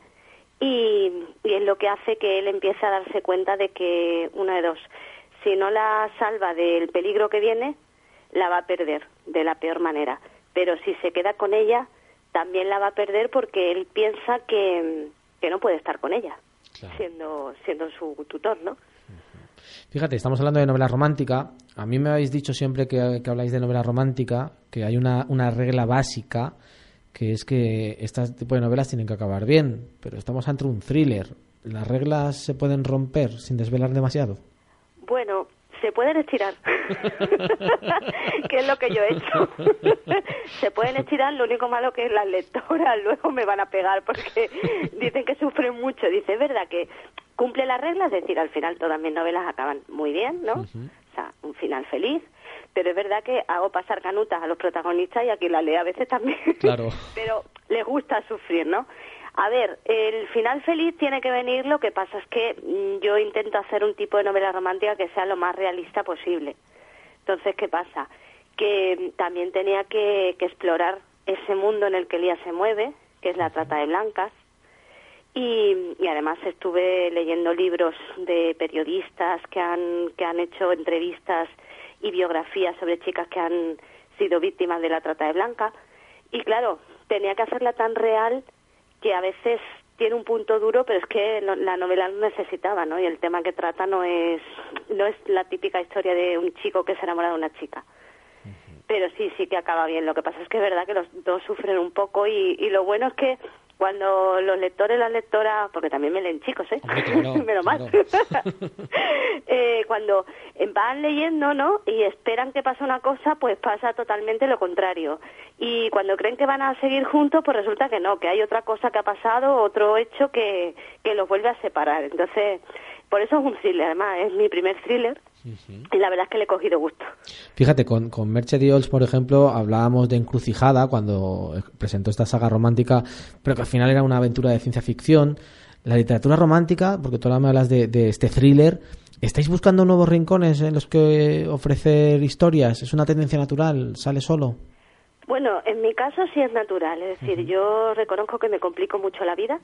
y es lo que hace que él empiece a darse cuenta de que, una de dos, si no la salva del peligro que viene, la va a perder de la peor manera. Pero si se queda con ella, también la va a perder, porque él piensa que no puede estar con ella, claro, siendo su tutor, ¿no?
Fíjate, estamos hablando de novela romántica. A mí me habéis dicho siempre que habláis de novela romántica que hay una regla básica, que es que este tipo de novelas tienen que acabar bien, pero estamos ante un thriller. ¿Las reglas se pueden romper sin desvelar demasiado?
Bueno, se pueden estirar, que es lo que yo he hecho. Se pueden estirar, lo único malo que es las lectoras luego me van a pegar, porque dicen que sufren mucho. Dice, es verdad que cumple las reglas, es decir, al final todas mis novelas acaban muy bien, ¿no? O sea, un final feliz, pero es verdad que hago pasar canutas a los protagonistas, y a quien la lee a veces también. Claro. Pero les gusta sufrir, ¿no? A ver, el final feliz tiene que venir, lo que pasa es que yo intento hacer un tipo de novela romántica que sea lo más realista posible. Entonces, ¿qué pasa? Que también tenía que explorar ese mundo en el que Lía se mueve, que es la trata de blancas, y además estuve leyendo libros de periodistas que han hecho entrevistas y biografías sobre chicas que han sido víctimas de la trata de blancas, y claro, tenía que hacerla tan real que a veces tiene un punto duro, pero es que la novela lo necesitaba, ¿no? Y el tema que trata no es la típica historia de un chico que se enamora de una chica. Pero sí que acaba bien. Lo que pasa es que es verdad que los dos sufren un poco, y lo bueno es que cuando los lectores, las lectoras, porque también me leen chicos, claro, menos mal, cuando van leyendo, ¿no?, y esperan que pase una cosa, pues pasa totalmente lo contrario. Y cuando creen que van a seguir juntos, pues resulta que no, que hay otra cosa que ha pasado, otro hecho que los vuelve a separar. Entonces, por eso es un thriller, además, es mi primer thriller. Y la verdad es que le he cogido gusto.
Fíjate, con Merche Diols, por ejemplo, hablábamos de Encrucijada cuando presentó esta saga romántica, pero que al final era una aventura de ciencia ficción. La literatura romántica, porque tú ahora me hablas de este thriller, ¿estáis buscando nuevos rincones en los que ofrecer historias? ¿Es una tendencia natural? ¿Sale solo?
Bueno, en mi caso sí es natural, es decir, yo reconozco que me complico mucho la vida.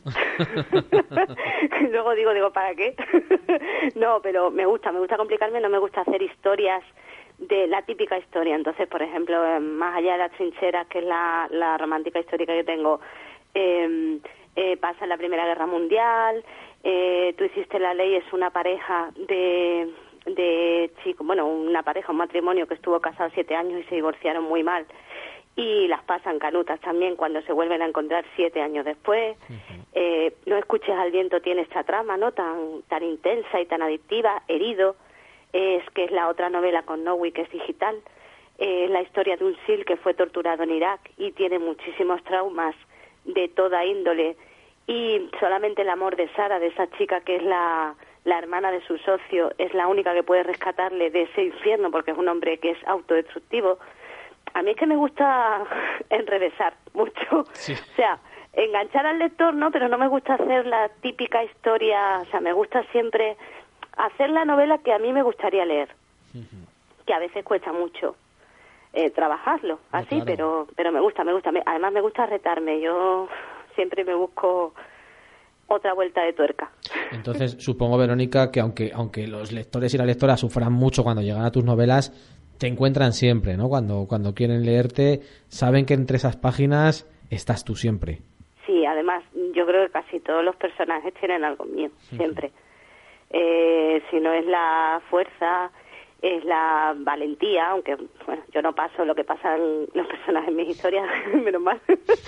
Luego digo, ¿para qué? No, pero me gusta complicarme, no me gusta hacer historias de la típica historia. Entonces, por ejemplo, más allá de las trincheras, que es la romántica histórica que tengo, pasa en la Primera Guerra Mundial, Tú hiciste la ley, es una pareja de chicos, bueno, una pareja, un matrimonio que estuvo casado 7 años y se divorciaron muy mal. Y las pasan canutas también cuando se vuelven a encontrar 7 años después. No escuches al viento tiene esta trama, ¿no? Tan intensa y tan adictiva. Herido, que es la otra novela con Nowi, que es digital. Es la historia de un SEAL que fue torturado en Irak y tiene muchísimos traumas de toda índole. Y solamente el amor de Sara, de esa chica que es la hermana de su socio, es la única que puede rescatarle de ese infierno, porque es un hombre que es autodestructivo. A mí es que me gusta enrevesar mucho, sí. O sea, enganchar al lector, ¿no? Pero no me gusta hacer la típica historia, o sea, me gusta siempre hacer la novela que a mí me gustaría leer, que a veces cuesta mucho trabajarlo, así, claro. pero me gusta, además me gusta retarme, yo siempre me busco otra vuelta de tuerca.
Entonces, supongo, Verónica, que aunque los lectores y las lectoras sufran mucho cuando llegan a tus novelas, te encuentran siempre, ¿no? Cuando quieren leerte, saben que entre esas páginas estás tú siempre.
Sí, además, yo creo que casi todos los personajes tienen algo mío, siempre. Si no es la fuerza, es la valentía, aunque, bueno, yo no paso lo que pasan los personajes en mis historias, menos mal.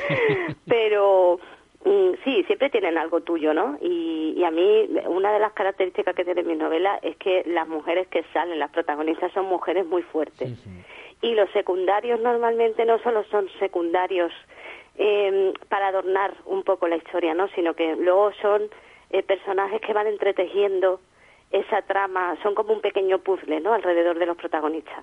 Pero sí, siempre tienen algo tuyo, ¿no? Y a mí, una de las características que tiene mi novela es que las mujeres que salen, las protagonistas, son mujeres muy fuertes. Y los secundarios normalmente no solo son secundarios para adornar un poco la historia, ¿no? Sino que luego son personajes que van entretejiendo esa trama, son como un pequeño puzzle, ¿no? Alrededor de los protagonistas.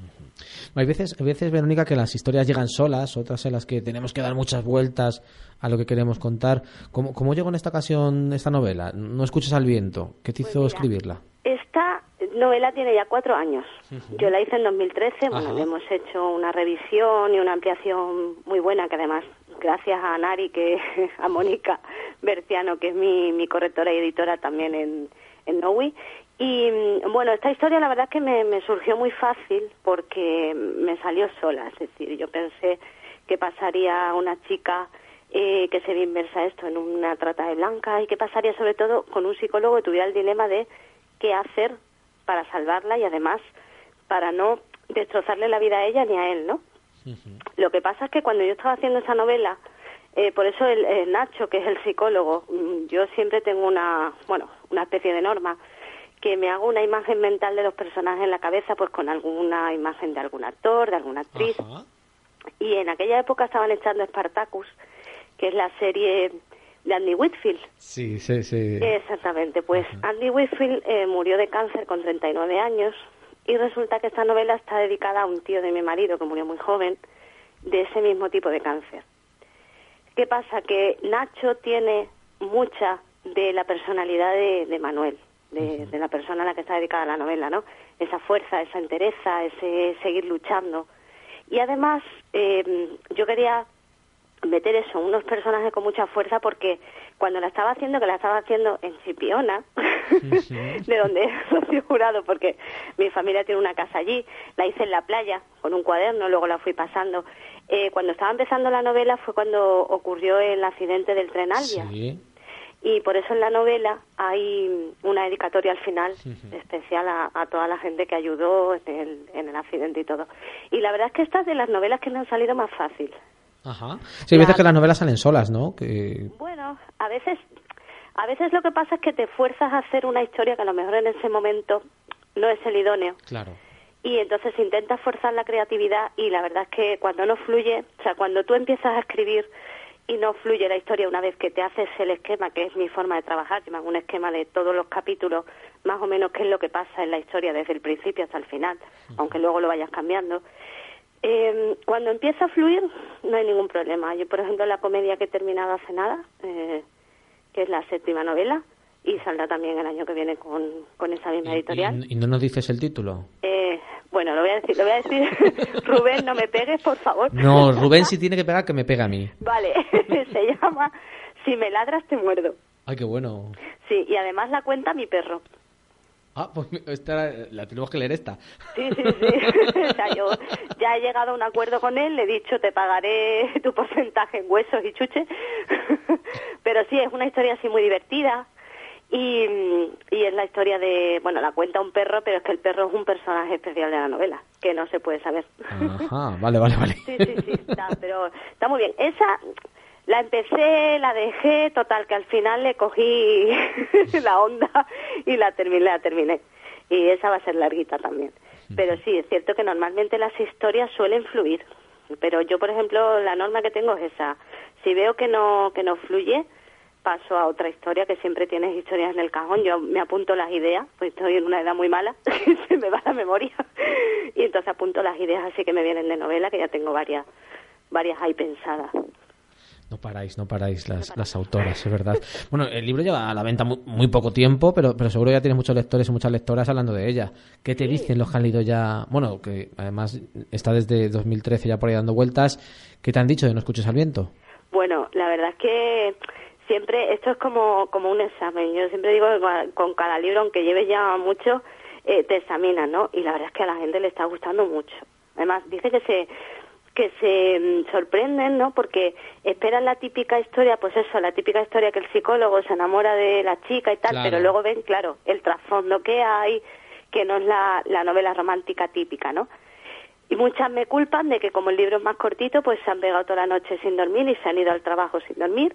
Hay veces, Verónica, que las historias llegan solas, otras en las que tenemos que dar muchas vueltas a lo que queremos contar. ¿Cómo llegó en esta ocasión esta novela? No escuches al viento. ¿Qué te hizo escribirla?
Esta novela tiene ya 4 años. Yo la hice en 2013. Bueno, le hemos hecho una revisión y una ampliación muy buena, que además, gracias a Nari, a Mónica Berciano, que es mi correctora y editora también en Nowi. Y bueno, esta historia la verdad es que me surgió muy fácil porque me salió sola. Es decir, yo pensé que pasaría una chica que se ve inmersa esto en una trata de blancas, y que pasaría sobre todo con un psicólogo que tuviera el dilema de qué hacer para salvarla y además para no destrozarle la vida a ella ni a él, ¿no? Lo que pasa es que cuando yo estaba haciendo esa novela, por eso el Nacho, que es el psicólogo, yo siempre tengo una especie de norma, que me hago una imagen mental de los personajes en la cabeza, pues con alguna imagen de algún actor, de alguna actriz. Y en aquella época estaban echando Spartacus, que es la serie de Andy Whitfield.
Sí.
Exactamente, pues Andy Whitfield murió de cáncer con 39 años, y resulta que esta novela está dedicada a un tío de mi marido que murió muy joven de ese mismo tipo de cáncer. ¿Qué pasa? Que Nacho tiene mucha de la personalidad de Manuel, de la persona a la que está dedicada la novela, ¿no? Esa fuerza, esa entereza, ese seguir luchando. Y además, yo quería meter eso, unos personajes con mucha fuerza, porque cuando la estaba haciendo, en Chipiona, de donde soy jurado, porque mi familia tiene una casa allí, la hice en la playa, con un cuaderno, luego la fui pasando. Cuando estaba empezando la novela fue cuando ocurrió el accidente del tren Albia. Sí. Y por eso en la novela hay una dedicatoria al final especial a toda la gente que ayudó en el accidente y todo. Y la verdad es que esta es de las novelas que me han salido más fácil.
Sí, hay veces que las novelas salen solas, ¿no?
Bueno, a veces lo que pasa es que te fuerzas a hacer una historia que a lo mejor en ese momento no es el idóneo.
Claro.
Y entonces intentas forzar la creatividad, y la verdad es que cuando no fluye, o sea, cuando tú empiezas a escribir y no fluye la historia, una vez que te haces el esquema, que es mi forma de trabajar, yo me hago un esquema de todos los capítulos, más o menos qué es lo que pasa en la historia desde el principio hasta el final, aunque luego lo vayas cambiando. Cuando empieza a fluir no hay ningún problema. Yo, por ejemplo, la comedia que he terminado hace nada, que es la 7ª novela, y saldrá también el año que viene con esa misma editorial.
¿Y no nos dices el título?
Bueno, lo voy a decir. Rubén, no me pegues, por favor.
No, Rubén sí tiene que pegar, que me pegue a mí.
Vale, se llama Si me ladras te muerdo.
Ay, qué bueno.
Sí, y además la cuenta mi perro.
Ah, pues la tenemos que leer esta.
Sí. O sea, yo ya he llegado a un acuerdo con él, le he dicho te pagaré tu porcentaje en huesos y chuches. Pero sí, es una historia así muy divertida. Y es la historia de, bueno, la cuenta un perro, pero es que el perro es un personaje especial de la novela, que no se puede saber.
Ajá, vale.
Sí, pero está muy bien. Esa la empecé, la dejé, total, que al final le cogí la onda y la terminé. Y esa va a ser larguita también. Pero sí, es cierto que normalmente las historias suelen fluir. Pero yo, por ejemplo, la norma que tengo es esa. Si veo que no fluye, paso a otra historia, que siempre tienes historias en el cajón. Yo me apunto las ideas, pues estoy en una edad muy mala, se me va la memoria, y entonces apunto las ideas así que me vienen de novela, que ya tengo varias ahí pensadas.
No paráis las autoras, es verdad. Bueno, el libro lleva a la venta muy poco tiempo, pero seguro ya tienes muchos lectores y muchas lectoras hablando de ella. ¿Qué te dicen los que han leído ya? Bueno, que además está desde 2013 ya por ahí dando vueltas. ¿Qué te han dicho de No escuches al viento?
Bueno, la verdad es que siempre, esto es como un examen. Yo siempre digo que con cada libro, aunque lleves ya mucho, te examinan, ¿no? Y la verdad es que a la gente le está gustando mucho. Además, dice que se sorprenden, ¿no? Porque esperan la típica historia, pues eso, la típica historia que el psicólogo se enamora de la chica y tal, claro. Pero luego ven, claro, el trasfondo que hay, que no es la novela romántica típica, ¿no? Y muchas me culpan de que como el libro es más cortito, pues se han pegado toda la noche sin dormir y se han ido al trabajo sin dormir.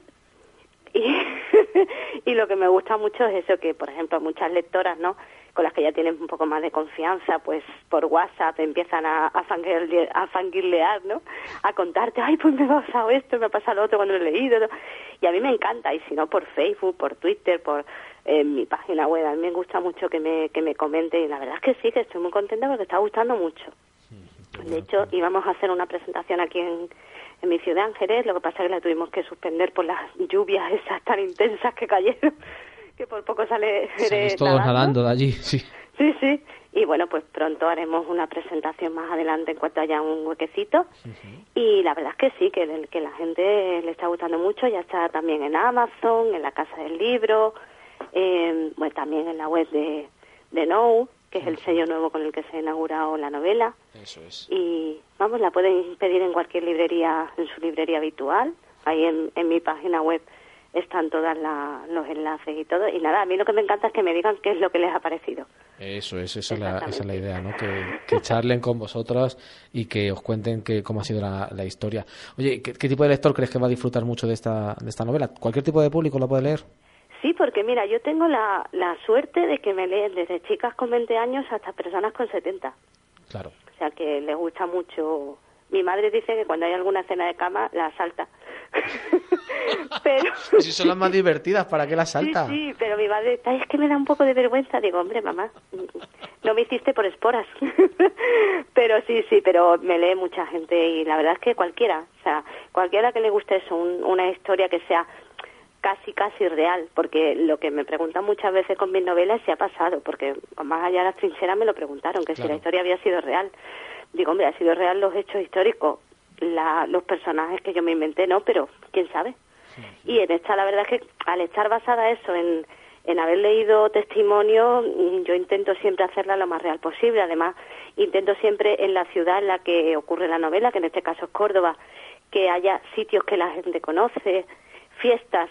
Y lo que me gusta mucho es eso, que por ejemplo muchas lectoras, ¿no?, con las que ya tienen un poco más de confianza, pues por WhatsApp empiezan a fangirlear, ¿no?, a contarte, ay, pues me ha pasado esto, me ha pasado lo otro cuando lo he leído, ¿no? Y a mí me encanta, y si no por Facebook, por Twitter, por mi página web, a mí me gusta mucho que me comenten, y la verdad es que sí, que estoy muy contenta porque está gustando mucho. De hecho, íbamos a hacer una presentación aquí en mi ciudad, en Jerez, lo que pasa es que la tuvimos que suspender por las lluvias esas tan intensas que cayeron, que por poco sale Jerez
todos nadando de allí, sí.
Sí, y bueno, pues pronto haremos una presentación más adelante en cuanto haya un huequecito, y la verdad es que sí, que la gente le está gustando mucho, ya está también en Amazon, en la Casa del Libro, bueno, también en la web de No, que es el sello nuevo con el que se ha inaugurado la novela.
Eso es.
Y vamos, la pueden pedir en cualquier librería, en su librería habitual. Ahí en mi página web están todos los enlaces y todo. Y nada, a mí lo que me encanta es que me digan qué es lo que les ha parecido.
Esa es la idea, ¿no? Que charlen con vosotros y que os cuenten cómo ha sido la historia. Oye, ¿qué tipo de lector crees que va a disfrutar mucho de esta novela? ¿Cualquier tipo de público la puede leer?
Sí, porque mira, yo tengo la suerte de que me leen desde chicas con 20 años hasta personas con 70.
Claro.
O sea, que les gusta mucho. Mi madre dice que cuando hay alguna escena de cama, la salta. Pero
si son las más divertidas, ¿para qué las salta?
Sí, pero mi madre dice, es que me da un poco de vergüenza. Digo, hombre, mamá, no me hiciste por esporas. Pero sí, pero me lee mucha gente y la verdad es que cualquiera, o sea, cualquiera que le guste eso, una historia que sea casi real, porque lo que me preguntan muchas veces con mis novelas es si ha pasado, porque más allá de las trincheras me lo preguntaron, que claro, si la historia había sido real. Digo, hombre, ha sido real los hechos históricos, los personajes que yo me inventé, no, pero quién sabe. Sí. Y en esta la verdad es que al estar basada eso en haber leído testimonio, yo intento siempre hacerla lo más real posible. Además, intento siempre en la ciudad en la que ocurre la novela, que en este caso es Córdoba, que haya sitios que la gente conoce, fiestas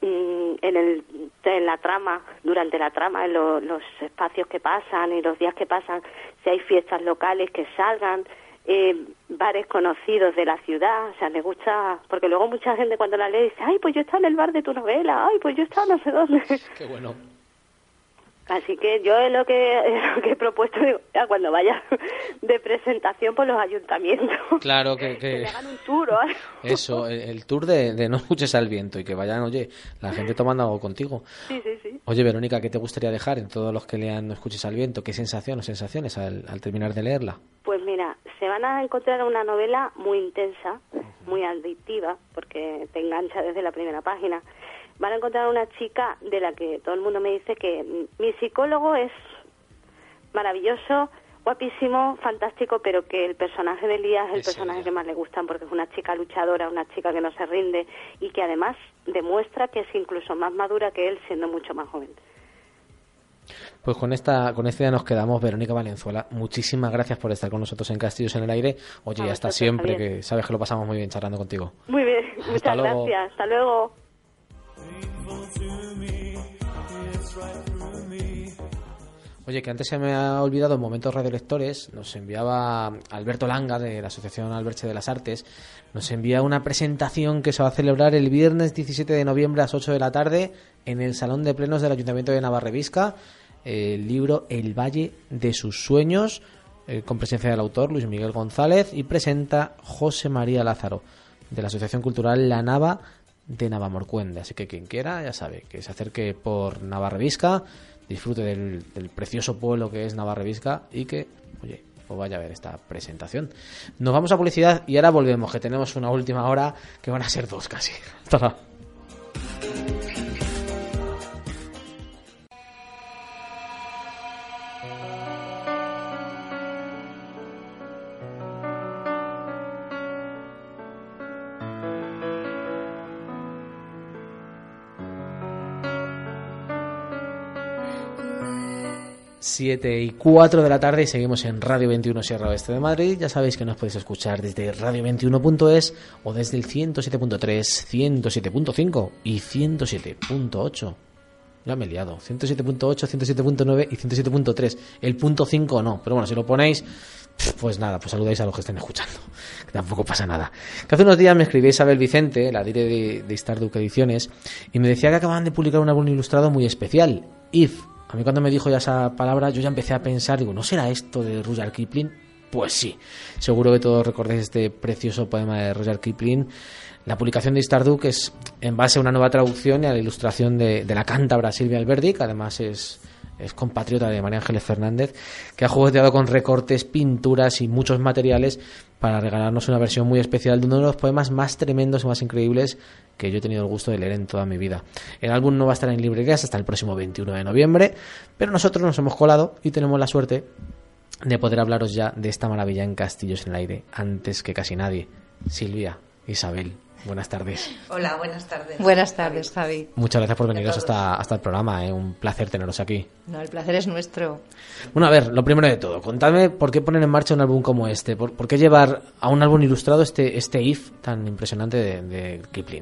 en la trama, durante la trama, en los espacios que pasan y los días que pasan, si hay fiestas locales que salgan, bares conocidos de la ciudad. O sea, me gusta, porque luego mucha gente cuando la lee dice, ay, pues yo estaba en el bar de tu novela, ay, pues yo estaba no sé dónde.
Qué bueno.
Así que yo lo que he propuesto, digo, ya cuando vaya de presentación por los ayuntamientos.
Claro, que
me hagan un tour o algo.
Eso, el tour de No escuches al viento y que vayan, oye, la gente tomando algo contigo.
Sí.
Oye, Verónica, ¿qué te gustaría dejar en todos los que lean No escuches al viento? ¿Qué sensaciones al terminar de leerla?
Pues mira, se van a encontrar una novela muy intensa, muy adictiva, porque te engancha desde la primera página. Van a encontrar una chica de la que todo el mundo me dice que mi psicólogo es maravilloso, guapísimo, fantástico, pero que el personaje de Elías es el personaje que más le gustan, porque es una chica luchadora, una chica que no se rinde y que además demuestra que es incluso más madura que él siendo mucho más joven.
Pues con esta idea nos quedamos. Verónica Valenzuela, muchísimas gracias por estar con nosotros en Castillos en el Aire. Oye, hasta siempre, Javier, que sabes que lo pasamos muy bien charlando contigo.
Muy bien, muchas gracias. Hasta luego.
Oye, que antes se me ha olvidado, en Momentos Radiolectores, nos enviaba Alberto Langa, de la Asociación Alberche de las Artes, nos envía una presentación que se va a celebrar el viernes 17 de noviembre a las 8 de la tarde en el Salón de Plenos del Ayuntamiento de Navarrevisca, el libro El Valle de sus Sueños, con presencia del autor Luis Miguel González, y presenta José María Lázaro, de la Asociación Cultural La Nava de Navamorcuende. Así que quien quiera, ya sabe, que se acerque por Navarrevisca, disfrute del precioso pueblo que es Navarrevisca y que, oye, pues vaya a ver esta presentación. Nos vamos a publicidad y ahora volvemos, que tenemos una última hora que van a ser 2 casi. Hasta ahora. 7:04 de la tarde y seguimos en Radio 21 Sierra Oeste de Madrid. Ya sabéis que nos podéis escuchar desde radio21.es o desde el 107.3, 107.5 y 107.8. Ya me he liado. 107.8, 107.9 y 107.3. El punto 5 no, pero bueno, si lo ponéis, pues nada, pues saludáis a los que estén escuchando, que tampoco pasa nada. Que hace unos días me escribía Isabel Vicente, la dire de Starduke Ediciones, y me decía que acaban de publicar un álbum ilustrado muy especial, If. A mí cuando me dijo ya esa palabra, yo ya empecé a pensar, digo, ¿no será esto de Rudyard Kipling? Pues sí, seguro que todos recordéis este precioso poema de Rudyard Kipling. La publicación de Starduke es en base a una nueva traducción y a la ilustración de la cántabra Silvia Alberdi, que además es compatriota de María Ángeles Fernández, que ha jugueteado con recortes, pinturas y muchos materiales para regalarnos una versión muy especial de uno de los poemas más tremendos y más increíbles que yo he tenido el gusto de leer en toda mi vida. El álbum no va a estar en librerías hasta el próximo 21 de noviembre, pero nosotros nos hemos colado y tenemos la suerte de poder hablaros ya de esta maravilla en Castillos en el Aire antes que casi nadie. Silvia, Isabel, buenas tardes.
Hola, buenas tardes.
Buenas tardes, Javi.
Muchas gracias por veniros hasta el programa, un placer teneros aquí.
No, el placer es nuestro.
Bueno, a ver, lo primero de todo, contadme por qué poner en marcha un álbum como este, por qué llevar a un álbum ilustrado este If tan impresionante de Kipling.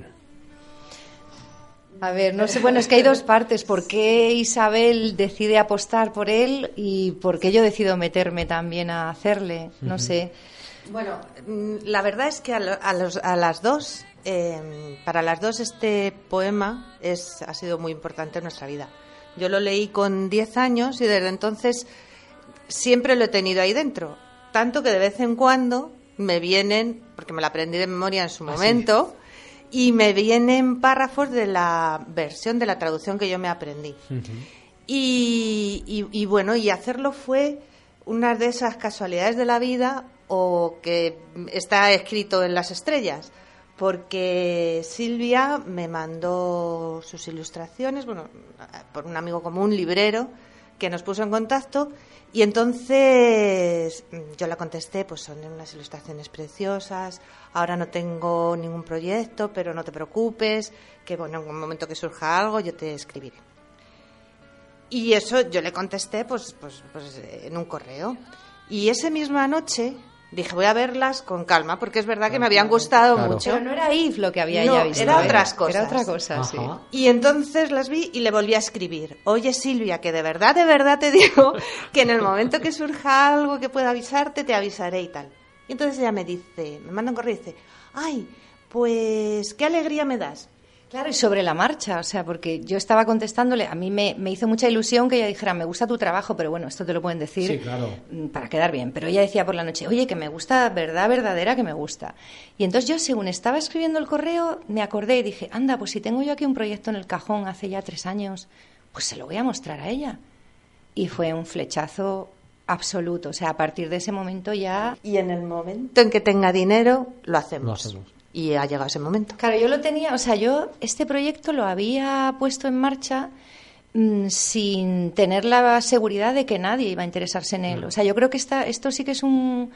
A ver, no sé, bueno, es que hay dos partes. ¿Por qué Isabel decide apostar por él y por qué yo decido meterme también a hacerle? No sé.
Bueno, la verdad es que a las dos, para las dos este poema ha sido muy importante en nuestra vida. Yo lo leí con 10 años y desde entonces siempre lo he tenido ahí dentro. Tanto que de vez en cuando me vienen, porque me lo aprendí de memoria en su momento, sí, y me vienen párrafos de la versión de la traducción que yo me aprendí. Uh-huh. Y bueno, y hacerlo fue una de esas casualidades de la vida o que está escrito en las estrellas, porque Silvia me mandó sus ilustraciones, bueno, por un amigo común, librero, que nos puso en contacto, y entonces yo le contesté, pues son unas ilustraciones preciosas, ahora no tengo ningún proyecto, pero no te preocupes, que bueno, en un momento que surja algo yo te escribiré. Y eso yo le contesté pues en un correo. Y esa misma noche dije, voy a verlas con calma, porque es verdad que me habían gustado mucho.
Pero no era If lo que había ella visto.
Era otras cosas.
Era otra cosa, sí.
Y entonces las vi y le volví a escribir. Oye, Silvia, que de verdad te digo que en el momento que surja algo que pueda avisarte, te avisaré y tal. Y entonces ella me manda un correo y dice, ay, pues qué alegría me das.
Claro, y sobre la marcha, o sea, porque yo estaba contestándole, a mí me hizo mucha ilusión que ella dijera, me gusta tu trabajo, pero bueno, esto te lo pueden decir,
sí, claro,
para quedar bien. Pero ella decía por la noche, oye, que me gusta, verdadera que me gusta. Y entonces yo, según estaba escribiendo el correo, me acordé y dije, anda, pues si tengo yo aquí un proyecto en el cajón hace ya 3 años, pues se lo voy a mostrar a ella. Y fue un flechazo absoluto, o sea, a partir de ese momento ya...
Y en el momento en que tenga dinero, lo hacemos. Y ha llegado ese momento.
Claro, yo lo tenía, o sea, yo este proyecto lo había puesto en marcha sin tener la seguridad de que nadie iba a interesarse en él. O sea, yo creo que esto sí que es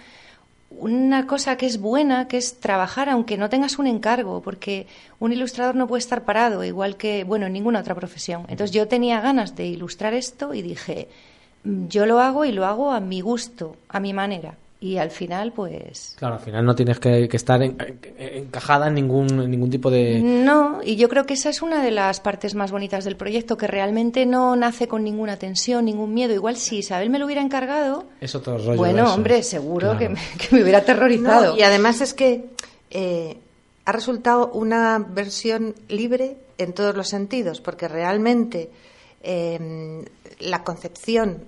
una cosa que es buena, que es trabajar aunque no tengas un encargo, porque un ilustrador no puede estar parado, igual que, bueno, en ninguna otra profesión. Entonces yo tenía ganas de ilustrar esto y dije, yo lo hago y lo hago a mi gusto, a mi manera. Y al final, pues...
Claro, al final no tienes que estar encajada en ningún tipo de...
No, y yo creo que esa es una de las partes más bonitas del proyecto, que realmente no nace con ninguna tensión, ningún miedo. Igual si Isabel me lo hubiera encargado...
Es otro rollo.
Bueno,
eso.
Hombre, seguro
claro.
que me hubiera aterrorizado.
No, y además es que ha resultado una versión libre en todos los sentidos, porque realmente la concepción...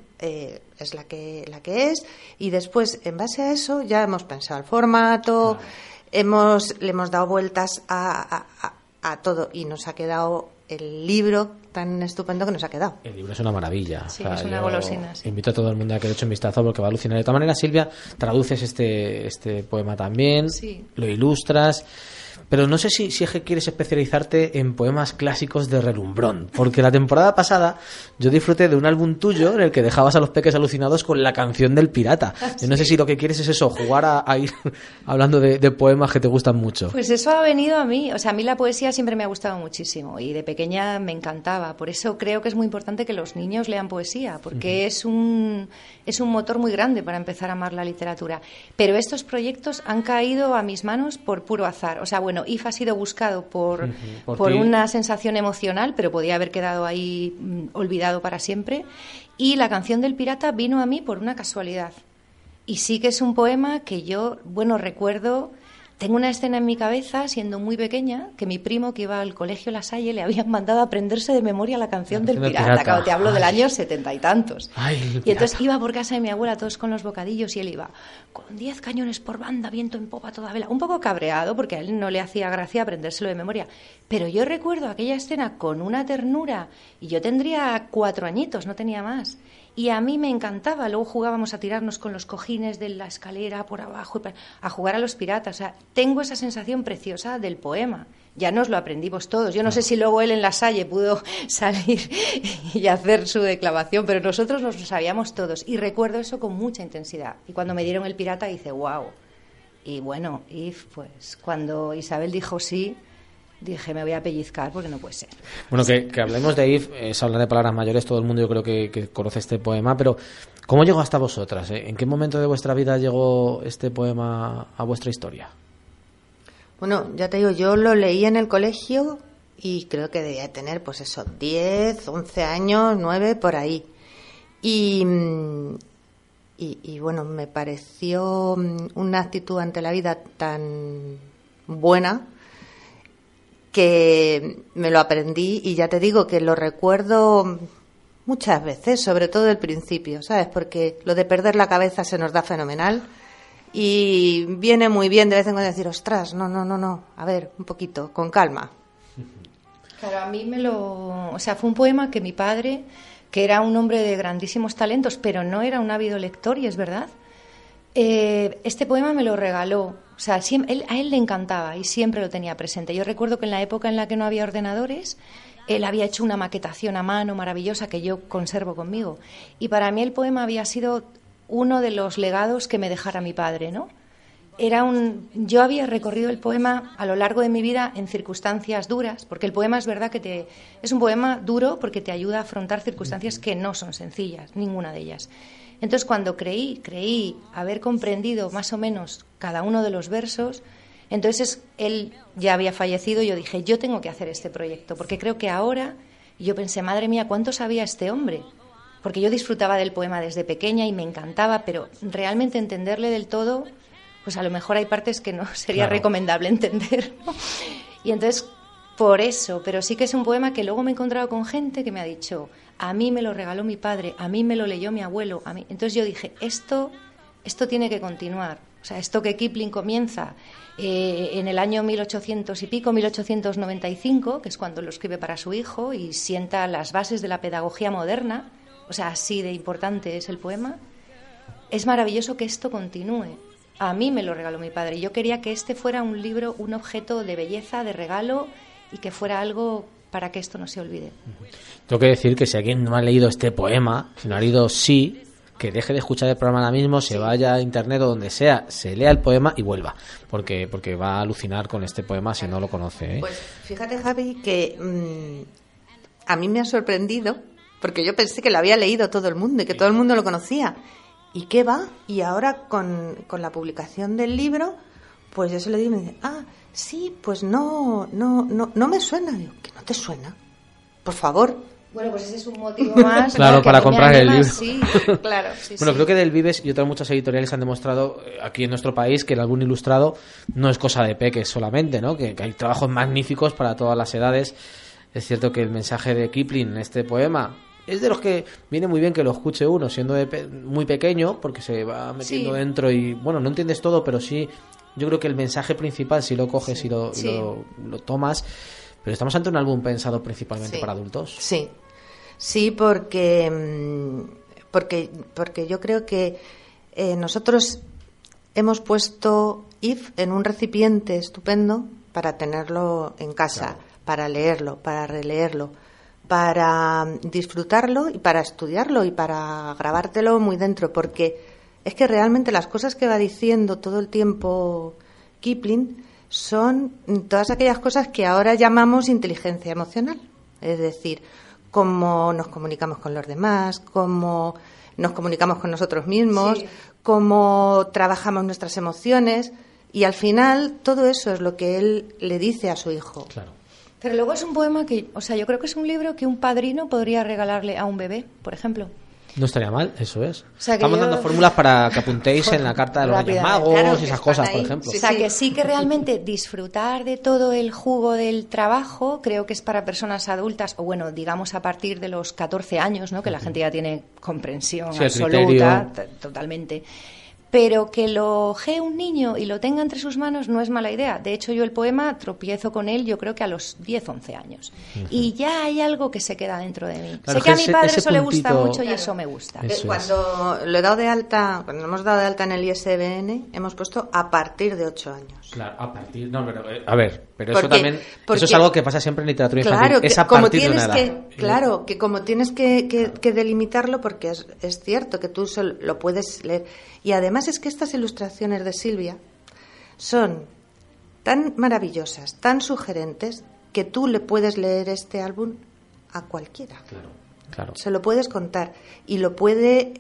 es la que es, y después en base a eso ya hemos pensado el formato, claro. le hemos dado vueltas a todo y nos ha quedado el libro tan estupendo que nos ha quedado.
El libro es una maravilla.
Sí, es una golosina. Sí.
Invito a todo el mundo a que le eche un vistazo porque va a alucinar. De todas maneras, Silvia, traduces este poema también,
sí.
Lo ilustras. Pero no sé si es que quieres especializarte en poemas clásicos de relumbrón, porque la temporada pasada yo disfruté de un álbum tuyo en el que dejabas a los peques alucinados con la canción del pirata. Yo no sé si lo que quieres es eso, jugar a ir hablando de poemas que te gustan mucho.
Pues eso ha venido a mí. O sea, a mí la poesía siempre me ha gustado muchísimo y de pequeña me encantaba. Por eso creo que es muy importante que los niños lean poesía, porque es un motor muy grande para empezar a amar la literatura. Pero estos proyectos han caído a mis manos por puro azar. O sea, bueno, IF ha sido buscado por una sensación emocional, pero podía haber quedado ahí olvidado para siempre. Y la canción del pirata vino a mí por una casualidad. Y sí que es un poema que yo, bueno, recuerdo... Tengo una escena en mi cabeza, siendo muy pequeña, que mi primo, que iba al colegio La Salle, le habían mandado a aprenderse de memoria la canción del pirata. Claro, te hablo del año 70 y tantos. Y entonces iba por casa de mi abuela, todos con los bocadillos, y él iba con 10 cañones por banda, viento en popa, toda vela. Un poco cabreado, porque a él no le hacía gracia aprendérselo de memoria. Pero yo recuerdo aquella escena con una ternura, y yo tendría 4 añitos, no tenía más. Y a mí me encantaba. Luego jugábamos a tirarnos con los cojines de la escalera por abajo, a jugar a los piratas. O sea, tengo esa sensación preciosa del poema. Ya nos lo aprendimos todos. Yo no sé si luego él en La Salle pudo salir y hacer su declamación, pero nosotros nos lo sabíamos todos. Y recuerdo eso con mucha intensidad. Y cuando me dieron el pirata hice wow. Y bueno, pues cuando Isabel dijo sí... Dije, me voy a pellizcar porque no puede ser.
Bueno, que hablemos de If, es hablar de palabras mayores, todo el mundo yo creo que conoce este poema, pero ¿cómo llegó hasta vosotras? ¿En qué momento de vuestra vida llegó este poema a vuestra historia?
Bueno, ya te digo, yo lo leí en el colegio y creo que debía tener, pues eso, 10, 11 años, 9, por ahí. Y bueno, me pareció una actitud ante la vida tan buena que me lo aprendí y ya te digo que lo recuerdo muchas veces, sobre todo el principio, ¿sabes? Porque lo de perder la cabeza se nos da fenomenal y viene muy bien de vez en cuando decir, ostras, no, a ver, un poquito, con calma.
Claro, a mí o sea, fue un poema que mi padre, que era un hombre de grandísimos talentos, pero no era un ávido lector, y es verdad, este poema me lo regaló. O sea, a él le encantaba y siempre lo tenía presente. Yo recuerdo que en la época en la que no había ordenadores, él había hecho una maquetación a mano maravillosa que yo conservo conmigo. Y para mí el poema había sido uno de los legados que me dejara mi padre, ¿no? Yo había recorrido el poema a lo largo de mi vida en circunstancias duras, porque el poema es verdad que es un poema duro porque te ayuda a afrontar circunstancias que no son sencillas, ninguna de ellas. Entonces, cuando creí haber comprendido más o menos cada uno de los versos, entonces él ya había fallecido y yo dije, yo tengo que hacer este proyecto, porque creo que ahora, y yo pensé, madre mía, ¿cuánto sabía este hombre? Porque yo disfrutaba del poema desde pequeña y me encantaba, pero realmente entenderle del todo, pues a lo mejor hay partes que no sería recomendable entender, ¿no? Y entonces, por eso, pero sí que es un poema que luego me he encontrado con gente que me ha dicho... A mí me lo regaló mi padre, a mí me lo leyó mi abuelo. Entonces yo dije, esto tiene que continuar. O sea, esto que Kipling comienza en el año 1800 y pico, 1895, que es cuando lo escribe para su hijo y sienta las bases de la pedagogía moderna, o sea, así de importante es el poema, es maravilloso que esto continúe. A mí me lo regaló mi padre. Yo quería que este fuera un libro, un objeto de belleza, de regalo, y que fuera algo para que esto no se olvide.
Tengo que decir que si alguien no ha leído este poema, si no ha leído Sí, que deje de escuchar el programa ahora mismo, se vaya a internet o donde sea, se lea el poema y vuelva, porque va a alucinar con este poema si no lo conoce, ¿eh?
Pues fíjate, Javi, que a mí me ha sorprendido, porque yo pensé que lo había leído todo el mundo y que todo el mundo lo conocía. ¿Y qué va? Y ahora con la publicación del libro, pues yo se lo digo y me dice, sí, pues no me suena. Digo, ¿que no te suena? Por favor.
Bueno, pues ese es un motivo más.
Claro, para comprar el libro.
Sí, claro. Sí,
bueno,
sí.
creo que Del Vives y otras muchas editoriales han demostrado aquí en nuestro país que el álbum ilustrado no es cosa de peques solamente, ¿no? Que hay trabajos magníficos para todas las edades. Es cierto que el mensaje de Kipling en este poema es de los que viene muy bien que lo escuche uno siendo muy pequeño, porque se va metiendo dentro y, bueno, no entiendes todo, pero sí, yo creo que el mensaje principal, si lo coges y lo tomas. Pero estamos ante un álbum pensado principalmente para adultos.
Sí, porque yo creo que nosotros hemos puesto If en un recipiente estupendo para tenerlo en casa, para leerlo, para releerlo, para disfrutarlo y para estudiarlo y para grabártelo muy dentro, porque es que realmente las cosas que va diciendo todo el tiempo Kipling son todas aquellas cosas que ahora llamamos inteligencia emocional, es decir, cómo nos comunicamos con los demás, cómo nos comunicamos con nosotros mismos, cómo trabajamos nuestras emociones, y al final todo eso es lo que él le dice a su hijo.
Claro.
Pero luego es un poema que, o sea, yo creo que es un libro que un padrino podría regalarle a un bebé, por ejemplo.
No estaría mal, eso es.
O sea,
estamos dando fórmulas para que apuntéis en la carta de los Reyes Magos y esas cosas, por ejemplo.
O sea, que sí que realmente disfrutar de todo el jugo del trabajo creo que es para personas adultas, o bueno, digamos a partir de los 14 años, ¿no? Que la gente ya tiene comprensión absoluta, totalmente. Pero que lo ojee un niño y lo tenga entre sus manos no es mala idea. De hecho, yo el poema tropiezo con él, yo creo que a los 10, 11 años. Y ya hay algo que se queda dentro de mí. Claro, sé que a mi padre eso le gusta mucho y eso me gusta.
Cuando lo he dado de alta, cuando hemos dado de alta en el ISBN, hemos puesto a partir de 8 años.
Claro, a partir... No, pero, a ver, pero eso también... Eso es algo que pasa siempre en literatura infantil.
Claro,
es a partir de una edad.
Claro, que como tienes que delimitarlo, porque es cierto que tú lo puedes leer. Y además es que estas ilustraciones de Silvia son tan maravillosas, tan sugerentes, que tú le puedes leer este álbum a cualquiera.
Claro.
Se lo puedes contar. Y lo puede...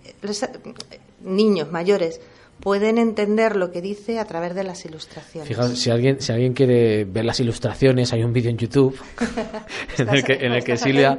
niños mayores pueden entender lo que dice a través de las ilustraciones.
Fijaos, si alguien quiere ver las ilustraciones, hay un vídeo en YouTube en el que Silvia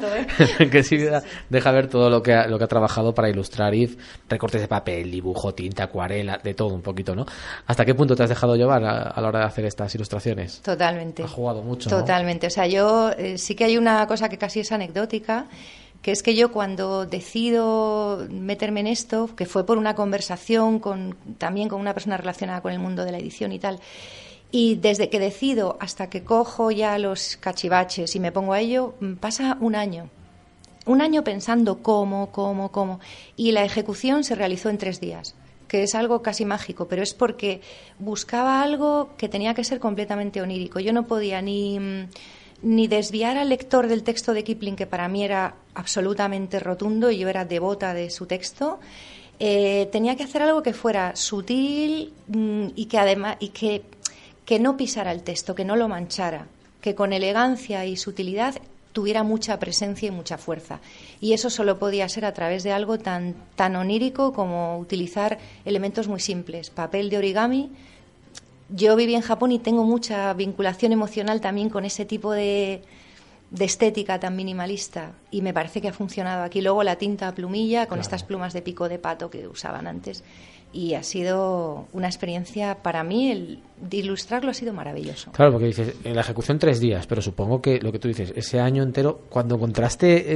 deja ver todo lo que ha trabajado para ilustrar If, recortes de papel, dibujo, tinta, acuarela, de todo un poquito, ¿no? ¿Hasta qué punto te has dejado llevar a la hora de hacer estas ilustraciones?
Totalmente.
Has jugado mucho,
Totalmente.
¿no?
O sea, yo sí que hay una cosa que casi es anecdótica, que es que yo cuando decido meterme en esto, que fue por una conversación también con una persona relacionada con el mundo de la edición y tal, y desde que decido hasta que cojo ya los cachivaches y me pongo a ello, pasa un año pensando cómo, y la ejecución se realizó en 3 días, que es algo casi mágico, pero es porque buscaba algo que tenía que ser completamente onírico. Yo no podía ni desviar al lector del texto de Kipling, que para mí era absolutamente rotundo y yo era devota de su texto. Tenía que hacer algo que fuera sutil y que además que no pisara el texto, que no lo manchara, que con elegancia y sutilidad tuviera mucha presencia y mucha fuerza. Y eso solo podía ser a través de algo tan onírico como utilizar elementos muy simples, papel de origami. Yo viví en Japón y tengo mucha vinculación emocional también con ese tipo de estética tan minimalista, y me parece que ha funcionado aquí. Luego la tinta a plumilla con estas plumas de pico de pato que usaban antes, y ha sido una experiencia para mí, el de ilustrarlo ha sido maravilloso.
Claro, porque dices, en la ejecución 3 días, pero supongo que lo que tú dices, ese año entero, cuando encontraste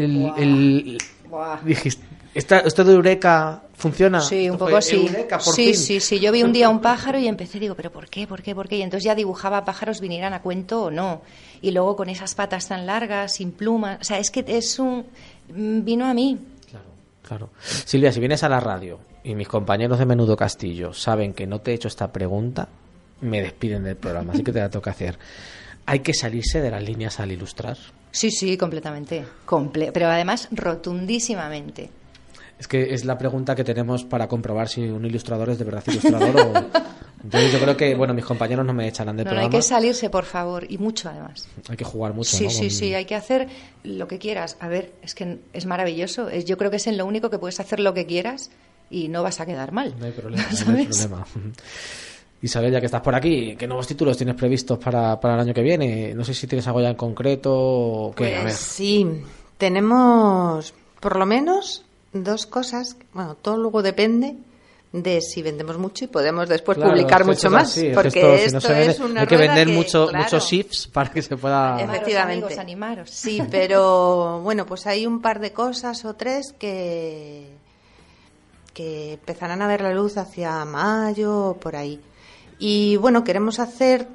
dijiste, ¿esto de Eureka funciona?
Sí, un poco sí.
Eureka, por fin.
Sí. Yo vi un día un pájaro y empecé, digo, ¿pero por qué? Y entonces ya dibujaba pájaros, vinieran a cuento o no. Y luego con esas patas tan largas, sin plumas. O sea, es que vino a mí.
Claro. Silvia, si vienes a la radio y mis compañeros de Menudo Castillo saben que no te he hecho esta pregunta, me despiden del programa, así que te la toca hacer. ¿Hay que salirse de las líneas al ilustrar?
Sí, completamente. Pero además rotundísimamente.
Es que es la pregunta que tenemos para comprobar si un ilustrador es de verdad ilustrador o... Entonces yo creo que, mis compañeros no me echarán del programa.
No, hay que salirse, por favor, y mucho además.
Hay que jugar mucho,
Sí,
¿no?
Sí, hay que hacer lo que quieras. A ver, es que es maravilloso. Yo creo que es en lo único que puedes hacer lo que quieras y no vas a quedar mal.
No hay problema,
¿sabes?
no hay problema. Isabel, ya que estás por aquí, ¿qué nuevos títulos tienes previstos para el año que viene? No sé si tienes algo ya en concreto o qué.
Pues
a ver.
sí, tenemos por lo menos 2 cosas. Bueno, todo luego depende de si vendemos mucho y podemos después publicar mucho más.
Sí,
porque
esto,
esto
si no
es una
hay que vender
rueda
muchos shifts para que se pueda...
Efectivamente.
Animaros.
Sí, pero bueno, pues hay un par de cosas o 3 que empezarán a ver la luz hacia mayo o por ahí. Y bueno, queremos hacer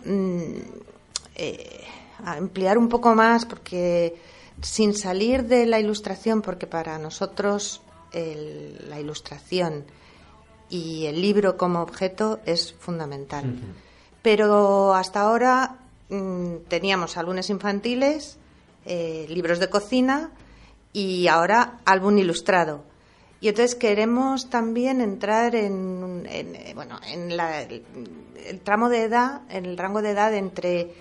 ampliar un poco más, porque sin salir de la ilustración, porque para nosotros la ilustración y el libro como objeto es fundamental. Uh-huh. Pero hasta ahora teníamos álbumes infantiles, libros de cocina y ahora álbum ilustrado. Y entonces queremos también entrar en el tramo de edad, en el rango de edad entre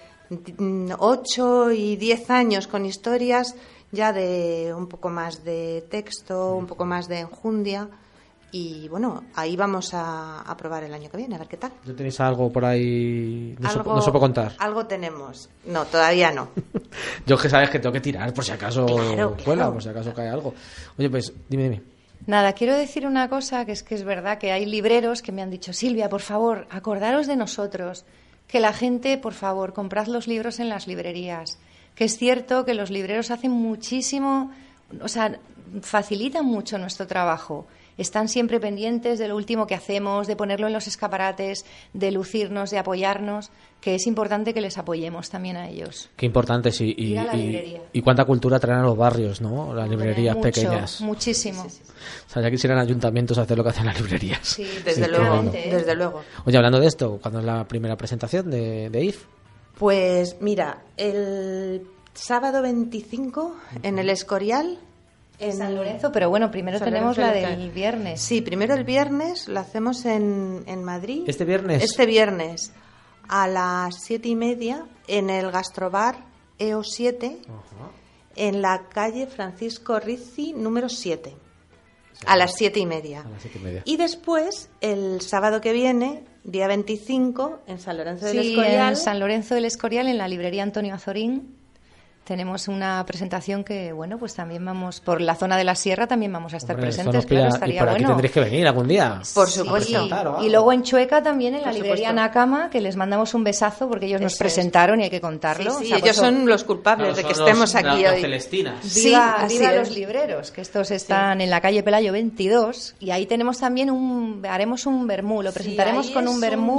8 y 10 años, con historias ya de un poco más de texto, un poco más de enjundia. Y bueno, ahí vamos a probar el año que viene, a ver qué tal.
¿Ya tenéis algo por ahí? No se puede contar.
Algo tenemos. No, todavía no.
Yo que sabes que tengo que tirar por si acaso cuela,
claro.
Por si acaso cae algo. Oye, pues dime.
Nada, quiero decir una cosa, que es verdad que hay libreros que me han dicho: Silvia, por favor, acordaros de nosotros, que la gente, por favor, comprad los libros en las librerías, que es cierto que los libreros hacen muchísimo, o sea, facilitan mucho nuestro trabajo. Están siempre pendientes de lo último que hacemos, de ponerlo en los escaparates, de lucirnos, de apoyarnos, que es importante que les apoyemos también a ellos.
Qué importante, sí. Y cuánta cultura traen a los barrios, ¿no? Las librerías pequeñas.
Muchísimo.
O sea, ya quisieran ayuntamientos hacer lo que hacen las librerías.
Sí, desde luego. Desde luego.
Oye, hablando de esto, ¿cuándo es la primera presentación de IF?
Pues mira, el sábado 25 en el Escorial.
En San Lorenzo, pero bueno, primero tenemos la del viernes.
Sí, primero el viernes, lo hacemos en Madrid.
¿Este viernes?
Este viernes, a las 7:30, en el Gastrobar EO7, en la calle Francisco Rizzi, número 7, a las 7:30. Y después, el sábado que viene, día 25, en San Lorenzo del Escorial.
En San Lorenzo del Escorial, en la librería Antonio Azorín. Tenemos una presentación que, bueno, pues también vamos, por la zona de la sierra también vamos a estar presentes, claro, estaría
y por aquí
bueno.
Tendréis que venir algún día.
Por supuesto.
Y luego en Chueca también, en la librería Nakama, que les mandamos un besazo porque ellos nos presentaron y hay que contarlo.
Sí, o sea, ellos son los culpables de que estemos aquí hoy.
Celestinas.
Viva los libreros, que estos están en la calle Pelayo 22, y ahí tenemos también haremos un vermú, lo presentaremos con un vermú.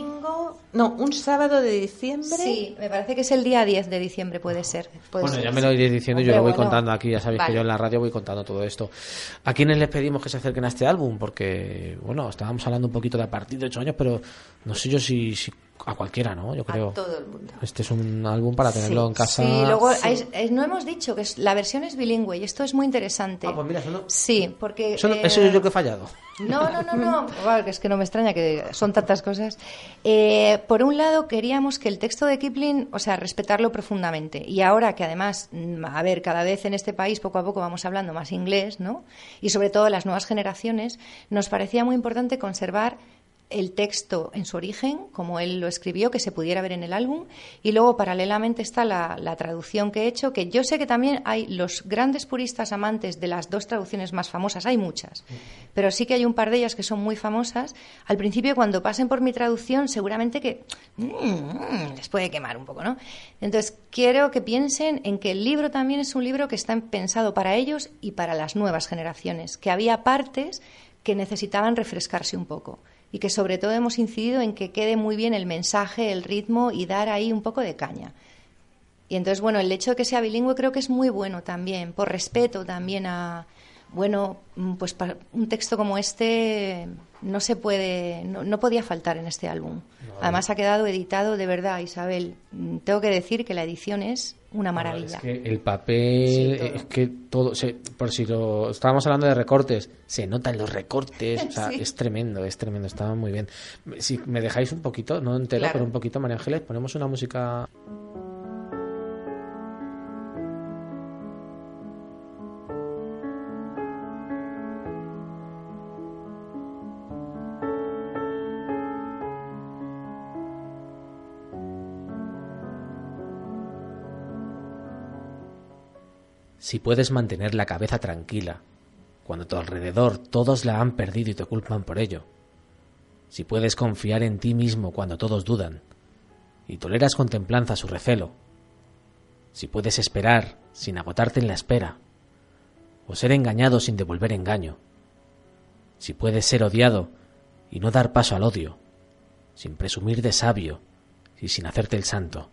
Un sábado de diciembre.
Sí, me parece que es el día 10 de diciembre, puede ser.
Bueno, ya me lo iréis diciendo, yo lo voy contando aquí, ya sabéis que yo en la radio voy contando todo esto. ¿A quiénes les pedimos que se acerquen a este álbum? Porque, bueno, estábamos hablando un poquito de a partir de 8 años, pero no sé yo si a cualquiera, ¿no? Yo creo.
A todo el mundo.
Este es un álbum para tenerlo en casa.
Sí, luego no hemos dicho que la versión es bilingüe y esto es muy interesante.
Ah, pues mira, eso no.
Sí, porque...
Eso es yo que he fallado.
No. Bueno, es que no me extraña, que son tantas cosas. Por un lado, queríamos que el texto de Kipling, o sea, respetarlo profundamente. Y ahora que además, a ver, cada vez en este país poco a poco vamos hablando más inglés, ¿no? Y sobre todo las nuevas generaciones, nos parecía muy importante conservar el texto en su origen, como él lo escribió, que se pudiera ver en el álbum, y luego paralelamente está la traducción que he hecho, que yo sé que también hay los grandes puristas amantes de las 2 traducciones más famosas, hay muchas, pero sí que hay un par de ellas que son muy famosas. Al principio, cuando pasen por mi traducción, seguramente que les puede quemar un poco, ¿no? Entonces, quiero que piensen en que el libro también es un libro que está pensado para ellos y para las nuevas generaciones, que había partes que necesitaban refrescarse un poco, y que sobre todo hemos incidido en que quede muy bien el mensaje, el ritmo y dar ahí un poco de caña. Y entonces, bueno, el hecho de que sea bilingüe creo que es muy bueno también, por respeto también a bueno, pues un texto como este no se puede, no podía faltar en este álbum. No. Además ha quedado editado de verdad, Isabel. Tengo que decir que la edición es una maravilla.
Es que el papel, es que todo, por si lo estábamos hablando de recortes, se notan los recortes, o sea, sí. es tremendo, estaba muy bien. Si me dejáis un poquito, no entero, claro, pero un poquito, María Ángeles, ponemos una música. Si puedes mantener la cabeza tranquila, cuando a tu alrededor todos la han perdido y te culpan por ello. Si puedes confiar en ti mismo cuando todos dudan, y toleras con templanza su recelo. Si puedes esperar sin agotarte en la espera, o ser engañado sin devolver engaño. Si puedes ser odiado y no dar paso al odio, sin presumir de sabio y sin hacerte el santo.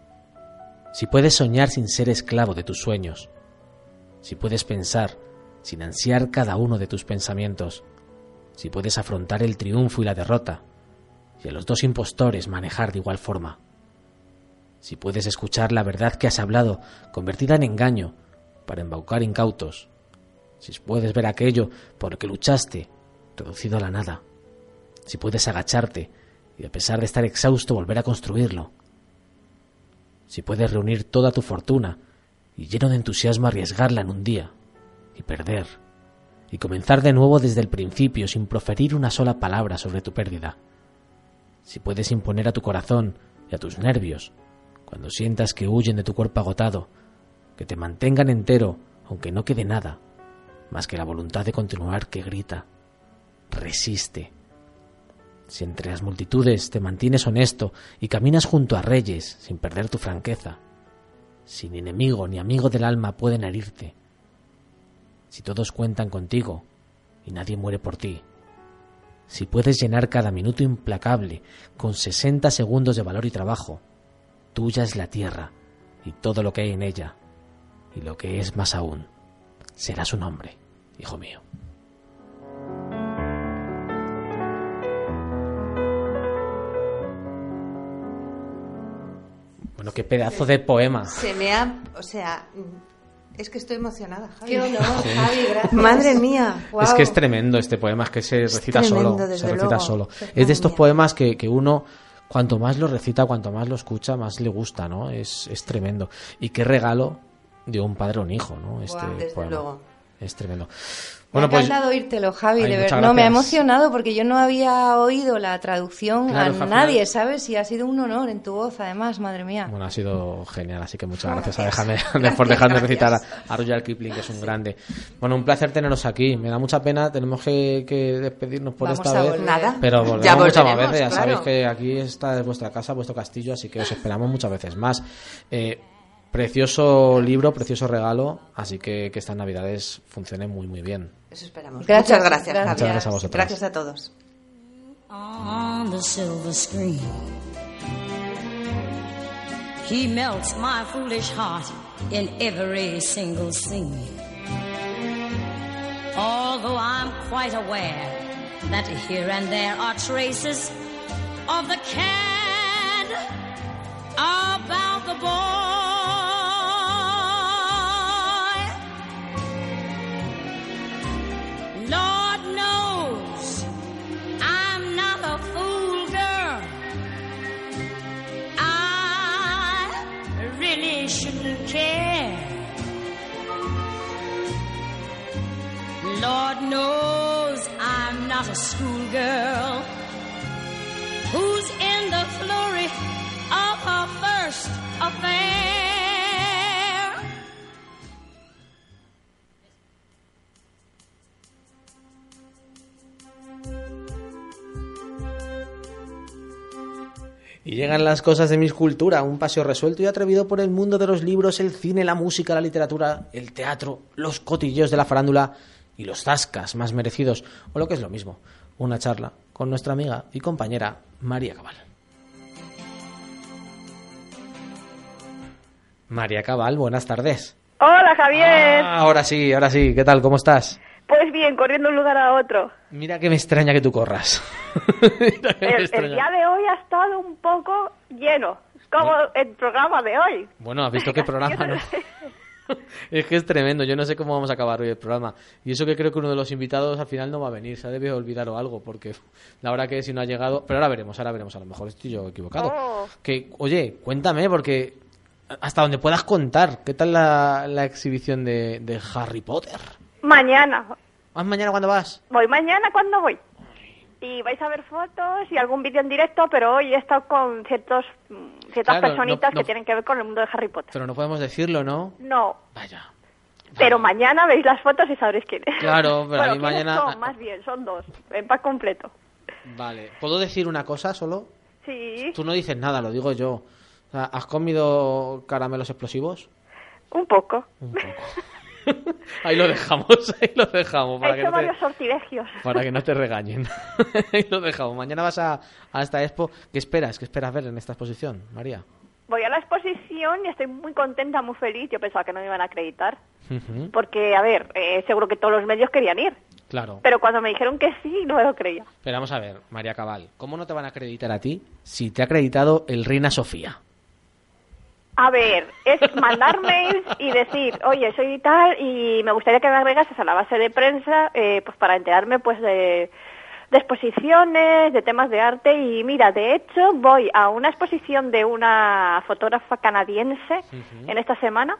Si puedes soñar sin ser esclavo de tus sueños. Si puedes pensar sin ansiar cada uno de tus pensamientos, si puedes afrontar el triunfo y la derrota, y a los dos impostores manejar de igual forma, si puedes escuchar la verdad que has hablado convertida en engaño para embaucar incautos, si puedes ver aquello por lo que luchaste reducido a la nada, si puedes agacharte y a pesar de estar exhausto volver a construirlo, si puedes reunir toda tu fortuna y lleno de entusiasmo arriesgarla en un día, y perder, y comenzar de nuevo desde el principio sin proferir una sola palabra sobre tu pérdida. Si puedes imponer a tu corazón y a tus nervios, cuando sientas que huyen de tu cuerpo agotado, que te mantengan entero, aunque no quede nada, más que la voluntad de continuar que grita, resiste. Si entre las multitudes te mantienes honesto y caminas junto a reyes sin perder tu franqueza, si ni enemigo ni amigo del alma pueden herirte, si todos cuentan contigo y nadie muere por ti, si puedes llenar cada minuto implacable con 60 segundos de valor y trabajo, tuya es la tierra y todo lo que hay en ella, y lo que es más aún, será su nombre, hijo mío. Bueno, qué pedazo de poema.
Se me ha... O sea, es que estoy emocionada, Javi.
Qué honor, Javi, gracias.
Madre mía. Wow.
Es que es tremendo este poema, es que se recita solo. Se recita solo. Es de estos poemas que uno, cuanto más lo recita, cuanto más lo escucha, más le gusta, ¿no? Es tremendo. Y qué regalo de un padre a un hijo, ¿no? Este
desde
poema.
Luego.
Es tremendo.
Bueno, me ha encantado oírtelo, Javi, de verdad. No, me ha emocionado porque yo no había oído la traducción a nadie, ¿sabes? Y ha sido un honor en tu voz, además, madre mía.
Bueno, ha sido genial, así que muchas gracias por dejarme recitar a Rudyard Kipling, que es un grande. Bueno, un placer teneros aquí. Me da mucha pena, tenemos que despedirnos por esta vez.
Nada.
Pero volvemos muchas más veces, ya sabéis que aquí esta es vuestra casa, vuestro castillo, así que os esperamos muchas veces más. Precioso libro, precioso regalo, así que estas navidades funcionen muy muy bien.
Eso esperamos.
Muchas
gracias, Javier.
Muchas gracias a vosotros.
Gracias a todos.
On the silver screen, he melts my foolish heart in every single scene. Although I'm quite aware that here and there are traces of the cad about the boy. Lord knows I'm not a fool, girl. I really shouldn't care. Lord knows I'm not a schoolgirl who's in the flurry of her first affair.
Y llegan las cosas de mi escultura, un paseo resuelto y atrevido por el mundo de los libros, el cine, la música, la literatura, el teatro, los cotilleos de la farándula y los zascas más merecidos, o lo que es lo mismo, una charla con nuestra amiga y compañera María Cabal. María Cabal, buenas tardes.
Hola, Javier.
Ahora sí, ¿qué tal? ¿Cómo estás?
Pues bien, corriendo de un lugar a otro.
Mira que me extraña que tú corras.
El día de hoy ha estado un poco lleno, como el programa de hoy.
Bueno, ¿has visto qué programa, no? Es que es tremendo, yo no sé cómo vamos a acabar hoy el programa. Y eso que creo que uno de los invitados al final no va a venir, se ha debido olvidar o algo, porque la hora que es si no ha llegado... Pero ahora veremos, a lo mejor estoy yo equivocado. Que, oye, cuéntame, porque hasta donde puedas contar, ¿qué tal la exhibición de Harry Potter?
Mañana.
¿Vas mañana cuándo vas?
Voy mañana cuando voy. Y vais a ver fotos y algún vídeo en directo, pero hoy he estado con ciertas personitas que tienen que ver con el mundo de Harry Potter.
Pero no podemos decirlo, ¿no?
No.
Vaya.
Pero mañana veis las fotos y sabréis quién es.
Claro, pero
bueno,
a mí mañana...
Son? Más bien, son 2, en pack completo.
Vale. ¿Puedo decir una cosa solo?
Sí.
Tú no dices nada, lo digo yo. O sea, ¿has comido caramelos explosivos?
Un poco.
Ahí lo dejamos.
He hecho varios sortilegios.
Para que no te regañen. Ahí lo dejamos. Mañana vas a esta expo. ¿Qué esperas ver en esta exposición, María?
Voy a la exposición y estoy muy contenta, muy feliz. Yo pensaba que no me iban a acreditar. Porque, a ver, seguro que todos los medios querían ir.
Claro.
Pero cuando me dijeron que sí, no me lo creía.
Pero vamos a ver, María Cabal, ¿cómo no te van a acreditar a ti si te ha acreditado el Reina Sofía?
A ver, es mandar mails y decir, oye, soy tal y me gustaría que me agregases a la base de prensa pues para enterarme pues de exposiciones, de temas de arte. Y mira, de hecho voy a una exposición de una fotógrafa canadiense en esta semana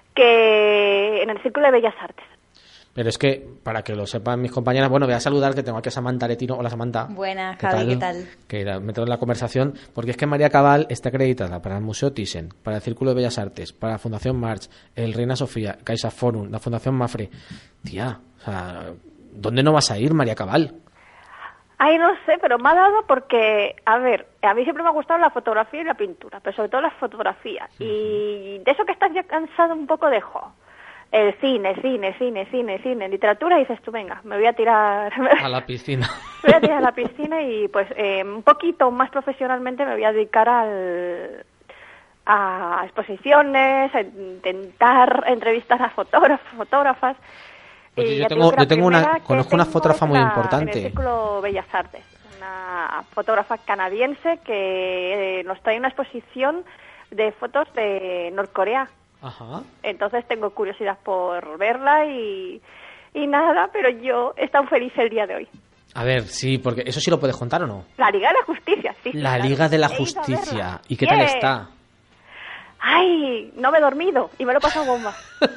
en el Círculo de Bellas Artes.
Pero es que, para que lo sepan mis compañeras, bueno, voy a saludar que tengo aquí a Samantha Aretino. Hola, Samantha.
Buenas, Javi, ¿qué tal?
Que me tengo en la conversación, porque es que María Cabal está acreditada para el Museo Thyssen, para el Círculo de Bellas Artes, para la Fundación March, el Reina Sofía, Caixa Forum, la Fundación Mafre. Tía, o sea, ¿dónde no vas a ir, María Cabal?
Ay, no sé, pero me ha dado porque, a ver, a mí siempre me ha gustado la fotografía y la pintura, pero sobre todo la fotografía. Y de eso que estás ya cansado un poco de el cine, literatura, y dices tú, venga, me voy a tirar...
A la piscina.
Me voy a tirar a la piscina y pues un poquito más profesionalmente me voy a dedicar a exposiciones, a intentar entrevistar a fotógrafas.
Oye, yo conozco una fotógrafa muy importante.
En el Círculo Bellas Artes, una fotógrafa canadiense que nos trae una exposición de fotos de Norcorea.
Ajá.
Entonces tengo curiosidad por verla y nada, pero yo he estado feliz el día de hoy.
A ver, sí, porque eso sí lo puedes contar o no.
La Liga de la Justicia, sí.
La Liga de la Justicia. ¿Y qué tal está?
Ay, no me he dormido y me lo he pasado bomba.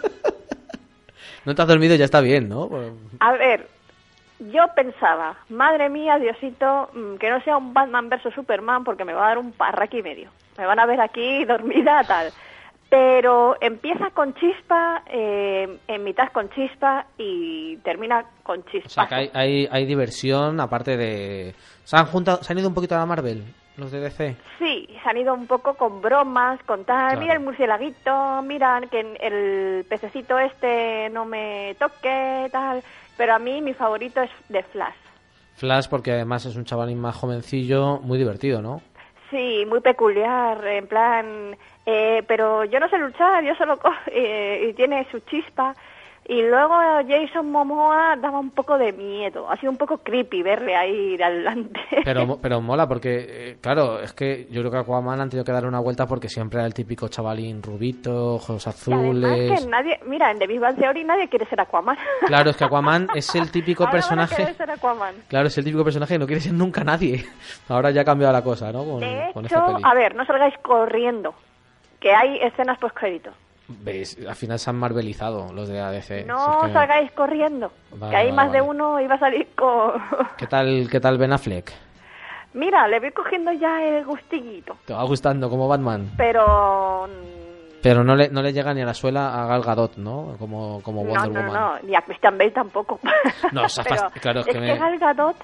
No te has dormido y ya está bien, ¿no?
A ver, yo pensaba, madre mía, Diosito, que no sea un Batman versus Superman porque me va a dar un parraque y medio. Me van a ver aquí dormida, tal. Pero empieza con chispa, en mitad con chispa y termina con chispa.
O sea, que hay diversión, aparte de... ¿Se han ido un poquito a la Marvel, los de DC?
Sí, se han ido un poco con bromas, con tal,
claro.
Mira el murcielaguito, mira que el pececito no me toque, tal. Pero a mí mi favorito es de Flash.
Flash porque además es un chavalín más jovencillo, muy divertido, ¿no?
Sí, muy peculiar, en plan... pero yo no sé luchar, yo solo y tiene su chispa. Y luego Jason Momoa daba un poco de miedo, ha sido un poco creepy verle ahí de adelante.
Pero mola porque, claro, es que yo creo que Aquaman han tenido que darle una vuelta porque siempre era el típico chavalín rubito, ojos azules...
Y además que mira, en The Big Bang Theory nadie quiere ser Aquaman.
Claro, es que Aquaman es el típico personaje...
Ahora ser Aquaman.
Claro, es el típico personaje que no quiere ser nunca nadie. Ahora ya ha cambiado la cosa, ¿no?
De
con
hecho,
esta peli.
A ver, no salgáis corriendo, que hay escenas post-crédito.
¿Ves? Al final se han marvelizado los de ADC.
No si es que... salgáis corriendo, que hay más de uno iba a salir con...
¿Qué tal Ben Affleck?
Mira, le voy cogiendo ya el gustillito.
¿Te va gustando como Batman?
Pero
no le llega ni a la suela a Gal Gadot, ¿no? Como Wonder Woman.
No, ni a Christian Bale tampoco.
No, o sea, claro, es que
Gal Gadot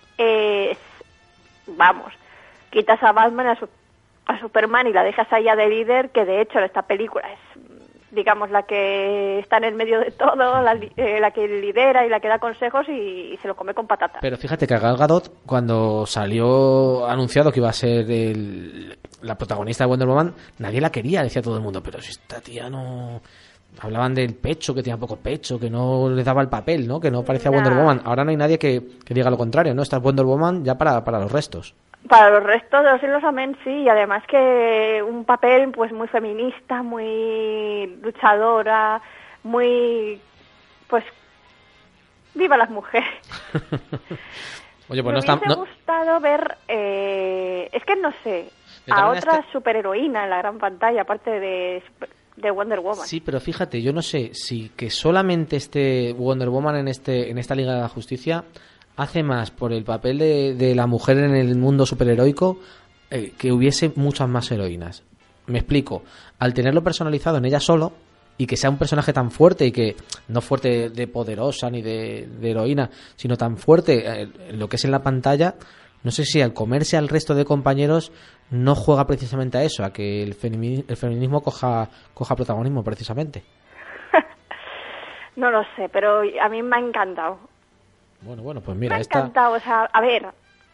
vamos, quitas a Batman a Superman y la dejas ahí de líder, que de hecho esta película es, digamos, la que está en el medio de todo, la que lidera y la que da consejos y se lo come con patatas.
Pero fíjate que a Gal Gadot, cuando salió anunciado que iba a ser la protagonista de Wonder Woman, nadie la quería, decía todo el mundo, pero si esta tía no hablaban del pecho, que tenía poco pecho, que no le daba el papel, ¿no? Que no parecía Wonder Woman. Ahora no hay nadie que diga lo contrario, ¿no? Esta es Wonder Woman ya para los restos.
Para los restos de los siglos, amén, sí. Y además que un papel pues muy feminista, muy luchadora, muy... pues... ¡viva las mujeres!
Oye, pues
me hubiese gustado ver... es que no sé, a otra superheroína en la gran pantalla, aparte de Wonder Woman.
Sí, pero fíjate, yo no sé si que solamente esté Wonder Woman en esta Liga de la Justicia hace más por el papel de la mujer en el mundo superheroico que hubiese muchas más heroínas. Me explico. Al tenerlo personalizado en ella solo y que sea un personaje tan fuerte y que no fuerte de poderosa ni de heroína, sino tan fuerte en lo que es en la pantalla, no sé si al comerse al resto de compañeros no juega precisamente a eso, a que el feminismo coja protagonismo precisamente.
No lo sé, pero a mí me ha encantado.
Bueno, pues mira,
me ha encantado, o sea, a ver,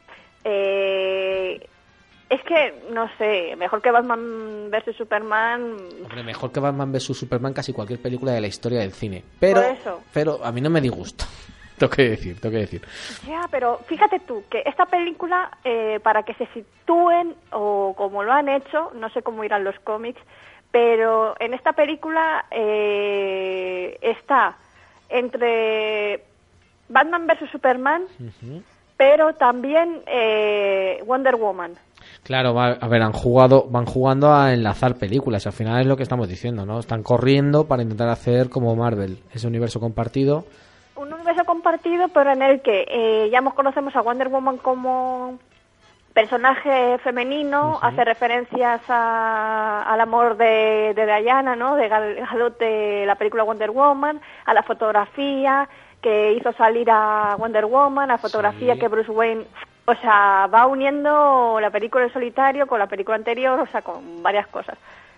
es que, no sé, mejor que Batman vs Superman...
Hombre, mejor que Batman vs Superman casi cualquier película de la historia del cine. Pero a mí no me disgusta. Tengo que decir.
Ya, pero fíjate tú, que esta película, para que se sitúen, o como lo han hecho, no sé cómo irán los cómics, pero en esta película está entre Batman vs Superman, pero también Wonder Woman.
Claro, a ver, van jugando a enlazar películas, al final es lo que estamos diciendo, ¿no? Están corriendo para intentar hacer como Marvel, ese universo compartido.
Un universo compartido, pero en el que ya conocemos a Wonder Woman como personaje femenino, hace referencias al amor de Diana, ¿no? De Gal Gadot, de la película Wonder Woman, a la fotografía que hizo salir a Wonder Woman, a fotografía que Bruce Wayne, o sea, va uniendo la película en solitario con la película anterior, o sea, con varias cosas.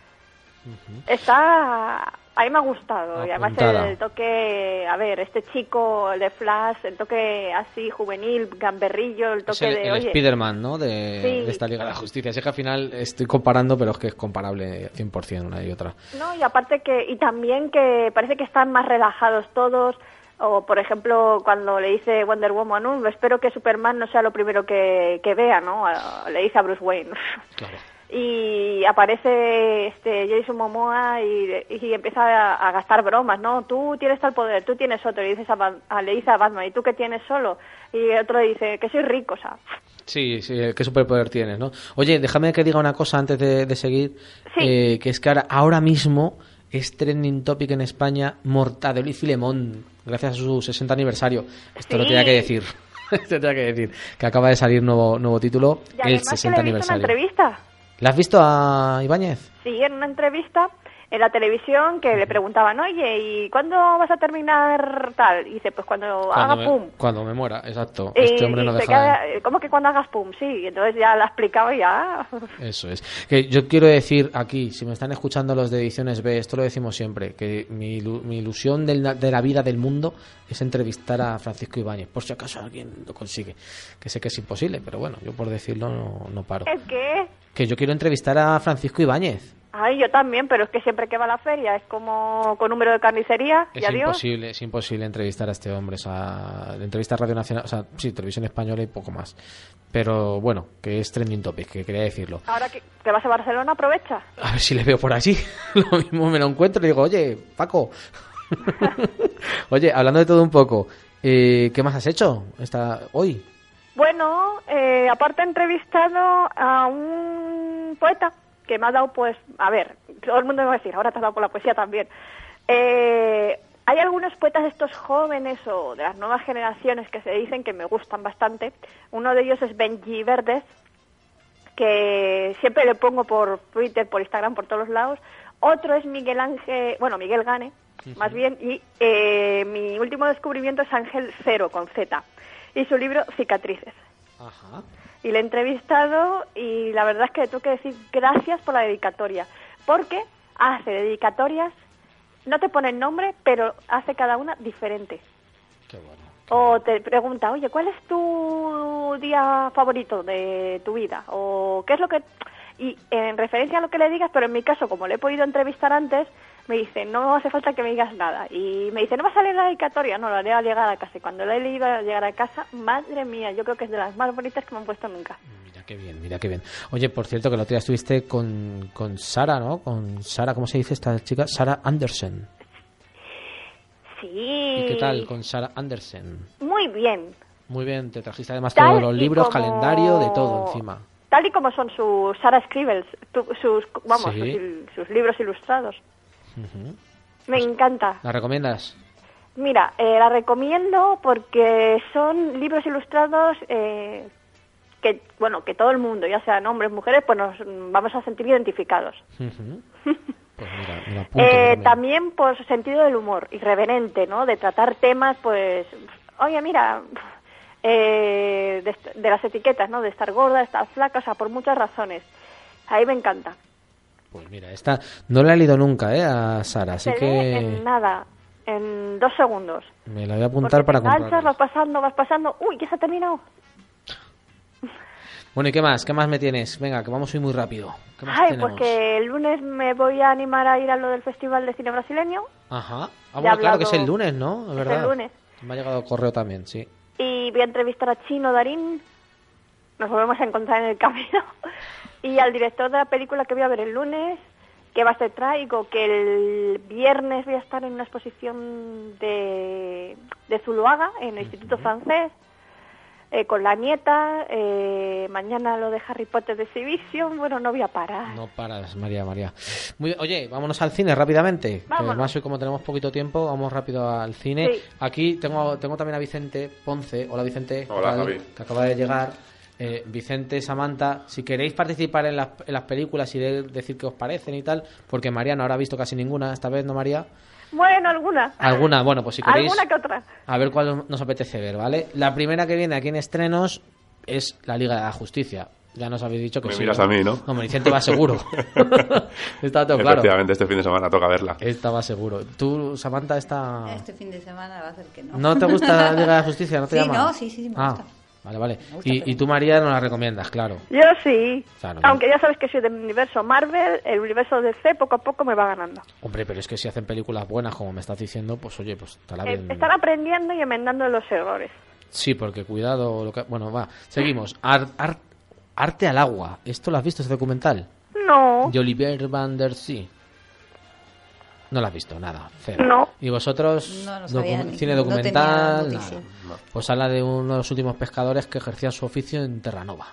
A mí me ha gustado, y además el toque, a ver, este chico, el de Flash, el toque así juvenil, gamberrillo, el toque
el Spider-Man, ¿no? De esta Liga de la Justicia. Sé que al final estoy comparando, pero es que es comparable 100% una y otra.
No, y aparte y también que parece que están más relajados todos. O, por ejemplo, cuando le dice Wonder Woman, espero que Superman no sea lo primero que vea, ¿no? Le dice a Bruce Wayne. Claro. Y aparece Jason Momoa y empieza a gastar bromas, ¿no? Tú tienes tal poder, tú tienes otro. Y le dice a Batman, ¿y tú qué tienes solo? Y otro dice, que soy rico, o sea...
Sí, ¿qué superpoder tienes, no? Oye, déjame que diga una cosa antes de seguir. Sí. Que es que ahora mismo es trending topic en España Mortadelo y Filemón, gracias a su 60 aniversario. Esto lo tenía que decir. Que acaba de salir nuevo título, el 60 aniversario.
Una entrevista.
¿La has visto a Ibáñez?
Sí, en una entrevista en la televisión que le preguntaban, oye, ¿y cuándo vas a terminar tal? Y dice, pues cuando haga pum.
Cuando me muera, exacto. Este hombre no deja...
¿Cómo que cuando hagas pum? Sí, y entonces ya la explicaba y ya...
Eso es. Que yo quiero decir aquí, si me están escuchando los de Ediciones B, esto lo decimos siempre, que mi ilusión de la vida del mundo es entrevistar a Francisco Ibáñez, por si acaso alguien lo consigue. Que sé que es imposible, pero bueno, yo por decirlo no paro.
¿El qué?
Que yo quiero entrevistar a Francisco Ibáñez.
Ay, yo también, pero es que siempre que va a la feria es como con número de carnicería y adiós.
Es imposible entrevistar a este hombre. O sea, entrevista a Radio Nacional, o sea, sí, Televisión Española y poco más. Pero bueno, que es trending topic, que quería decirlo.
Ahora que vas a Barcelona, aprovecha.
A ver si le veo por allí. Lo mismo me lo encuentro y digo, oye, Paco. Oye, hablando de todo un poco, ¿qué más has hecho hoy?
Bueno, aparte he entrevistado a un poeta que me ha dado, pues, a ver, todo el mundo me va a decir, ahora te has dado por la poesía también. Hay algunos poetas de estos jóvenes o de las nuevas generaciones que se dicen que me gustan bastante. Uno de ellos es Benji Verdes, que siempre le pongo por Twitter, por Instagram, por todos los lados. Otro es Miguel Gane, más bien, y mi último descubrimiento es Ángel Cero, con Z, y su libro Cicatrices. Ajá. Y le he entrevistado y la verdad es que tengo que decir gracias por la dedicatoria, porque hace dedicatorias, no te pone el nombre, pero hace cada una diferente.
Qué bueno.
O te pregunta, oye, ¿cuál es tu día favorito de tu vida? O ¿qué es lo que...? Y en referencia a lo que le digas, pero en mi caso, como le he podido entrevistar antes, me dice, no hace falta que me digas nada. Y me dice, no va a salir la dedicatoria, no, lo haré al llegar a casa. Y cuando la he leído al llegar a casa, madre mía, yo creo que es de las más bonitas que me han puesto nunca.
Mira qué bien. Oye, por cierto, que el otro día estuviste con Sara, ¿no? Con Sara, ¿cómo se dice esta chica? Sara Anderson.
Sí.
¿Y qué tal con Sara Anderson?
Muy bien.
Muy bien, te trajiste además
Tal
todos los libros,
como...
calendario, de todo encima.
Tal y como son sus Sara Scribbles,
Sí.
sus libros ilustrados.
Uh-huh.
Me encanta.
¿La recomiendas?
Mira, la recomiendo porque son libros ilustrados que todo el mundo, ya sean hombres, mujeres, pues nos vamos a sentir identificados.
Uh-huh. Pues mira, apunto,
también por su sentido del humor, irreverente, ¿no? De tratar temas, pues, oye, mira, de las etiquetas, ¿no? De estar gorda, de estar flaca, o sea, por muchas razones. Ahí me encanta.
Pues mira, esta no la he leído nunca, a Sara, así que...
En nada, en 2 segundos.
Me la voy a apuntar para comprarla.
Vas pasando, uy, ya se ha terminado.
Bueno, ¿y qué más? ¿Qué más me tienes? Venga, que vamos hoy muy rápido. ¿Qué más tenemos?
Pues que el lunes me voy a animar a ir a lo del Festival de Cine Brasileño.
Ajá. Bueno, claro que es el lunes, ¿no? Es verdad.
el lunes.
Me ha llegado el correo también, sí.
Y voy a entrevistar a Chino Darín. Nos volvemos a encontrar en el camino. Y al director de la película que voy a ver el lunes, que va a ser trágico, que el viernes voy a estar en una exposición de Zuluaga, en el Instituto Francés, con la nieta, mañana lo de Harry Potter de Exhibition, bueno, no voy a parar.
No paras, María. Oye, vámonos al cine rápidamente.
Vámonos.
Además, hoy como tenemos poquito tiempo, vamos rápido al cine.
Sí.
Aquí tengo también a Vicente Ponce. Hola, Vicente.
Hola, Javi.
Que acaba de llegar. Vicente, Samantha, si queréis participar en las películas y decir qué os parecen y tal, porque María no habrá visto casi ninguna esta vez, ¿no, María?
Bueno, alguna.
Bueno, pues si queréis...
Alguna que otra.
A ver cuál nos apetece ver, ¿vale? La primera que viene aquí en estrenos es la Liga de la Justicia. Ya nos habéis dicho que
Me
sí.
miras a mí, ¿no?
No, Vicente va seguro. Está todo claro.
Efectivamente, este fin de semana toca verla.
Estaba seguro. ¿Tú, Samantha,
Este fin de semana va a ser que no.
¿No te gusta la Liga de la Justicia? ¿No te
sí,
llama?
no, sí, me gusta.
Vale. Y tú, María, no la recomiendas, claro.
Yo sí.
Claro,
aunque ya sabes que soy del universo Marvel, el universo DC poco a poco me va ganando.
Hombre, pero es que si hacen películas buenas, como me estás diciendo, pues oye, pues estará bien.
Están aprendiendo y enmendando los errores.
Sí, porque cuidado... Bueno, va, seguimos. Arte al agua. ¿Esto lo has visto, ese documental?
No.
De Olivier van der Zee. No lo has visto, nada, cero.
No.
¿Y vosotros?
No sabía
cine
no
documental,
tenía
nada. Pues habla de uno de los últimos pescadores que ejercía su oficio en Terranova.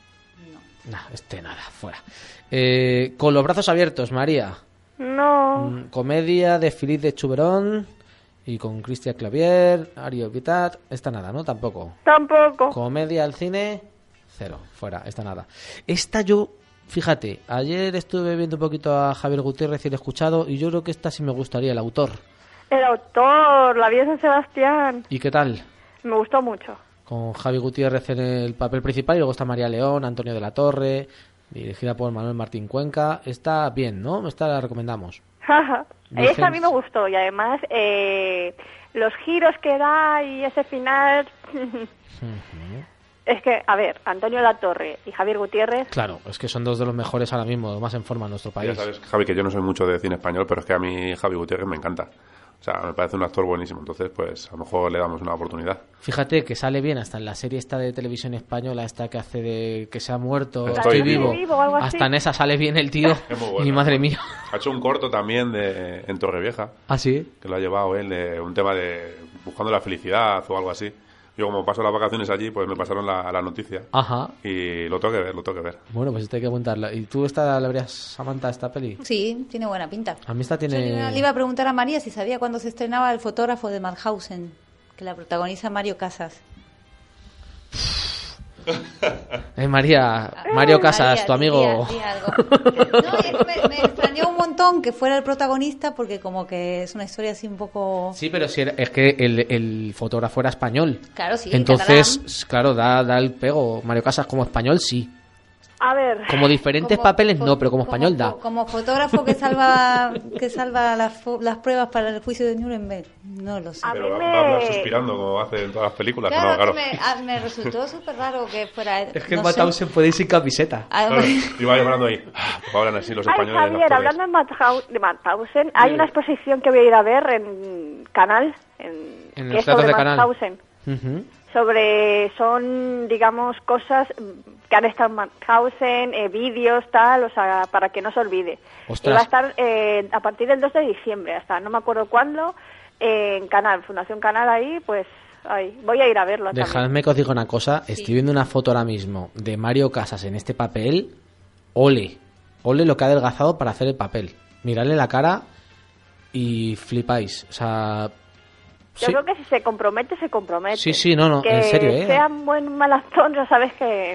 Nada, fuera. Con los brazos abiertos, María.
No.
Comedia de Philippe de Chuberón y con Christian Clavier, Ario Vitat. Esta nada, ¿no? Tampoco. Comedia al cine, cero, fuera, esta nada. Esta yo... Fíjate, ayer estuve viendo un poquito a Javier Gutiérrez y lo he escuchado y yo creo que esta sí me gustaría, el autor.
El autor, la vida de San Sebastián.
¿Y qué tal?
Me gustó mucho.
Con Javi Gutiérrez en el papel principal y luego está María León, Antonio de la Torre, dirigida por Manuel Martín Cuenca. Está bien, ¿no? Esta la recomendamos.
Esa a mí me gustó y además los giros que da y ese final... Es que, a ver, Antonio de la Torre y Javier Gutiérrez...
Claro, es que son dos de los mejores ahora mismo, más en forma en nuestro país.
Ya sabes, Javi, que yo no soy mucho de cine español, pero es que a mí Javi Gutiérrez me encanta. O sea, me parece un actor buenísimo, entonces pues a lo mejor le damos una oportunidad.
Fíjate que sale bien hasta en la serie esta de televisión española, esta que hace de que se ha muerto,
Estoy
vivo.
Algo así.
Hasta en esa sale bien el tío.
Es muy bueno.
Y madre mía.
Ha hecho un corto también en Torrevieja.
¿Ah, sí?
Que lo ha llevado él, un tema de buscando la felicidad o algo así. Yo como paso las vacaciones allí, pues me pasaron la noticia.
Ajá.
Y lo tengo que ver.
Bueno, pues hay que apuntarla. ¿Y tú la verías, Samantha, esta peli?
Sí, tiene buena pinta.
A mí esta tiene...
Yo le iba a preguntar a María si sabía cuándo se estrenaba El fotógrafo de Madhausen, que la protagoniza Mario Casas.
Mario Casas, tu amigo.
Di algo. No, es que me extrañó un montón que fuera el protagonista porque como que es una historia así un poco...
Sí, pero si es que el fotógrafo era español.
Claro, sí.
Entonces, claro, da el pego. Mario Casas como español, sí.
A ver.
Como diferentes papeles no, pero como español da.
Como fotógrafo que salva las pruebas para el juicio de Nuremberg. No lo sé.
Pero va a hablar suspirando como hace en todas las películas.
Claro,
no, claro.
me resultó súper raro que fuera...
Es que en Mauthausen puede ir sin camiseta.
Claro, iba hablando ahí. Pues hablan así los españoles.
Javier, hablando de Mauthausen, hay una exposición que voy a ir a ver en Canal,
en los teatros de Canal.
Mauthausen. Son, digamos, cosas que han estado en Mauthausen, vídeos, tal, o sea, para que no se olvide.
Ostras.
Y va a estar a partir del 2 de diciembre, hasta no me acuerdo cuándo, en Canal, Fundación Canal, ahí, pues, ahí, voy a ir a verlo.
Dejadme que os diga una cosa, estoy viendo una foto ahora mismo de Mario Casas en este papel, ole lo que ha adelgazado para hacer el papel. Miradle la cara y flipáis, o sea...
Yo creo que si se compromete, se compromete.
Sí, no,
que
en serio,
Que sea un buen maratón, ya sabes que...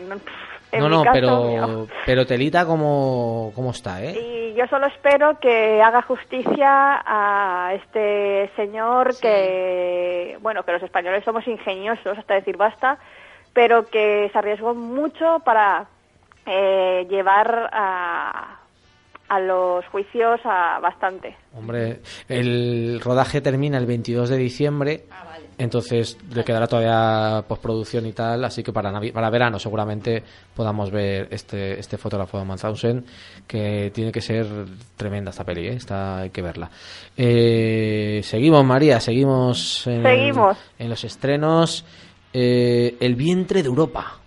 pero telita como está,
Y yo solo espero que haga justicia a este señor que... Bueno, que los españoles somos ingeniosos, hasta decir basta, pero que se arriesgó mucho para llevar a los juicios a bastante.
Hombre, el rodaje termina el 22 de diciembre, entonces le quedará todavía postproducción y tal, así que para verano seguramente podamos ver este fotógrafo de Mauthausen, que tiene que ser tremenda esta peli, hay que verla. Seguimos, María, seguimos en los estrenos. El vientre de Europa.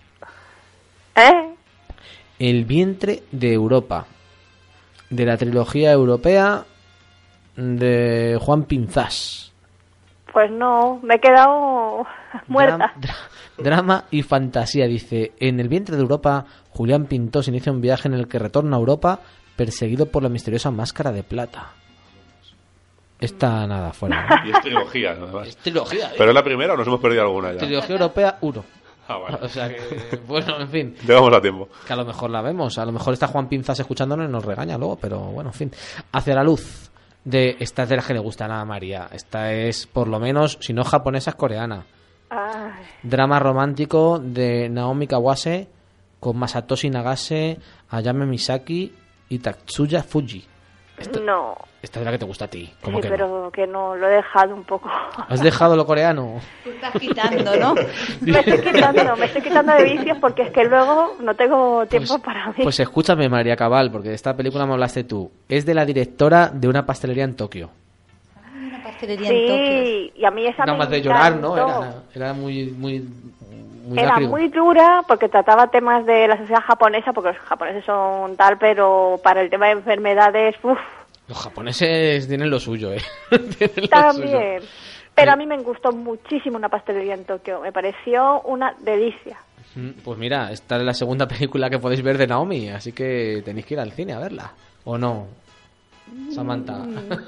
El vientre de Europa, de la trilogía europea de Juan Pinzás.
Pues no, me he quedado muerta.
Drama y fantasía, dice. En el vientre de Europa, Julián Pintós inicia un viaje en el que retorna a Europa perseguido por la misteriosa máscara de plata. Esta nada, fuera, ¿no?
Y es trilogía, ¿no?
Es trilogía.
¿Pero es la primera o nos hemos perdido alguna ya?
Trilogía europea 1.
Vale.
O sea que, bueno, en fin.
Llegamos a tiempo.
Que a lo mejor la vemos. A lo mejor está Juan Pinzas escuchándonos y nos regaña luego, pero bueno, en fin. Hacia la luz. Esta es de las que le gustan a María. Esta es, por lo menos, si no japonesa, es coreana.
Ay.
Drama romántico de Naomi Kawase con Masatoshi Nagase, Ayame Misaki y Tatsuya Fuji. Esta es la que te gusta a ti.
Sí, pero que no, lo he dejado un poco.
¿Has dejado lo coreano?
Te estás quitando, ¿no?
me estoy quitando de vicios porque es que luego no tengo tiempo para mí.
Pues escúchame, María Cabal, porque de esta película me hablaste tú. Es de la directora de Una pastelería en Tokio.
Una pastelería en Tokio.
Sí, y a mí esa
nada más de llorar, ¿no? Era muy
era
lágrigo.
muy dura porque trataba temas de la sociedad japonesa, porque los japoneses son tal, pero para el tema de enfermedades,
Los japoneses tienen lo suyo,
También. Pero a mí me gustó muchísimo Una pastelería en Tokio. Me pareció una delicia.
Pues mira, esta es la segunda película que podéis ver de Naomi, así que tenéis que ir al cine a verla. ¿O no? Samantha.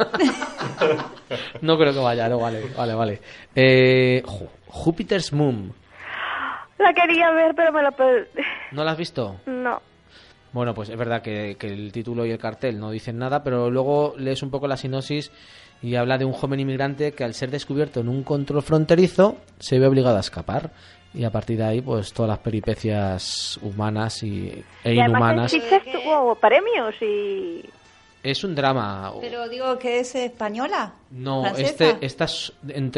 No creo que vaya, no, vale. Jupiter's Moon.
La quería ver, pero me la perdí.
¿No la has visto?
No.
Bueno, pues es verdad que el título y el cartel no dicen nada, pero luego lees un poco la sinopsis y habla de un joven inmigrante que al ser descubierto en un control fronterizo se ve obligado a escapar. Y a partir de ahí, pues todas las peripecias humanas e inhumanas.
Y además tuvo premios y...
Es un drama.
Pero digo que es española.
No,
¿francesa?
esta es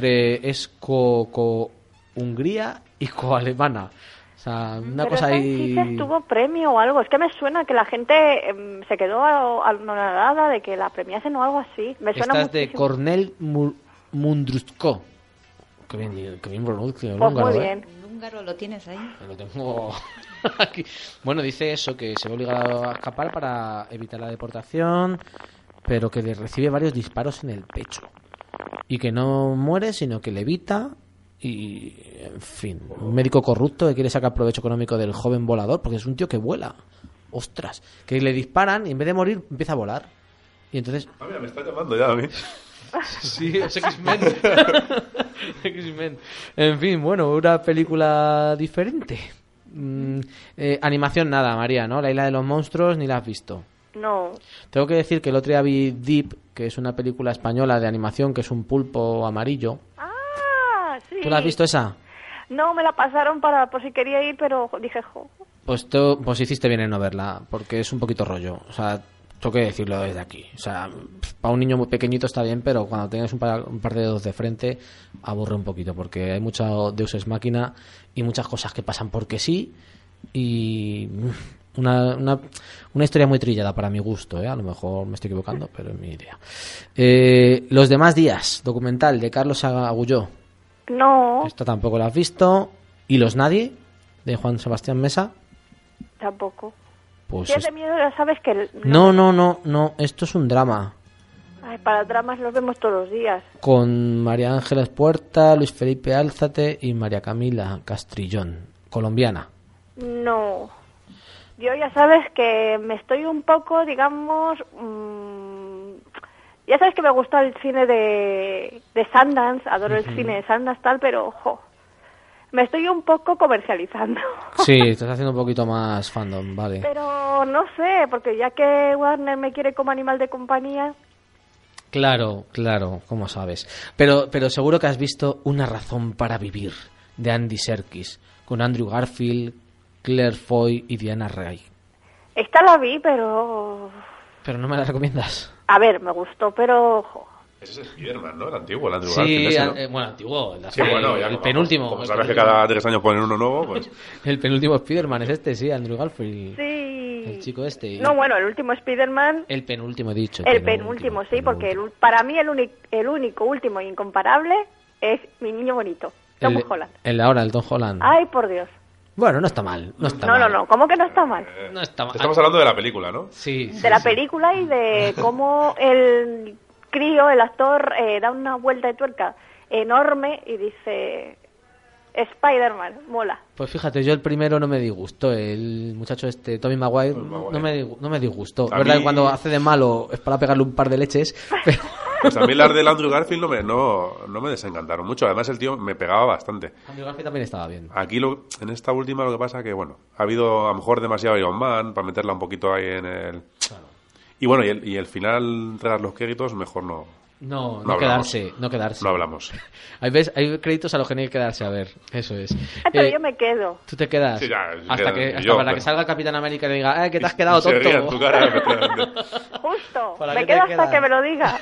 Hungría y co-alemana. O sea, una cosa ahí...
tuvo premio o algo. Es que me suena que la gente se quedó anonadada de que la premiasen o algo así. Me suena
esta es de Cornel Mundruczko. Qué bien pronuncio.
Pues muy bien.
¿El húngaro lo tienes ahí?
Lo tengo aquí. Bueno, dice eso, que se ve obligado a escapar para evitar la deportación, pero que le recibe varios disparos en el pecho. Y que no muere, sino que le evita... Y, en fin, un médico corrupto que quiere sacar provecho económico del joven volador, porque es un tío que vuela. Ostras, que le disparan y en vez de morir empieza a volar. Y entonces...
mira, me está llamando ya a mí.
Sí, es X-Men. X-Men. En fin, bueno, una película diferente. Animación nada, María, ¿no? La isla de los monstruos ni la has visto.
No.
Tengo que decir que el otro día vi Deep, que es una película española de animación, que es un pulpo amarillo.
Sí.
¿Tú la has visto esa?
No, me la pasaron por si quería ir, pero dije, jo.
Pues hiciste bien en no verla, porque es un poquito rollo. O sea, tengo que decirlo desde aquí. O sea, para un niño muy pequeñito está bien, pero cuando tienes un par de dedos de frente, aburre un poquito, porque hay mucho Deus Ex Machina y muchas cosas que pasan porque sí, y una historia muy trillada para mi gusto, ¿eh? A lo mejor me estoy equivocando, pero es mi idea. Los demás días, documental de Carlos Agulló.
No.
Esto tampoco lo has visto. ¿Y Los Nadie? De Juan Sebastián Mesa.
Tampoco.
Pues
si es de miedo, ya sabes que...
No, esto es un drama.
Ay, para dramas los vemos todos los días.
Con María Ángeles Puerta, Luis Felipe Álzate y María Camila Castrillón, colombiana.
No. Yo ya sabes que me estoy un poco, digamos... ya sabes que me gusta el cine de Sundance, adoro el cine de Sundance, tal, pero, ojo, me estoy un poco comercializando.
Sí, estás haciendo un poquito más fandom, vale.
Pero no sé, porque ya que Warner me quiere como animal de compañía...
Claro, ¿cómo sabes? Pero seguro que has visto Una razón para vivir, de Andy Serkis, con Andrew Garfield, Claire Foy y Diana Ray.
Esta la vi, pero...
¿Pero no me la recomiendas?
A ver, me gustó, pero... ojo.
Ese es Spiderman, ¿no? El antiguo, el Andrew
Sí,
Garfield. Ese, ¿no?
Bueno, antiguo.
El
penúltimo.
Como sabes que cada 3 años ponen uno nuevo, pues...
El penúltimo Spiderman es este, sí, Andrew Garfield.
Sí.
El chico este.
No, bueno, el último Spiderman...
El penúltimo, he dicho.
El penúltimo, sí, porque para mí el único, último e incomparable es Mi Niño Bonito, Tom Holland.
El Tom Holland.
Ay, por Dios.
Bueno, no está mal.
No, ¿cómo que no está mal?
No está mal.
Estamos hablando de la película, ¿no?
Sí.
De la película y de cómo el crío, el actor, da una vuelta de tuerca enorme y dice... Spider-Man, mola.
Pues fíjate, yo el primero no me disgustó. El muchacho este, Tobey Maguire, no me disgustó. Es verdad que cuando hace de malo es para pegarle un par de leches, pero...
Pues a mí las del Andrew Garfield no me desencantaron mucho. Además el tío me pegaba bastante.
Andrew Garfield también estaba bien.
Aquí en esta última lo que pasa que, bueno, ha habido a lo mejor demasiado Iron Man para meterla un poquito ahí en el... Claro. Y bueno, y el final, tras los créditos, mejor no...
No quedarse.
No hablamos.
Hay créditos a los que no hay que quedarse a ver. Eso es.
Pero yo me quedo.
¿Tú te quedas?
Sí, ya,
hasta para que salga el Capitán América y le diga, que te has quedado tonto.
Se ríe en tu cara.
Justo. Me quedo hasta que me lo diga.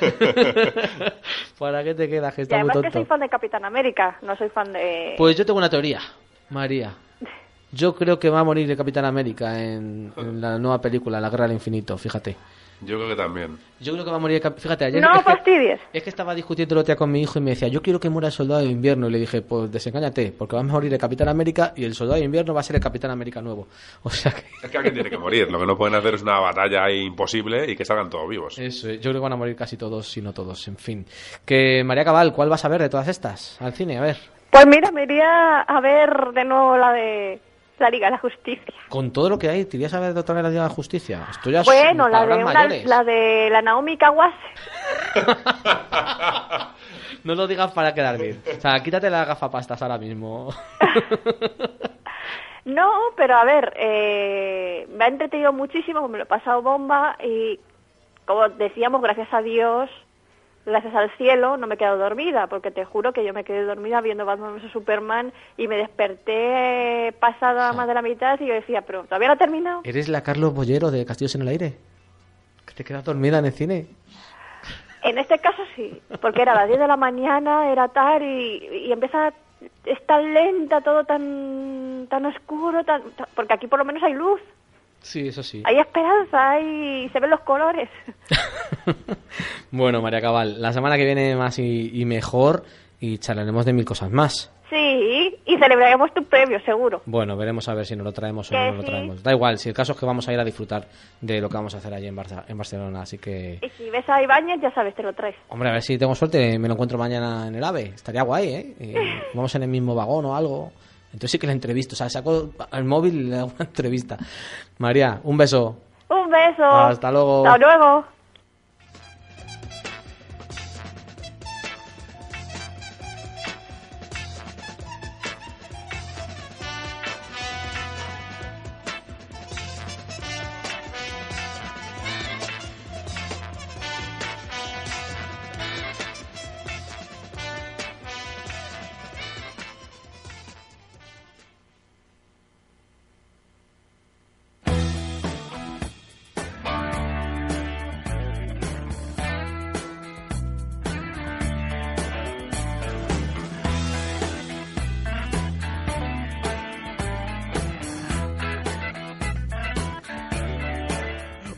¿Para qué te quedas? Que está
y además
muy tonto.
Que soy fan de Capitán América. No soy fan de...
Pues yo tengo una teoría, María. Yo creo que va a morir el Capitán América en la nueva película, La Guerra del Infinito, fíjate.
Yo creo que también.
Yo creo que va a morir... Fíjate, ayer...
No fastidies.
Es que estaba discutiendo el otro día con mi hijo y me decía, yo quiero que muera el Soldado de Invierno. Y le dije, pues desengáñate, porque va a morir el Capitán América y el Soldado de Invierno va a ser el Capitán América nuevo. O sea que...
Es que alguien tiene que morir. Lo que no pueden hacer es una batalla ahí imposible y que salgan todos vivos.
Eso, yo creo que van a morir casi todos, si no todos, en fin. Que María Cabal, ¿cuál vas a ver de todas estas? Al cine, a ver.
Pues mira, me iría a ver de nuevo la de... La Liga de la Justicia.
Con todo lo que hay, ¿te irías a ver otra vez la Liga de la Justicia? Esto ya
bueno, la de la Naomi Kawase.
No lo digas para quedar bien. O sea, quítate las gafapastas ahora mismo.
No, pero a ver, me ha entretenido muchísimo, me lo he pasado bomba y, como decíamos, gracias a Dios, gracias al cielo, no me he quedado dormida, porque te juro que yo me quedé dormida viendo Batman vs Superman y me desperté pasada más de la mitad y yo decía, pero ¿todavía no ha terminado?
¿Eres la Carlos Bollero de Castillos en el Aire? ¿Que te quedas dormida en el cine?
En este caso sí, porque era a las 10 de la mañana, era tal y empieza... Es tan lenta, todo tan oscuro, porque aquí por lo menos hay luz.
Sí, eso sí.
Hay esperanza, se ven los colores.
Bueno, María Cabal, la semana que viene más y mejor y charlaremos de 1000 cosas más.
Sí, y celebraremos tu premio, seguro.
Bueno, veremos a ver si nos lo traemos o no nos lo traemos. Da igual, si el caso es que vamos a ir a disfrutar de lo que vamos a hacer allí en Barcelona, así que...
Y si ves a Ibáñez, ya sabes, te lo traes.
Hombre, a ver si tengo suerte, me lo encuentro mañana en el AVE. Estaría guay, ¿eh? Vamos en el mismo vagón o algo. Entonces sí que la entrevisto, o sea, saco el móvil y le hago una entrevista. María, un beso.
Un beso.
Hasta luego.
Hasta luego.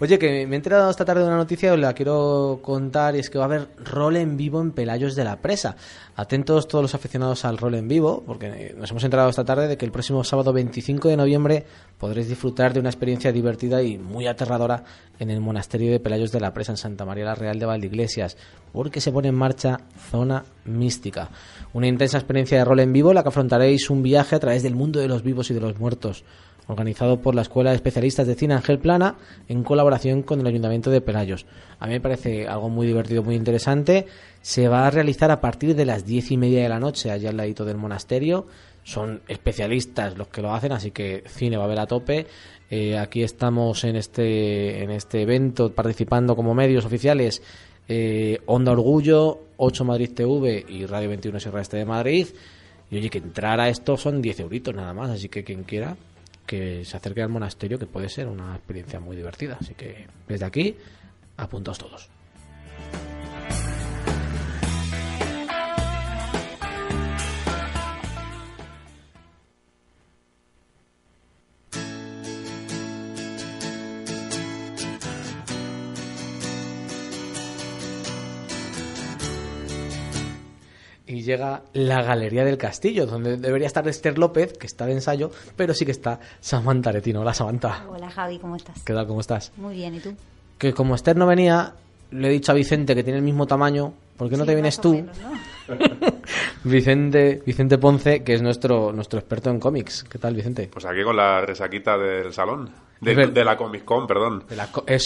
Oye, que me he enterado esta tarde de una noticia y os la quiero contar, y es que va a haber rol en vivo en Pelayos de la Presa. Atentos todos los aficionados al rol en vivo, porque nos hemos enterado esta tarde de que el próximo sábado 25 de noviembre podréis disfrutar de una experiencia divertida y muy aterradora en el monasterio de Pelayos de la Presa, en Santa María la Real de Valdeiglesias, porque se pone en marcha Zona Mística, una intensa experiencia de rol en vivo en la que afrontaréis un viaje a través del mundo de los vivos y de los muertos, organizado por la Escuela de Especialistas de Cine Ángel Plana en colaboración con el Ayuntamiento de Pelayos. A mí me parece algo muy divertido, muy interesante. Se va a realizar a partir de las 10:30 de la noche, allá al ladito del monasterio. Son especialistas los que lo hacen, así que cine va a haber a tope. Aquí estamos en este evento participando como medios oficiales Onda Orgullo, 8 Madrid TV y Radio 21 Sierra Este de Madrid. Y oye, que entrar a esto son 10 euritos nada más, así que quien quiera que se acerque al monasterio, que puede ser una experiencia muy divertida. Así que desde aquí, apuntaos todos. Y llega la Galería del Castillo, donde debería estar Esther López, que está de ensayo, pero sí que está Samantha Aretino. Hola, Samantha.
Hola, Javi, ¿cómo estás?
¿Qué tal? ¿Cómo estás?
Muy bien, ¿y tú?
Que como Esther no venía, le he dicho a Vicente, que tiene el mismo tamaño, ¿por qué no te vienes tú?
Menos, ¿no?
Vicente Ponce, que es nuestro experto en cómics. ¿Qué tal, Vicente?
Pues aquí con la resaquita del salón. De la Comic Con, perdón.
De la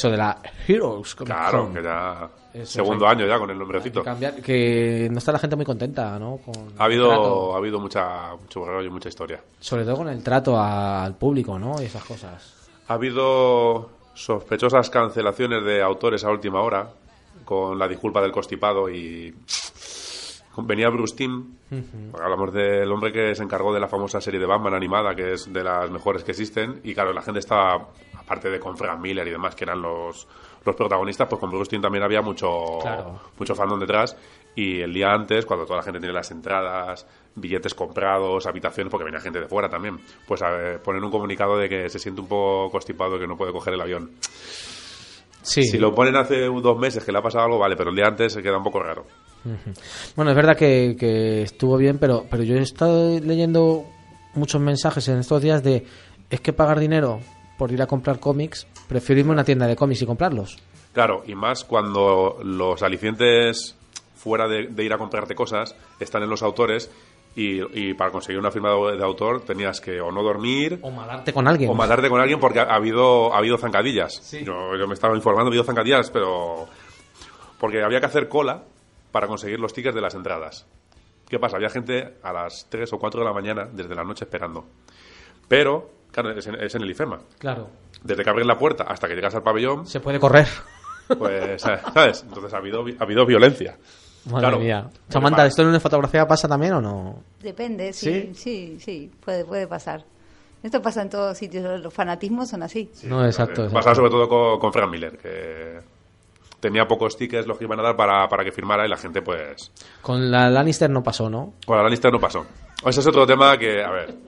Heroes Comic Con.
Claro, que ya...
Eso,
segundo año ya con el nombrecito.
Que no está la gente muy contenta, ¿no?
Ha habido mucho rollo y mucha historia.
Sobre todo con el trato al público, ¿no? Y esas cosas.
Ha habido sospechosas cancelaciones de autores a última hora, con la disculpa del constipado, y venía Bruce Timm. Hablamos del hombre que se encargó de la famosa serie de Batman animada, que es de las mejores que existen, y claro, la gente estaba, aparte de con Frank Miller y demás, que eran los protagonistas, pues con Bruce Timm también había mucho fandom detrás. Y el día antes, cuando toda la gente tiene las entradas, billetes comprados, habitaciones, porque venía gente de fuera también, pues ponen un comunicado de que se siente un poco constipado y que no puede coger el avión.
Sí.
Si lo ponen hace 2 meses que le ha pasado algo, vale, pero el día antes se queda un poco raro.
Bueno, es verdad que estuvo bien, pero yo he estado leyendo muchos mensajes en estos días de es que pagar dinero por ir a comprar cómics, prefiero irme a una tienda de cómics y comprarlos.
Claro, y más cuando los alicientes fuera de ir a comprarte cosas están en los autores, y para conseguir una firma de autor tenías que o no dormir
o matarte con alguien.
O matarte con alguien porque ha habido zancadillas.
Sí.
Yo me estaba informando, ha habido zancadillas, pero porque había que hacer cola para conseguir los tickets de las entradas. ¿Qué pasa? Había gente a las 3 o 4 de la mañana desde la noche esperando. Pero, claro, es en el IFEMA.
Claro.
Desde que abres la puerta hasta que llegas al pabellón...
Se puede correr.
Pues, ¿sabes? Entonces ha habido violencia.
Madre mía. Samantha, ¿esto en una fotografía pasa también o no?
Depende, sí, puede pasar. Esto pasa en todos sitios, los fanatismos son así.
Sí,
no, exacto.
Pasa sobre todo con Frank Miller, que tenía pocos tickets los que iban a dar para que firmara, y la gente pues...
Con la Lannister no pasó, ¿no?
Con la Lannister no pasó. Ese es otro tema que, a ver...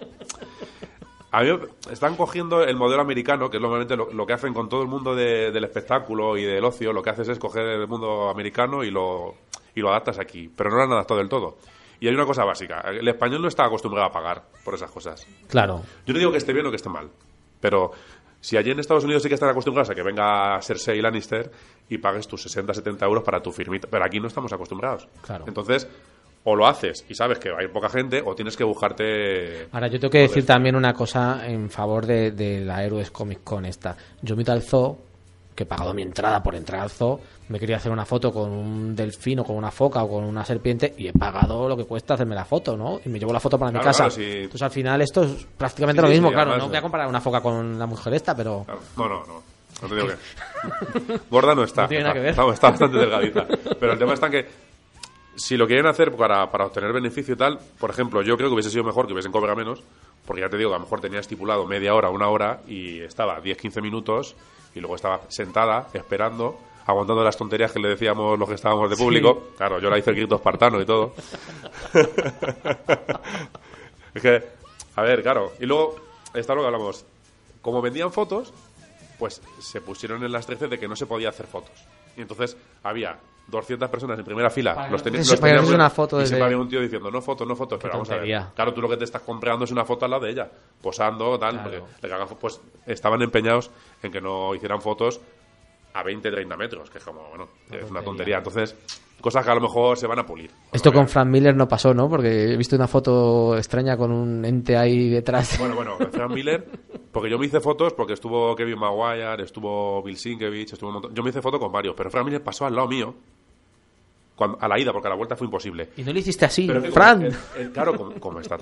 A mí están cogiendo el modelo americano, que es normalmente lo que hacen con todo el mundo del espectáculo y del ocio. Lo que haces es coger el mundo americano y lo adaptas aquí, pero no lo han adaptado del todo. Y hay una cosa básica: el español no está acostumbrado a pagar por esas cosas.
Claro.
Yo no digo que esté bien o que esté mal, pero si allí en Estados Unidos sí que están acostumbrados a que venga Cersei Lannister y pagues tus 60-70 euros para tu firmita, pero aquí no estamos acostumbrados.
Claro.
Entonces, o lo haces y sabes que hay poca gente, o tienes que buscarte...
Ahora, yo tengo que decir también una cosa en favor de la Heroes Comic Con esta. Yo me he ido al zoo, que he pagado mi entrada por entrar al zoo, me quería hacer una foto con un delfín o con una foca o con una serpiente, y he pagado lo que cuesta hacerme la foto, ¿no? Y me llevo la foto para mi casa.
Claro, sí.
Entonces, al final, esto es prácticamente lo mismo, claro.
Además,
no voy a comparar una foca con la mujer esta, pero...
Claro. No te digo que... Gorda no está.
No tiene nada que ver.
Está bastante delgadita. Pero el tema está en que si lo quieren hacer para obtener beneficio y tal, por ejemplo, yo creo que hubiese sido mejor que hubiesen cobrado menos, porque ya te digo, a lo mejor tenía estipulado media hora, 1 hora, y estaba 10-15 minutos, y luego estaba sentada, esperando, aguantando las tonterías que le decíamos los que estábamos de público. Sí. Claro, yo la hice el grito espartano y todo. Es que, a ver, claro. Y luego está lo que hablamos. Como vendían fotos, pues se pusieron en las 13 de que no se podía hacer fotos. Y entonces había 200 personas en primera fila.
Para
Los
tenían una foto
y
desde...
siempre había un tío diciendo, no fotos, no fotos. Pero vamos a ver. Claro, tú lo que te estás comprando es una foto al lado de ella, posando, tal.
Claro.
Porque pues estaban empeñados en que no hicieran fotos a 20, 30 metros, que es como, bueno, es una tontería. Entonces, cosas que a lo mejor se van a pulir.
Esto con Frank Miller no pasó, ¿no? Porque he visto una foto extraña con un ente ahí detrás.
Bueno, Frank Miller, porque yo me hice fotos, porque estuvo Kevin Maguire, estuvo Bill Sienkiewicz, estuvo un montón. Yo me hice fotos con varios, pero Frank Miller pasó al lado mío a la ida, porque a la vuelta fue imposible.
Y no le hiciste así,
pero
Frank.
Claro, como está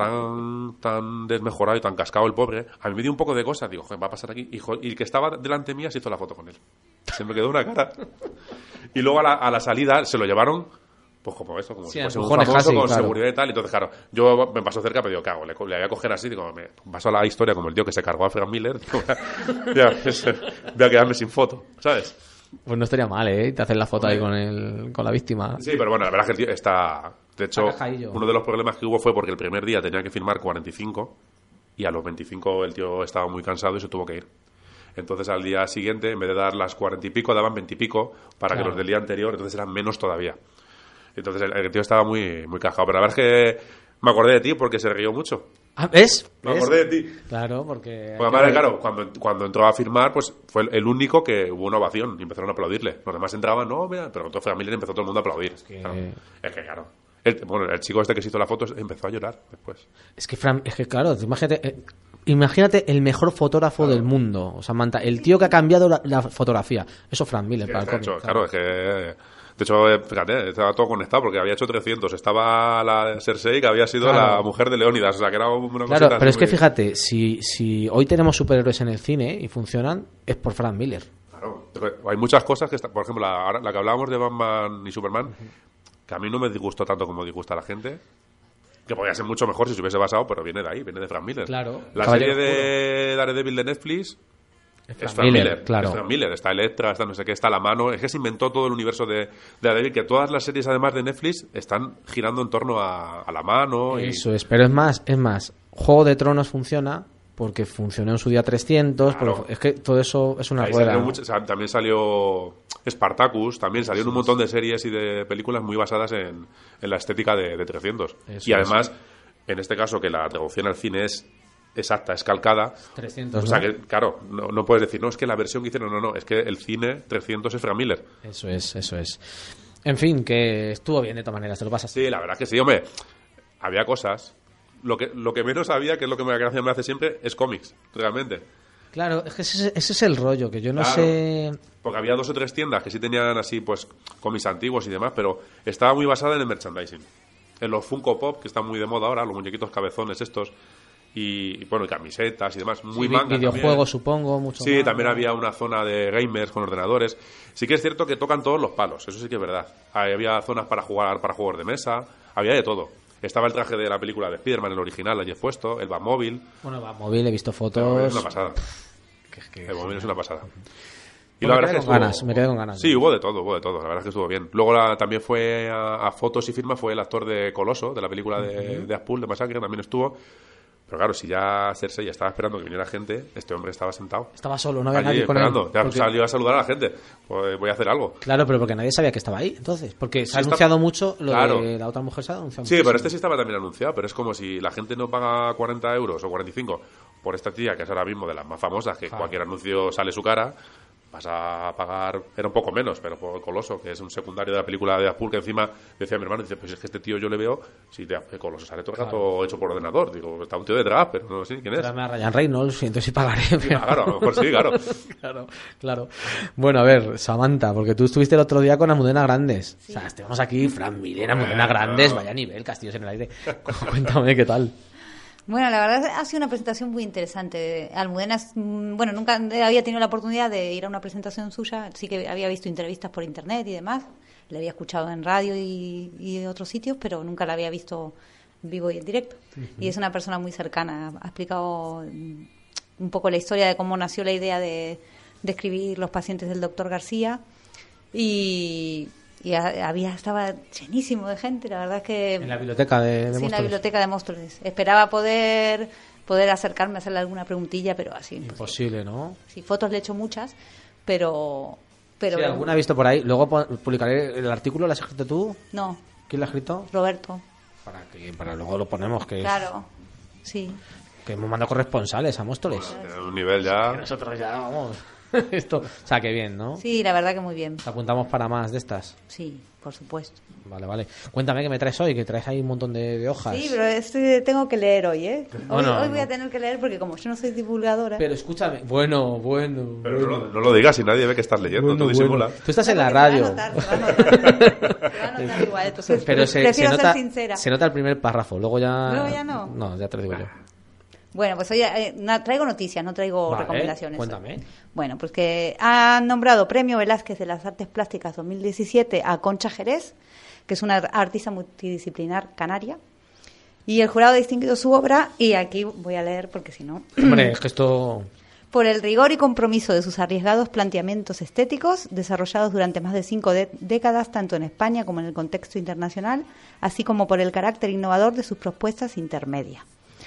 tan desmejorado y tan cascado el pobre, a mí me dio un poco de cosa. Digo, joder, va a pasar aquí. Y el que estaba delante mía se hizo la foto con él. Se me quedó una cara. Y luego a la salida se lo llevaron, pues como esto, como si fuese un famoso con seguridad y tal. Entonces, claro, yo me paso cerca, pero digo, ¿qué hago? Le voy a coger así, digo, me paso a la historia como el tío que se cargó a Frank Miller. Digo, voy a quedarme sin foto, ¿sabes?
Pues no estaría mal, ¿eh? Te hacen la foto ahí con la víctima.
Sí, pero bueno, la verdad es que el tío está... De hecho, uno de los problemas que hubo fue porque el primer día tenía que filmar 45 y a los 25 el tío estaba muy cansado y se tuvo que ir. Entonces al día siguiente, en vez de dar las 40 y pico, daban 20 y pico para que los del día anterior, entonces eran menos todavía. Entonces el tío estaba muy, muy cajado. Pero la verdad es que me acordé de ti porque se rió mucho.
Ah, ¿ves?
Me acordé de ti.
Claro, porque...
Pues además, claro, cuando entró a firmar, pues fue el único que hubo una ovación y empezaron a aplaudirle. Los demás entraban, no, mira, pero entonces Frank Miller empezó todo el mundo a aplaudir. Es que claro. El chico este que se hizo la foto empezó a llorar después.
Es que claro, imagínate el mejor fotógrafo del mundo, o sea, el tío que ha cambiado la fotografía. Eso Frank Miller, para el cómic.
Claro, es que... De hecho, fíjate, estaba todo conectado porque había hecho 300. Estaba la Cersei, que había sido la mujer de Leónidas. O sea, que era una cosa...
Claro, pero es que fíjate, si hoy tenemos superhéroes en el cine y funcionan, es por Frank Miller.
Claro. Hay muchas cosas que... Por ejemplo, la que hablábamos de Batman y Superman, que a mí no me disgustó tanto como disgusta a la gente, que podría ser mucho mejor si se hubiese basado, pero viene de ahí, viene de Frank Miller.
Claro.
La serie de Daredevil de Netflix... Es Frank Miller,
claro.
Es Frank Miller, está Elektra, está no sé qué, está La Mano. Es que se inventó todo el universo de Daredevil, que todas las series, además de Netflix, están girando en torno a La Mano.
Eso es, pero es más, Juego de Tronos funciona porque funcionó en su día 300, claro. Pero es que todo eso es una rueda.
También salió Spartacus, también salieron un montón de series y de películas muy basadas en la estética de 300. Eso y además, en este caso, que la traducción al cine es exacta, es calcada.
300,
o sea que, claro, no puedes decir, no, es que la versión que hicieron, no, es que el cine 300 es Frank Miller.
Eso es. En fin, que estuvo bien de todas maneras, te lo pasas.
Sí, la verdad que sí, hombre. Había cosas. Lo que menos había, que es lo que me hace siempre, es cómics, realmente.
Claro, es que ese es el rollo, que yo no sé...
Porque había 2 o 3 tiendas que sí tenían así, pues, cómics antiguos y demás, pero estaba muy basada en el merchandising. En los Funko Pop, que están muy de moda ahora, los muñequitos cabezones estos... Y bueno, y camisetas y demás, muy manga
videojuegos
también.
Supongo, mucho
sí,
manga.
También había una zona de gamers con ordenadores. Sí que es cierto que tocan todos los palos, eso sí que es verdad. Había zonas para juegos de mesa, había de todo. Estaba el traje de la película de Spider-Man, el original, allí expuesto, el Batmóvil.
Bueno, Batmóvil, he visto fotos...
Es una pasada. El Batmóvil es una pasada. Y
bueno,
la verdad es que
me quedé con ganas.
Sí, hubo de todo, la verdad es que estuvo bien. Luego también fue a fotos y firmas, fue el actor de Coloso, de la película de Deadpool, de Masacre, también estuvo... Pero claro, si ya Cersei ya estaba esperando que viniera gente, este hombre estaba sentado.
Estaba solo, no había nadie con él.
Ya salió a saludar a la gente. Pues voy a hacer algo.
Claro, pero porque nadie sabía que estaba ahí, entonces. Porque se ha anunciado mucho lo de la otra mujer, se ha anunciado
Sí, pero este sí estaba también anunciado, pero es como si la gente no paga 40 euros o 45 por esta tía, que es ahora mismo de las más famosas, que cualquier anuncio sale su cara... Vas a pagar, era un poco menos, pero por Coloso, que es un secundario de la película de Deadpool, que encima decía mi hermano, dice, pues es que este tío yo le veo, si Coloso sale todo el rato hecho por ordenador, digo, está un tío detrás, pero no sé quién es.
Tráeme a Ryan Reynolds y entonces sí pagaré.
Sí, claro, a lo mejor sí, claro.
Claro. Bueno, a ver, Samantha, porque tú estuviste el otro día con Almudena Grandes. Sí. O sea, estuvimos aquí, Frank Miller, Almudena Grandes, vaya nivel, Castillos en el aire. Cuéntame, ¿qué tal?
Bueno, la verdad ha sido una presentación muy interesante. Almudena, bueno, nunca había tenido la oportunidad de ir a una presentación suya, sí que había visto entrevistas por internet y demás, le había escuchado en radio y otros sitios, pero nunca la había visto vivo y en directo. Y es una persona muy cercana, ha explicado un poco la historia de cómo nació la idea de escribir Los pacientes del doctor García y estaba llenísimo de gente, la verdad es que...
En la biblioteca de
Móstoles.
Sí, en
la biblioteca de Móstoles. Esperaba poder poder acercarme a hacerle alguna preguntilla, pero así.
Imposible, ¿no?
Sí, fotos le he hecho muchas, pero
Sí, alguna he visto por ahí. Luego publicaré el artículo. ¿Lo has escrito tú?
No.
¿Quién lo ha escrito?
Roberto.
Para luego lo ponemos. Que
claro, sí.
Que hemos mandado corresponsales a Móstoles.
Un nivel ya...
Que nosotros ya vamos... Esto, o sea, que bien, ¿no?
Sí, la verdad que muy bien.
¿Te apuntamos para más de estas?
Sí, por supuesto.
Vale. Cuéntame qué me traes hoy, que traes ahí un montón de hojas.
Sí, pero tengo que leer hoy, ¿eh? Hoy voy a tener que leer porque como yo no soy divulgadora...
Pero escúchame, bueno.
Pero no lo digas si nadie ve que estás leyendo, tú disimula.
Tú estás en la radio.
Te va a notar igual, entonces
pero
prefiero ser sincera.
Se nota el primer párrafo, luego ya...
Luego ya no.
No, ya te lo digo yo.
Bueno, pues hoy traigo noticias, no traigo recomendaciones.
Cuéntame.
Bueno, pues que han nombrado Premio Velázquez de las Artes Plásticas 2017 a Concha Jerez, que es una artista multidisciplinar canaria. Y el jurado ha distinguido su obra, y aquí voy a leer porque si no...
Hombre, es que esto...
Por el rigor y compromiso de sus arriesgados planteamientos estéticos, desarrollados durante más de 5 décadas, tanto en España como en el contexto internacional, así como por el carácter innovador de sus propuestas intermedias.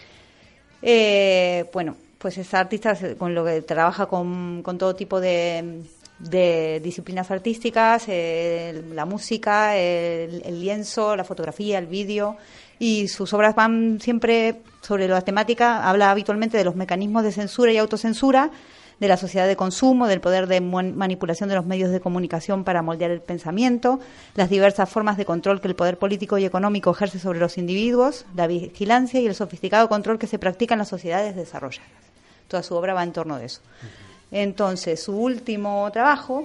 Bueno, pues esta artista con lo que trabaja con todo tipo de disciplinas artísticas, la música, el lienzo, la fotografía, el vídeo, y sus obras van siempre sobre la temática, habla habitualmente de los mecanismos de censura y autocensura, de la sociedad de consumo, del poder de manipulación de los medios de comunicación para moldear el pensamiento, las diversas formas de control que el poder político y económico ejerce sobre los individuos, la vigilancia y el sofisticado control que se practica en las sociedades desarrolladas. Toda su obra va en torno de eso. Entonces, su último trabajo,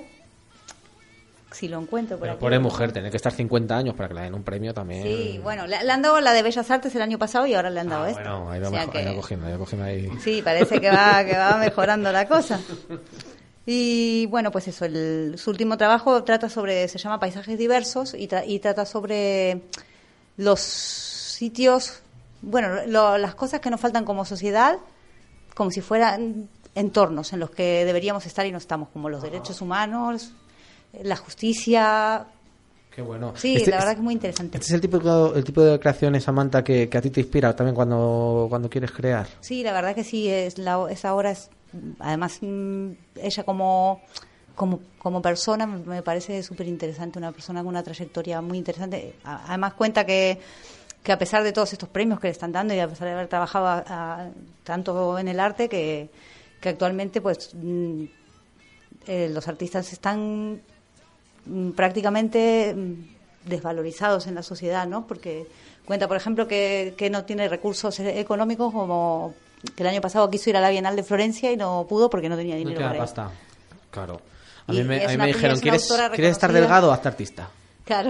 si lo encuentro por aquí...
Pobre mujer, tener que estar 50 años para que le den un premio también...
Sí, bueno, le han dado la de Bellas Artes el año pasado y ahora le han dado esta.
Bueno, ahí va cogiendo ahí...
Sí, parece que va mejorando la cosa. Y bueno, pues eso, su último trabajo se llama Paisajes Diversos y trata sobre los sitios, bueno, las cosas que nos faltan como sociedad, como si fueran entornos en los que deberíamos estar y no estamos, como los derechos humanos, la justicia.
Qué bueno.
Sí, la verdad que es muy interesante.
Este es el tipo de creaciones, Samantha, que a ti te inspira también cuando quieres crear.
Sí, la verdad que sí, esa obra es, además, ella como persona me parece súper interesante, una persona con una trayectoria muy interesante. Además cuenta que a pesar de todos estos premios que le están dando y a pesar de haber trabajado tanto en el arte, que actualmente pues los artistas están prácticamente desvalorizados en la sociedad, ¿no? Porque cuenta, por ejemplo, que no tiene recursos económicos, como que el año pasado quiso ir a la Bienal de Florencia y no pudo porque no tenía dinero para ir.
Pasta. Claro. A mí me dijeron, ¿quieres estar delgado? Hazte artista.
Claro.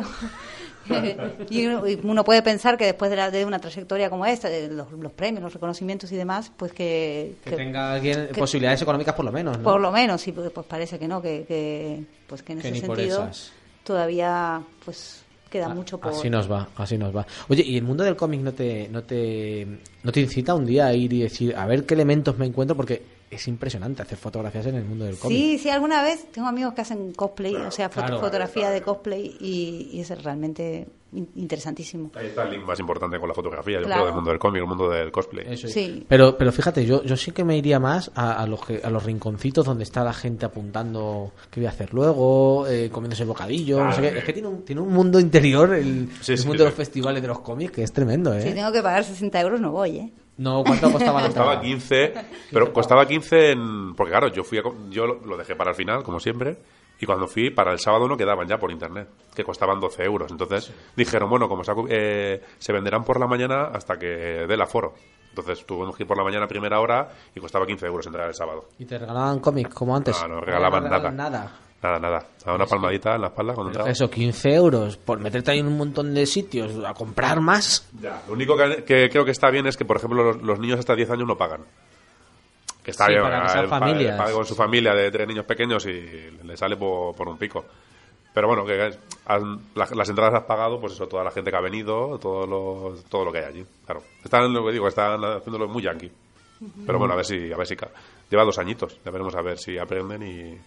Y uno puede pensar que después de una trayectoria como esta, de los premios, los reconocimientos y demás, pues que
tenga alguien posibilidades económicas por lo menos, ¿no?
Por lo menos, sí, pues parece que no, que en ese sentido todavía pues queda mucho por...
Así nos va. Oye, ¿y el mundo del cómic no te incita un día a ir y decir, a ver qué elementos me encuentro? Porque es impresionante hacer fotografías en el mundo del cómic.
Sí, alguna vez tengo amigos que hacen cosplay, o sea, fotografía de cosplay, y es realmente interesantísimo.
Ahí está el link más importante con la fotografía, yo creo, del mundo del cómic, el mundo del cosplay.
Eso
sí.
Pero fíjate, yo sí que me iría más a los rinconcitos donde está la gente apuntando qué voy a hacer luego, comiéndose bocadillo, no sé qué. Es que tiene un mundo interior el mundo de los festivales de los cómics que es tremendo, ¿eh?
Si tengo que pagar 60 euros no voy, ¿eh?
No, ¿cuánto costaba la entrada?
Costaba 15, pero costaba 15 porque claro, yo lo dejé para el final, como siempre, y cuando fui, para el sábado no quedaban ya por internet, que costaban 12 euros. Entonces dijeron, bueno, como se venderán por la mañana hasta que dé el aforo. Entonces tuvimos que ir por la mañana a primera hora y costaba 15 euros entrar el sábado.
¿Y te regalaban cómics como antes?
No regalaban nada. Nada. A una palmadita en la espalda cuando entraba.
Eso, 15 euros por meterte ahí en un montón de sitios a comprar más.
Ya, lo único que creo que está bien es que, por ejemplo, los niños hasta 10 años no pagan. Que está bien,
para que sean familias.
Paga con su familia de 3 niños pequeños y le sale por un pico. Pero bueno, que las entradas las has pagado, pues eso, toda la gente que ha venido, todo lo que hay allí. Claro, están haciéndolo muy yankee. Pero bueno, a ver si lleva 2 añitos. Ya veremos a ver si aprenden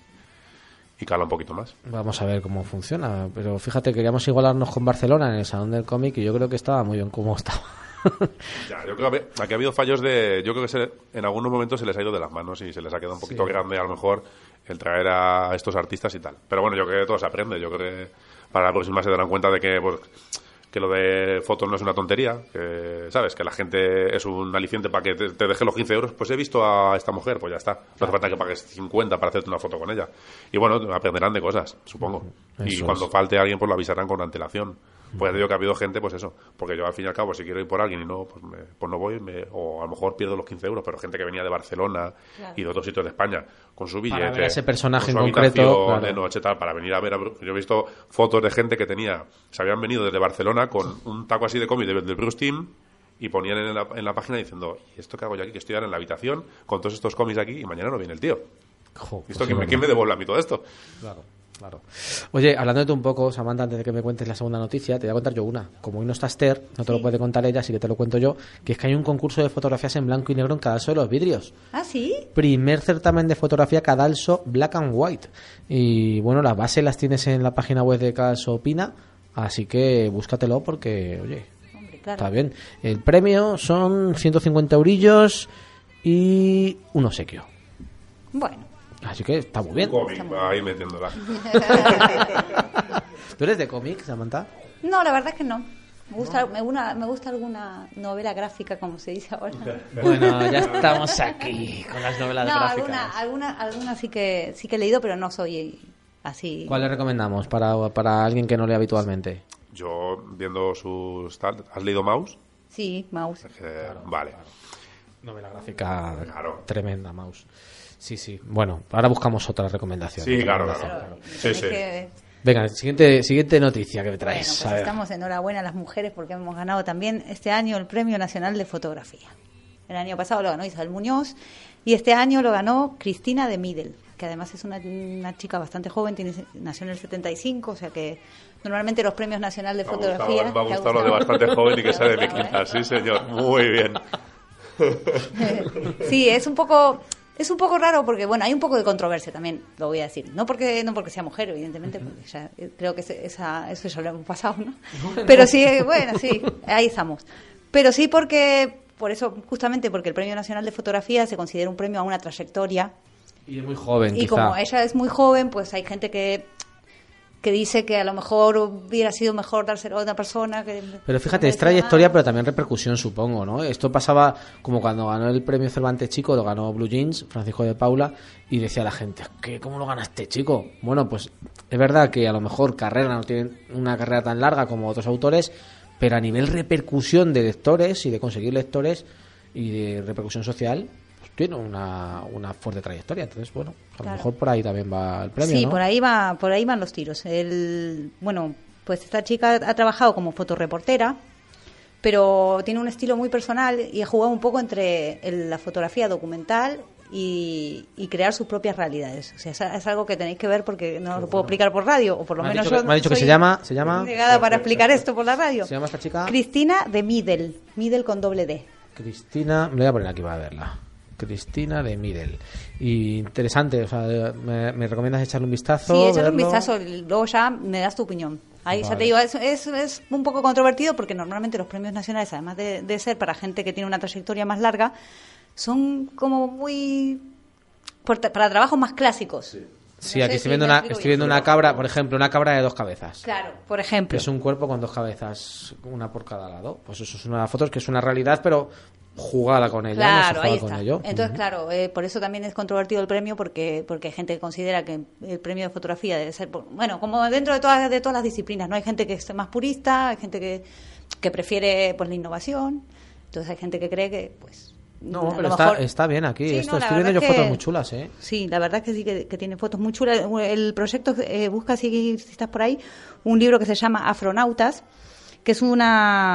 y cala un poquito más.
Vamos a ver cómo funciona. Pero fíjate, queríamos igualarnos con Barcelona en el Salón del Cómic y yo creo que estaba muy bien como estaba.
Ya, yo creo que aquí ha habido fallos de... Yo creo que en algunos momentos se les ha ido de las manos y se les ha quedado un poquito grande a lo mejor el traer a estos artistas y tal. Pero bueno, yo creo que todo se aprende. Yo creo que para la próxima se darán cuenta de que... Pues, que lo de fotos no es una tontería, que, ¿sabes? Que la gente es un aliciente para que te deje los 15 euros. Pues he visto a esta mujer, pues ya está. No hace falta que pagues 50 para hacerte una foto con ella. Y bueno, aprenderán de cosas, supongo. Y cuando falte alguien, pues lo avisarán con antelación. Pues ya digo que ha habido gente, pues eso. Porque yo al fin y al cabo, si quiero ir por alguien y no, pues no voy, o a lo mejor pierdo los 15 euros, pero gente que venía de Barcelona y de otros sitios de España, con su billete,
para ver a ese personaje
con su
en concreto,
de noche, tal, para venir a ver yo he visto fotos de gente que se habían venido desde Barcelona con un taco así de cómic del Bruce Timm y ponían en la página diciendo, ¿y esto qué hago yo aquí? Que estoy ahora en la habitación con todos estos cómics aquí y mañana no viene el tío. ¿Quién me devuelve a mí todo esto?
Claro. Oye, hablándote un poco, Samantha, antes de que me cuentes la segunda noticia, te voy a contar yo una. Como hoy no está Esther, no te lo puede contar ella, así que te lo cuento yo, que es que hay un concurso de fotografías en blanco y negro en Cadalso de los Vidrios.
¿Ah, sí?
Primer certamen de fotografía Cadalso Black and White. Y bueno, las bases las tienes en la página web de Cadalso Opina, así que búscatelo porque, oye, está bien. El premio son 150 eurillos y un obsequio.
Bueno.
Así que está muy bien.
Un cómic, ahí metiéndola.
¿Tú eres de cómic, Samantha?
No, la verdad es que no. Me gusta alguna novela gráfica, como se dice ahora.
Bueno, ya estamos aquí con las novelas gráficas.
Alguna sí que he leído, pero no soy así.
¿Cuál le recomendamos para alguien que no lee habitualmente?
Yo, viendo sus... ¿Has leído Maus?
Sí, Maus.
Vale.
Novela gráfica tremenda, Maus. Sí. Bueno, ahora buscamos otra recomendación.
Sí, claro. Sí.
Venga, siguiente noticia que me traes.
Bueno, pues estamos enhorabuena a las mujeres porque hemos ganado también este año el Premio Nacional de Fotografía. El año pasado lo ganó Isabel Muñoz y este año lo ganó Cristina de Midel, que además es una chica bastante joven, nació en el 75, o sea que normalmente los premios nacionales de fotografía...
Me ha gustado lo de bastante joven y que sea de mi quinta, sí señor, muy bien.
Sí, es un poco raro porque, bueno, hay un poco de controversia también, lo voy a decir. No porque sea mujer, evidentemente, porque ya, creo que eso ya lo hemos pasado, ¿no? Pero sí, bueno, sí, ahí estamos. Pero sí por eso, justamente porque el Premio Nacional de Fotografía se considera un premio a una trayectoria.
Y es muy joven,
y
quizá.
Como ella es muy joven, pues hay gente que dice que a lo mejor hubiera sido mejor dárselo a otra persona.
Pero fíjate, es trayectoria, pero también repercusión, supongo, ¿no? Esto pasaba como cuando ganó el premio Cervantes Chico, lo ganó Blue Jeans, Francisco de Paula, y decía la gente, ¿cómo lo ganaste, chico? Bueno, pues es verdad que a lo mejor carrera no tienen una carrera tan larga como otros autores, pero a nivel repercusión de lectores y de conseguir lectores y de repercusión social, tiene una fuerte trayectoria. Entonces, bueno, a lo mejor por ahí también va el premio,
sí,
¿no?
por ahí van los tiros. Bueno, pues esta chica ha trabajado como fotoreportera, pero tiene un estilo muy personal y ha jugado un poco entre la fotografía documental y crear sus propias realidades. O sea, es algo que tenéis que ver porque no lo puedo explicar por radio, o por lo menos
me ha dicho que se llama
llegada para explicar esto por la radio.
¿Se llama esta chica?
Cristina de Midel con doble D.
Cristina, me voy a poner aquí para verla. Cristina de Midel. Y interesante, o sea, ¿me recomiendas echarle un vistazo?
Sí, echarle un vistazo, luego ya me das tu opinión. Ahí ya te digo, es un poco controvertido porque normalmente los premios nacionales, además de ser para gente que tiene una trayectoria más larga, son como muy... para trabajos más clásicos.
Sí, aquí estoy viendo una cabra, por ejemplo, una cabra de 2 cabezas.
Claro, por ejemplo.
Es un cuerpo con 2 cabezas, una por cada lado. Pues eso es una foto que es una realidad, pero jugada con ella.
Claro,
no se
ahí
juega
está.
Con ello.
Entonces, claro, por eso también es controvertido el premio porque hay gente que considera que el premio de fotografía debe ser, bueno, como dentro de todas las disciplinas, ¿no? Hay gente que es más purista, hay gente que prefiere pues la innovación, entonces hay gente que cree que pues
no, pero está bien aquí. Sí, estoy viendo yo fotos muy chulas, ¿eh?
Sí, la verdad es que sí que tiene fotos muy chulas. El proyecto busca, si estás por ahí, un libro que se llama Afronautas, que es un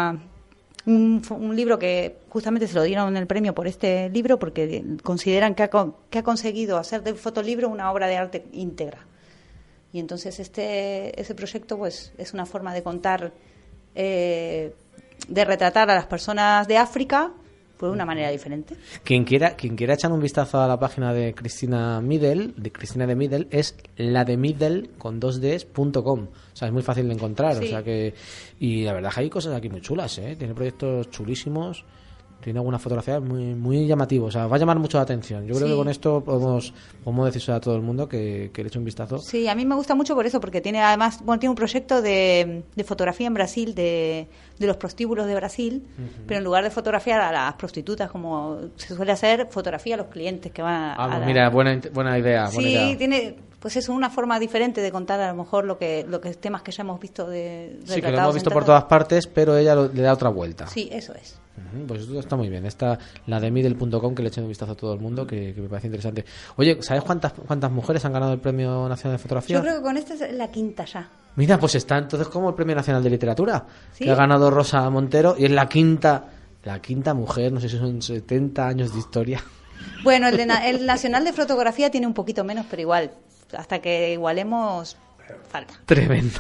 libro que justamente se lo dieron el premio por este libro porque consideran que ha conseguido hacer del fotolibro una obra de arte íntegra. Y entonces ese proyecto pues es una forma de contar, de retratar a las personas de África pues de una manera diferente.
Quien quiera echar un vistazo a la página de Cristina de Middle, es lademiddle con 2ds.com. O sea, es muy fácil de encontrar.
Sí.
O sea que, y la verdad es que hay cosas aquí muy chulas, ¿eh? Tiene proyectos chulísimos. Tiene algunas fotografías muy llamativas. O sea, va a llamar mucho la atención. Yo creo que con esto podemos decirse a todo el mundo que le eche un vistazo.
Sí, a mí me gusta mucho por eso, porque tiene además, tiene un proyecto de fotografía en Brasil, de los prostíbulos de Brasil, pero en lugar de fotografiar a las prostitutas como se suele hacer, fotografía a los clientes que van a
mira, buena idea.
Sí,
buena idea.
Tiene, pues es una forma diferente de contar a lo mejor lo que temas que ya hemos visto
Sí, que lo hemos visto por todas partes, pero ella le da otra vuelta.
Sí, eso es.
Pues esto está muy bien. Está la de Middle.com, que le echen un vistazo a todo el mundo, que me parece interesante. Oye, ¿sabes cuántas mujeres han ganado el Premio Nacional de Fotografía?
Yo creo que con esta es la quinta ya.
Mira, pues está entonces como el Premio Nacional de Literatura,
¿Sí?
que ha ganado Rosa Montero, y es la quinta mujer, no sé si son 70 años de historia.
Bueno, el Nacional de Fotografía tiene un poquito menos, pero igual, hasta que igualemos, falta.
Tremendo.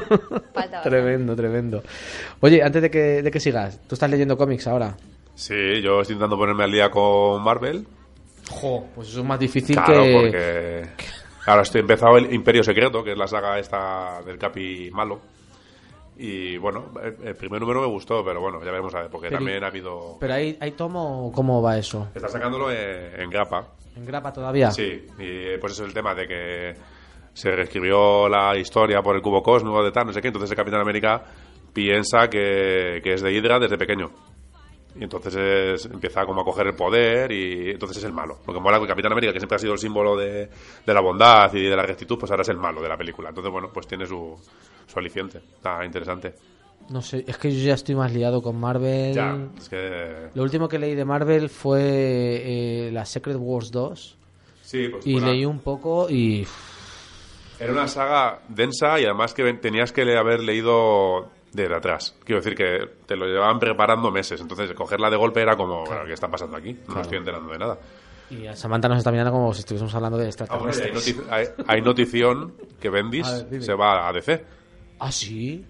Tremendo. Oye, antes de que sigas, ¿tú estás leyendo cómics ahora?
Sí, yo estoy intentando ponerme al día con Marvel.
Pues eso es más difícil
porque ahora estoy empezado el Imperio Secreto, que es la saga esta del Capi malo. Y bueno, el primer número me gustó, pero bueno, ya veremos a ver, porque también ha habido...
¿Pero hay tomo? ¿Cómo va eso?
Está sacándolo en grapa.
¿En grapa todavía?
Sí, y pues eso es el tema de que se reescribió la historia por el cubo cósmico de tal, no sé qué, entonces el Capitán América piensa que es de Hydra desde pequeño. Y entonces empieza como a coger el poder y entonces es el malo. Lo que mola con el Capitán América, que siempre ha sido el símbolo de la bondad y de la rectitud, pues ahora es el malo de la película. Entonces, bueno, pues tiene su aliciente. Está interesante.
No sé, es que yo ya estoy más liado con Marvel.
Ya, es que...
Lo último que leí de Marvel fue la Secret Wars 2.
Sí, pues...
Y leí un poco y...
Era una saga densa y además que tenías que haber leído desde atrás. Quiero decir que te lo llevaban preparando meses. Entonces, cogerla de golpe era como, bueno, ¿qué está pasando aquí? No me estoy enterando de nada.
Y a Samantha nos está mirando como si estuviésemos hablando de extraterrestres.
Hay notición que Bendis se va a DC.
¿Ah, sí?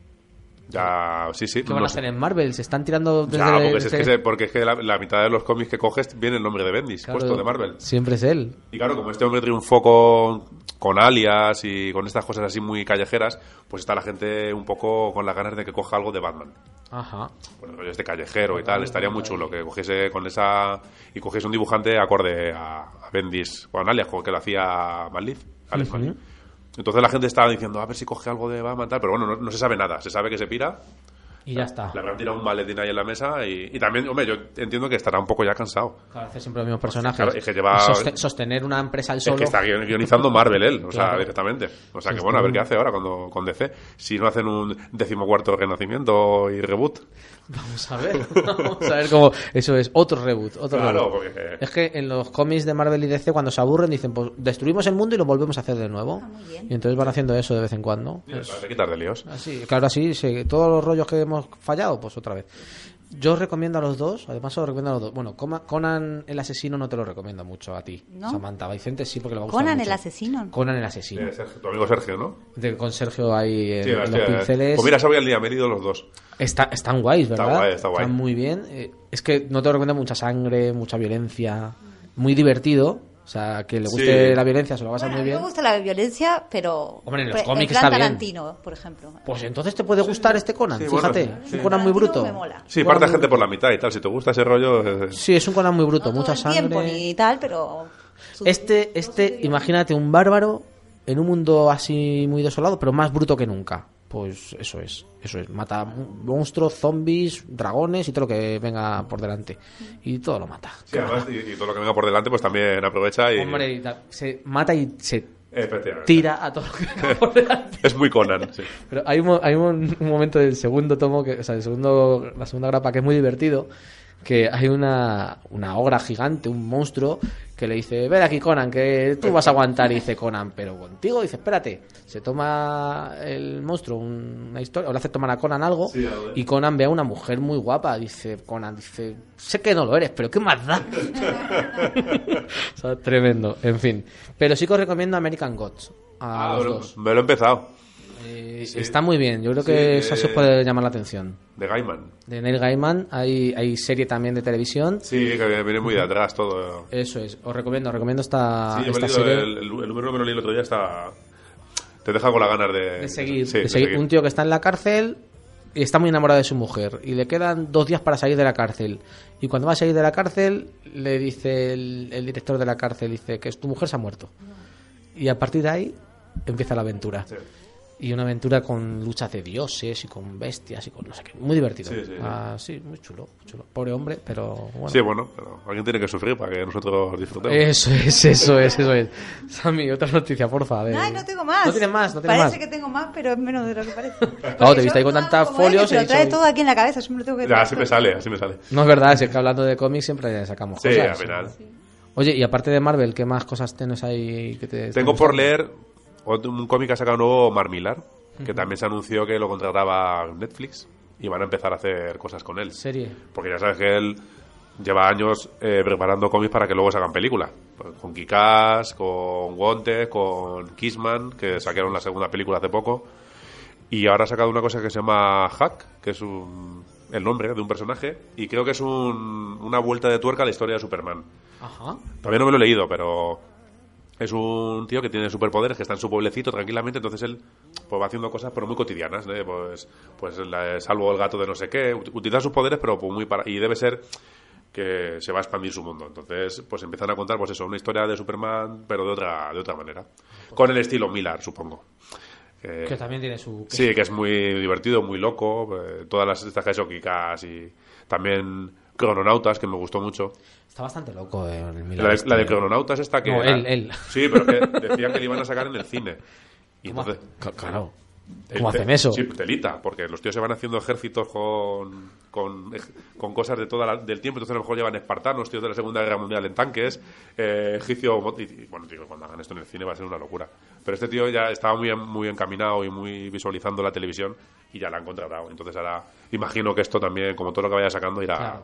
Ya, sí.
¿Qué van a hacer en Marvel? ¿Se están tirando desde...?
Ya, porque es que la mitad de los cómics que coges viene el nombre de Bendis,
claro,
puesto de Marvel.
Siempre es él.
Y claro, como este hombre triunfó con Alias y con estas cosas así muy callejeras, pues está la gente un poco con las ganas de que coja algo de Batman.
Ajá.
Bueno, este callejero y tal, estaría muy chulo que cogiese con esa... Y cogiese un dibujante acorde a Bendis, con Alias, que lo hacía Alex Maliv. Entonces la gente estaba diciendo, a ver si coge algo de Batman, tal, pero bueno, no se sabe nada. Se sabe que se pira.
Y ya está.
Le habrán tirado un maletín ahí en la mesa y también, hombre, yo entiendo que estará un poco ya cansado.
Claro, hace siempre los mismos personajes.
Claro, es que lleva...
sostener una empresa al solo.
Es que está guionizando Marvel él, o sea,
claro,
directamente. O sea, que bueno, a ver qué hace ahora con DC. Si no hacen un 14º renacimiento y reboot.
Vamos a ver cómo... Eso es, otro reboot.
Claro,
reboot.
porque...
Es que en los cómics de Marvel y DC, cuando se aburren, dicen, pues destruimos el mundo y lo volvemos a hacer de nuevo. Y entonces van haciendo eso de vez en cuando.
Para quitar de líos.
Así, claro, así, todos los rollos que hemos fallado, pues otra vez. Yo os recomiendo a los dos, además os recomiendo a los dos. Bueno, Conan el asesino no te lo recomiendo mucho a ti, ¿no? Samantha. Vicente sí, porque le va a gustar
Conan
mucho.
el asesino.
Conan el asesino.
Tu amigo Sergio, ¿no?
Con Sergio ahí en los
hostia,
pinceles.
Pues mira, se voy al día, me he leído los dos.
Están guays, ¿verdad?
Está guay.
Están muy bien. Es que no te lo recomiendo mucha sangre, mucha violencia. Muy divertido. O sea, que le guste la violencia, se lo va a pasar muy bien.
A mí me gusta la violencia, pero...
Hombre, en los cómics
está bien.
Tarantino,
por ejemplo.
Pues entonces te puede gustar este Conan,
sí,
fíjate.
Bueno,
un Conan muy bruto.
Me mola.
Sí, parte gente por la mitad y tal. Si te gusta ese rollo...
Sí, es un Conan muy bruto, mucha sangre.
Tiempo ni tal, pero...
Imagínate un bárbaro en un mundo así muy desolado, pero más bruto que nunca. Pues eso es. Mata monstruos, zombies, dragones y todo lo que venga por delante. Y todo lo mata.
Sí, además, y todo lo que venga por delante, pues también aprovecha y...
Hombre, se mata y se
Efectivamente.
tira a todo lo que venga por delante.
Es muy Conan, sí.
Pero hay un momento del segundo tomo, la segunda grapa, que es muy divertido, que hay una ogra gigante, un monstruo, que le dice, ven aquí, Conan, que tú vas a aguantar. Y dice Conan, pero contigo, dice, espérate. Se toma el monstruo una historia, o le hace tomar a Conan algo, y Conan ve a una mujer muy guapa. Dice Conan, sé que no lo eres, pero ¿qué más da? O sea, tremendo, en fin. Pero sí que os recomiendo American Gods a los dos.
Me lo he empezado. Sí.
Está muy bien, yo creo que eso se puede llamar la atención.
De Gaiman.
De Neil Gaiman, hay serie también de televisión.
Sí, que viene muy de atrás todo.
Eso es, os recomiendo esta,
sí,
esta serie.
El número que me lo leí el otro día está... Te deja con las ganas de
seguir.
Sí,
de seguir. Un tío que está en la cárcel y está muy enamorado de su mujer y le quedan 2 días para salir de la cárcel. Y cuando va a salir de la cárcel le dice el director de la cárcel, dice que tu mujer se ha muerto. Y a partir de ahí empieza la aventura. Sí. Y una aventura con luchas de dioses y con bestias y con no sé qué. Muy divertido. Sí, muy chulo, muy chulo. Pobre hombre, pero bueno.
Sí, bueno, pero alguien tiene que sufrir para que nosotros disfrutemos.
Eso es. Sammy, otra noticia, porfa.
Ay, no tengo más.
No tienes más.
Parece que tengo más, pero es menos de lo que parece.
Claro, te viste ahí con tantas folios.
Lo trae todo aquí en la cabeza, siempre tengo que
ya, así me sale.
No es verdad, es que hablando de cómics siempre sacamos cosas.
Sí, al final.
Sí. Oye, y aparte de Marvel, ¿qué más cosas tienes ahí que te...
Tengo por leer un cómic que ha sacado nuevo, Mark Millar, que también se anunció que lo contrataba Netflix y van a empezar a hacer cosas con él.
¿Serie?
Porque ya sabes que él lleva años preparando cómics para que luego se hagan películas. Con Kick-Ass, con Wanted, con Kissman, que sacaron la segunda película hace poco. Y ahora ha sacado una cosa que se llama Hack, que es el nombre de un personaje, y creo que es una vuelta de tuerca a la historia de Superman.
Ajá.
Todavía no me lo he leído, pero es un tío que tiene superpoderes, que está en su pueblecito tranquilamente, entonces él pues va haciendo cosas pero muy cotidianas, ¿eh? Pues salvo el gato de no sé qué, utiliza sus poderes pero pues muy y debe ser que se va a expandir su mundo. Entonces pues empiezan a contar pues eso, una historia de Superman pero de otra manera, con el estilo Millar, supongo.
Que también tiene su...
Sí, que es muy divertido, muy loco. Todas las estas que ha hecho Kick-Ass y también Crononautas, que me gustó mucho.
Está bastante loco el Millar.
La de Crononautas esta que...
No, él.
Sí, pero que decían que le iban a sacar en el cine. Y entonces...
Claro. ¿Cómo hacen eso?
Sí, telita, porque los tíos se van haciendo ejércitos con cosas de del tiempo, entonces a lo mejor llevan espartanos, tíos de la Segunda Guerra Mundial en tanques, egipcio, y bueno, digo, cuando hagan esto en el cine va a ser una locura. Pero este tío ya estaba muy encaminado y muy visualizando la televisión y ya la han contratado. Entonces ahora imagino que esto también, como todo lo que vaya sacando, irá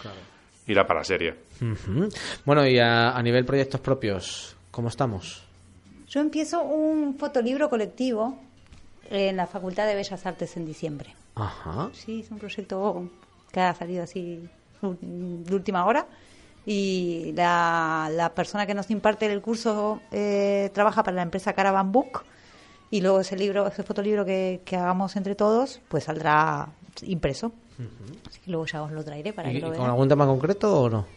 para la serie.
Uh-huh. Bueno, y a nivel proyectos propios, ¿cómo estamos?
Yo empiezo un fotolibro colectivo en la Facultad de Bellas Artes en diciembre.
Ajá.
Sí, es un proyecto que ha salido así de última hora y la persona que nos imparte el curso trabaja para la empresa Caravan Book y luego ese fotolibro que hagamos entre todos pues saldrá impreso. Uh-huh. Así que luego ya os lo traeré para que lo vean.
¿Con algún tema concreto o no?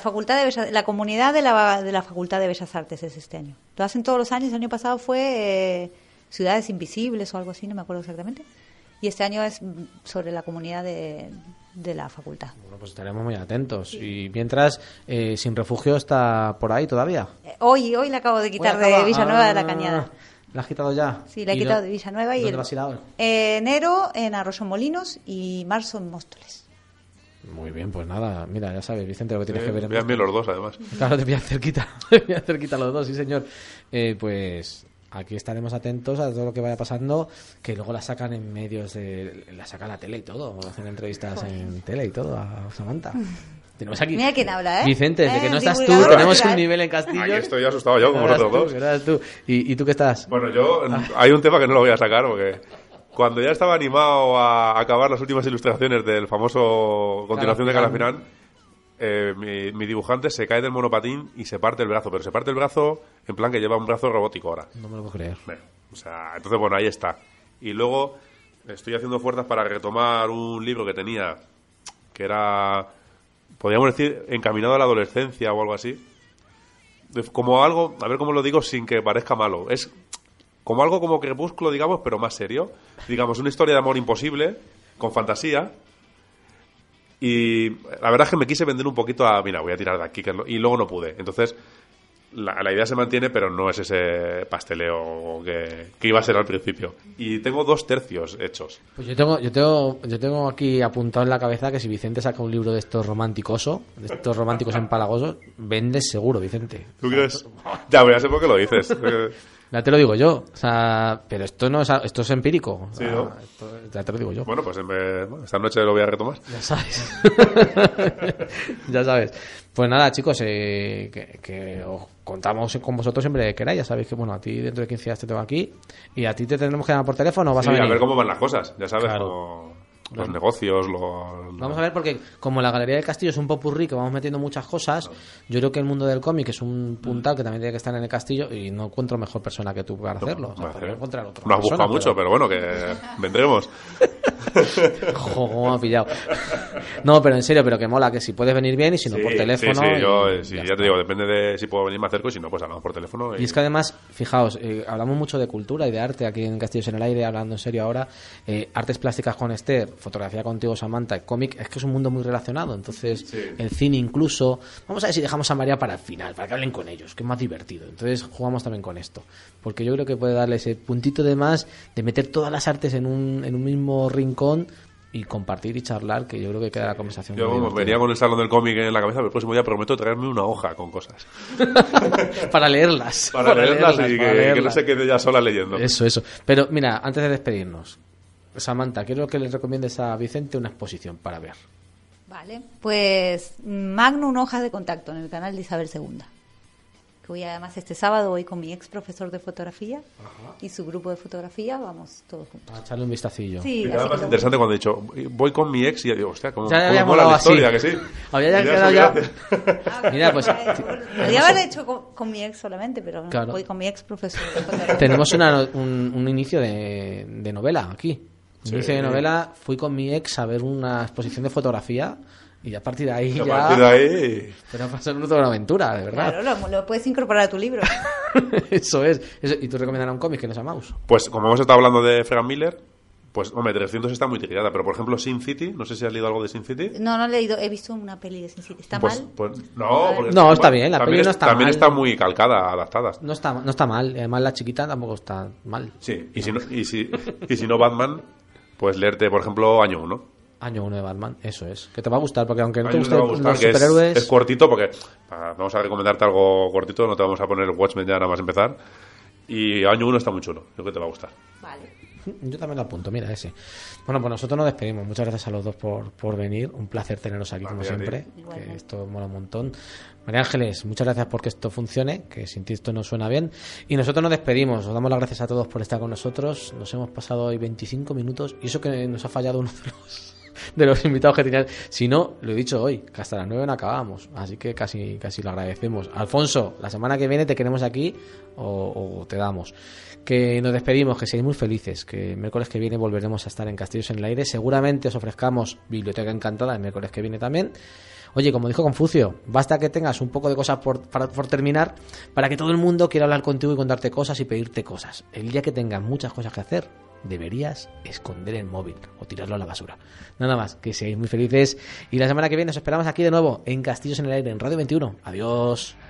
La comunidad de la Facultad de Bellas Artes es este año. Lo hacen todos los años. El año pasado fue Ciudades Invisibles o algo así, no me acuerdo exactamente. Y este año es sobre la comunidad de la facultad.
Bueno, pues estaremos muy atentos. Sí. Y mientras, Sin Refugio está por ahí todavía.
Hoy la acabo de quitar de Villanueva de la Cañada.
¿La has quitado ya?
Sí, la he quitado de Villanueva.
¿Dónde vas a ir ahora?
Enero en Arroyomolinos y marzo en Móstoles.
Muy bien, pues nada, mira, ya sabes, Vicente, lo que tienes que ver.
Vean bien los dos, además.
Claro, te pillan cerquita los dos, sí señor. Pues aquí estaremos atentos a todo lo que vaya pasando, que luego la sacan en medios la sacan a la tele y todo, hacen entrevistas en tele y todo a Samantha. Tenemos aquí.
Mira quién habla, ¿eh?
Vicente, desde que no estás tú, tenemos un nivel en Castillo.
Aquí estoy asustado yo, como vosotros dos.
¿Y tú qué estás?
Bueno, yo hay un tema que no lo voy a sacar porque cuando ya estaba animado a acabar las últimas ilustraciones del famoso Continuación de Calafirán, mi dibujante se cae del monopatín y se parte el brazo, pero se parte el brazo en plan que lleva un brazo robótico ahora.
No me lo puedo creer.
O sea, entonces bueno, ahí está. Y luego estoy haciendo fuerzas para retomar un libro que tenía que era, podríamos decir, encaminado a la adolescencia o algo así. Como algo, a ver cómo lo digo sin que parezca malo. Es como algo como Crepúsculo, digamos, pero más serio. Digamos, una historia de amor imposible, con fantasía. Y la verdad es que me quise vender un poquito mira, voy a tirar de aquí, y luego no pude. Entonces, la idea se mantiene, pero no es ese pasteleo que iba a ser al principio. Y tengo 2 tercios hechos.
Pues yo tengo aquí apuntado en la cabeza que si Vicente saca un libro de estos románticos empalagosos, vendes seguro, Vicente.
¿Tú crees? Ya, voy a sé por qué lo dices.
Ya te lo digo yo. O sea, pero esto no es, esto es empírico.
Sí, ¿no?
Ya te lo digo yo.
Bueno, pues esta noche lo voy a retomar.
Ya sabes. Ya sabes. Pues nada, chicos, que os contamos con vosotros siempre que queráis. Ya sabéis que, bueno, a ti dentro de 15 días te tengo aquí y a ti te tendremos que llamar por teléfono o vas a venir.
A ver cómo van las cosas, ya sabes,
Claro.
como los negocios,
Vamos a ver, porque como la Galería del Castillo es un popurrí que vamos metiendo muchas cosas, yo creo que el mundo del cómic es un puntal que también tiene que estar en el castillo y no encuentro mejor persona que tú para hacerlo. O sea, podría encontrar otra
no has
persona,
buscado mucho, pero bueno, que vendremos.
Jo, cómo me ha pillado. No, pero en serio, pero que mola, que si puedes venir bien y si no por teléfono.
Sí, ya te digo, depende de si puedo venir, me acerco y si no, pues hablamos por teléfono.
Y es que además, fijaos, hablamos mucho de cultura y de arte aquí en Castillos en el Aire, hablando en serio ahora. Artes plásticas con Esther, fotografía contigo, Samantha, cómic, es que es un mundo muy relacionado. Entonces, el cine incluso. Vamos a ver si dejamos a María para el final, para que hablen con ellos, que es más divertido. Entonces, jugamos también con esto. Porque yo creo que puede darle ese puntito de más, de meter todas las artes en un mismo rincón y compartir y charlar, que yo creo que queda la conversación.
Yo venía con el salón del cómic en la cabeza, pero el próximo día prometo traerme una hoja con cosas.
Para leerlas.
Para leerlas y que no se quede ya sola leyendo.
Eso. Pero mira, antes de despedirnos, Samantha, quiero que le recomiendes a Vicente una exposición para ver.
Vale, pues Magnum Hojas de Contacto en el canal de Isabel II. Que voy además este sábado voy con mi ex profesor de fotografía y su grupo de fotografía, vamos todos juntos.
A echarle un vistacillo.
Sí,
era más interesante cuando he dicho, voy con mi ex y digo, hostia, ¿cómo
mola
la historia?
Así.
Que sí.
Había ya quedado ya. Mira, pues.
Podría haber hecho con mi ex solamente, pero
claro.
Voy con mi ex profesor de fotografía.
Tenemos un inicio de novela aquí. Un inicio de novela, fui con mi ex a ver una exposición de fotografía. Y a partir de ahí Pero va a ser toda una aventura, de verdad.
Claro, lo puedes incorporar a tu libro.
Eso es. ¿Y tú recomendarás un cómic que no sea Mouse?
Pues como hemos estado hablando de Frank Miller, pues hombre, 300 está muy tirada, pero por ejemplo Sin City, no sé si has leído algo de Sin City.
No he leído, he visto una peli de Sin City. ¿Está mal?
No, está bien, la peli no está mal.
También está muy calcada, adaptada.
No está mal, además la chiquita tampoco está mal.
Sí, y si no Batman, pues leerte, por ejemplo, Año 1.
Año 1 de Batman, eso es. Que te va a gustar, porque aunque no te
gusten
los superhéroes...
Es cortito, porque vamos a recomendarte algo cortito, no te vamos a poner Watchmen ya nada más empezar. Y Año 1 está muy chulo, creo que te va a gustar.
Vale.
Yo también lo apunto, mira ese. Bueno, pues nosotros nos despedimos. Muchas gracias a los dos por venir. Un placer teneros aquí, como siempre. Que esto mola un montón. María Ángeles, muchas gracias porque esto funcione, que sin ti esto no suena bien. Y nosotros nos despedimos. Os damos las gracias a todos por estar con nosotros. Nos hemos pasado hoy 25 minutos y eso que nos ha fallado uno de los invitados que tenían. Si no, lo he dicho hoy, que hasta las 9 no acabamos, así que casi lo agradecemos. Alfonso, la semana que viene te queremos aquí o te damos. Que nos despedimos, que seáis muy felices, que el miércoles que viene volveremos a estar en Castillos en el Aire. Seguramente os ofrezcamos Biblioteca Encantada el miércoles que viene también. Oye, como dijo Confucio, basta que tengas un poco de cosas por terminar para que todo el mundo quiera hablar contigo y contarte cosas y pedirte cosas. El día que tengas muchas cosas que hacer, deberías esconder el móvil o tirarlo a la basura. Nada más, que seáis muy felices y la semana que viene os esperamos aquí de nuevo en Castillos en el Aire, en Radio 21. Adiós.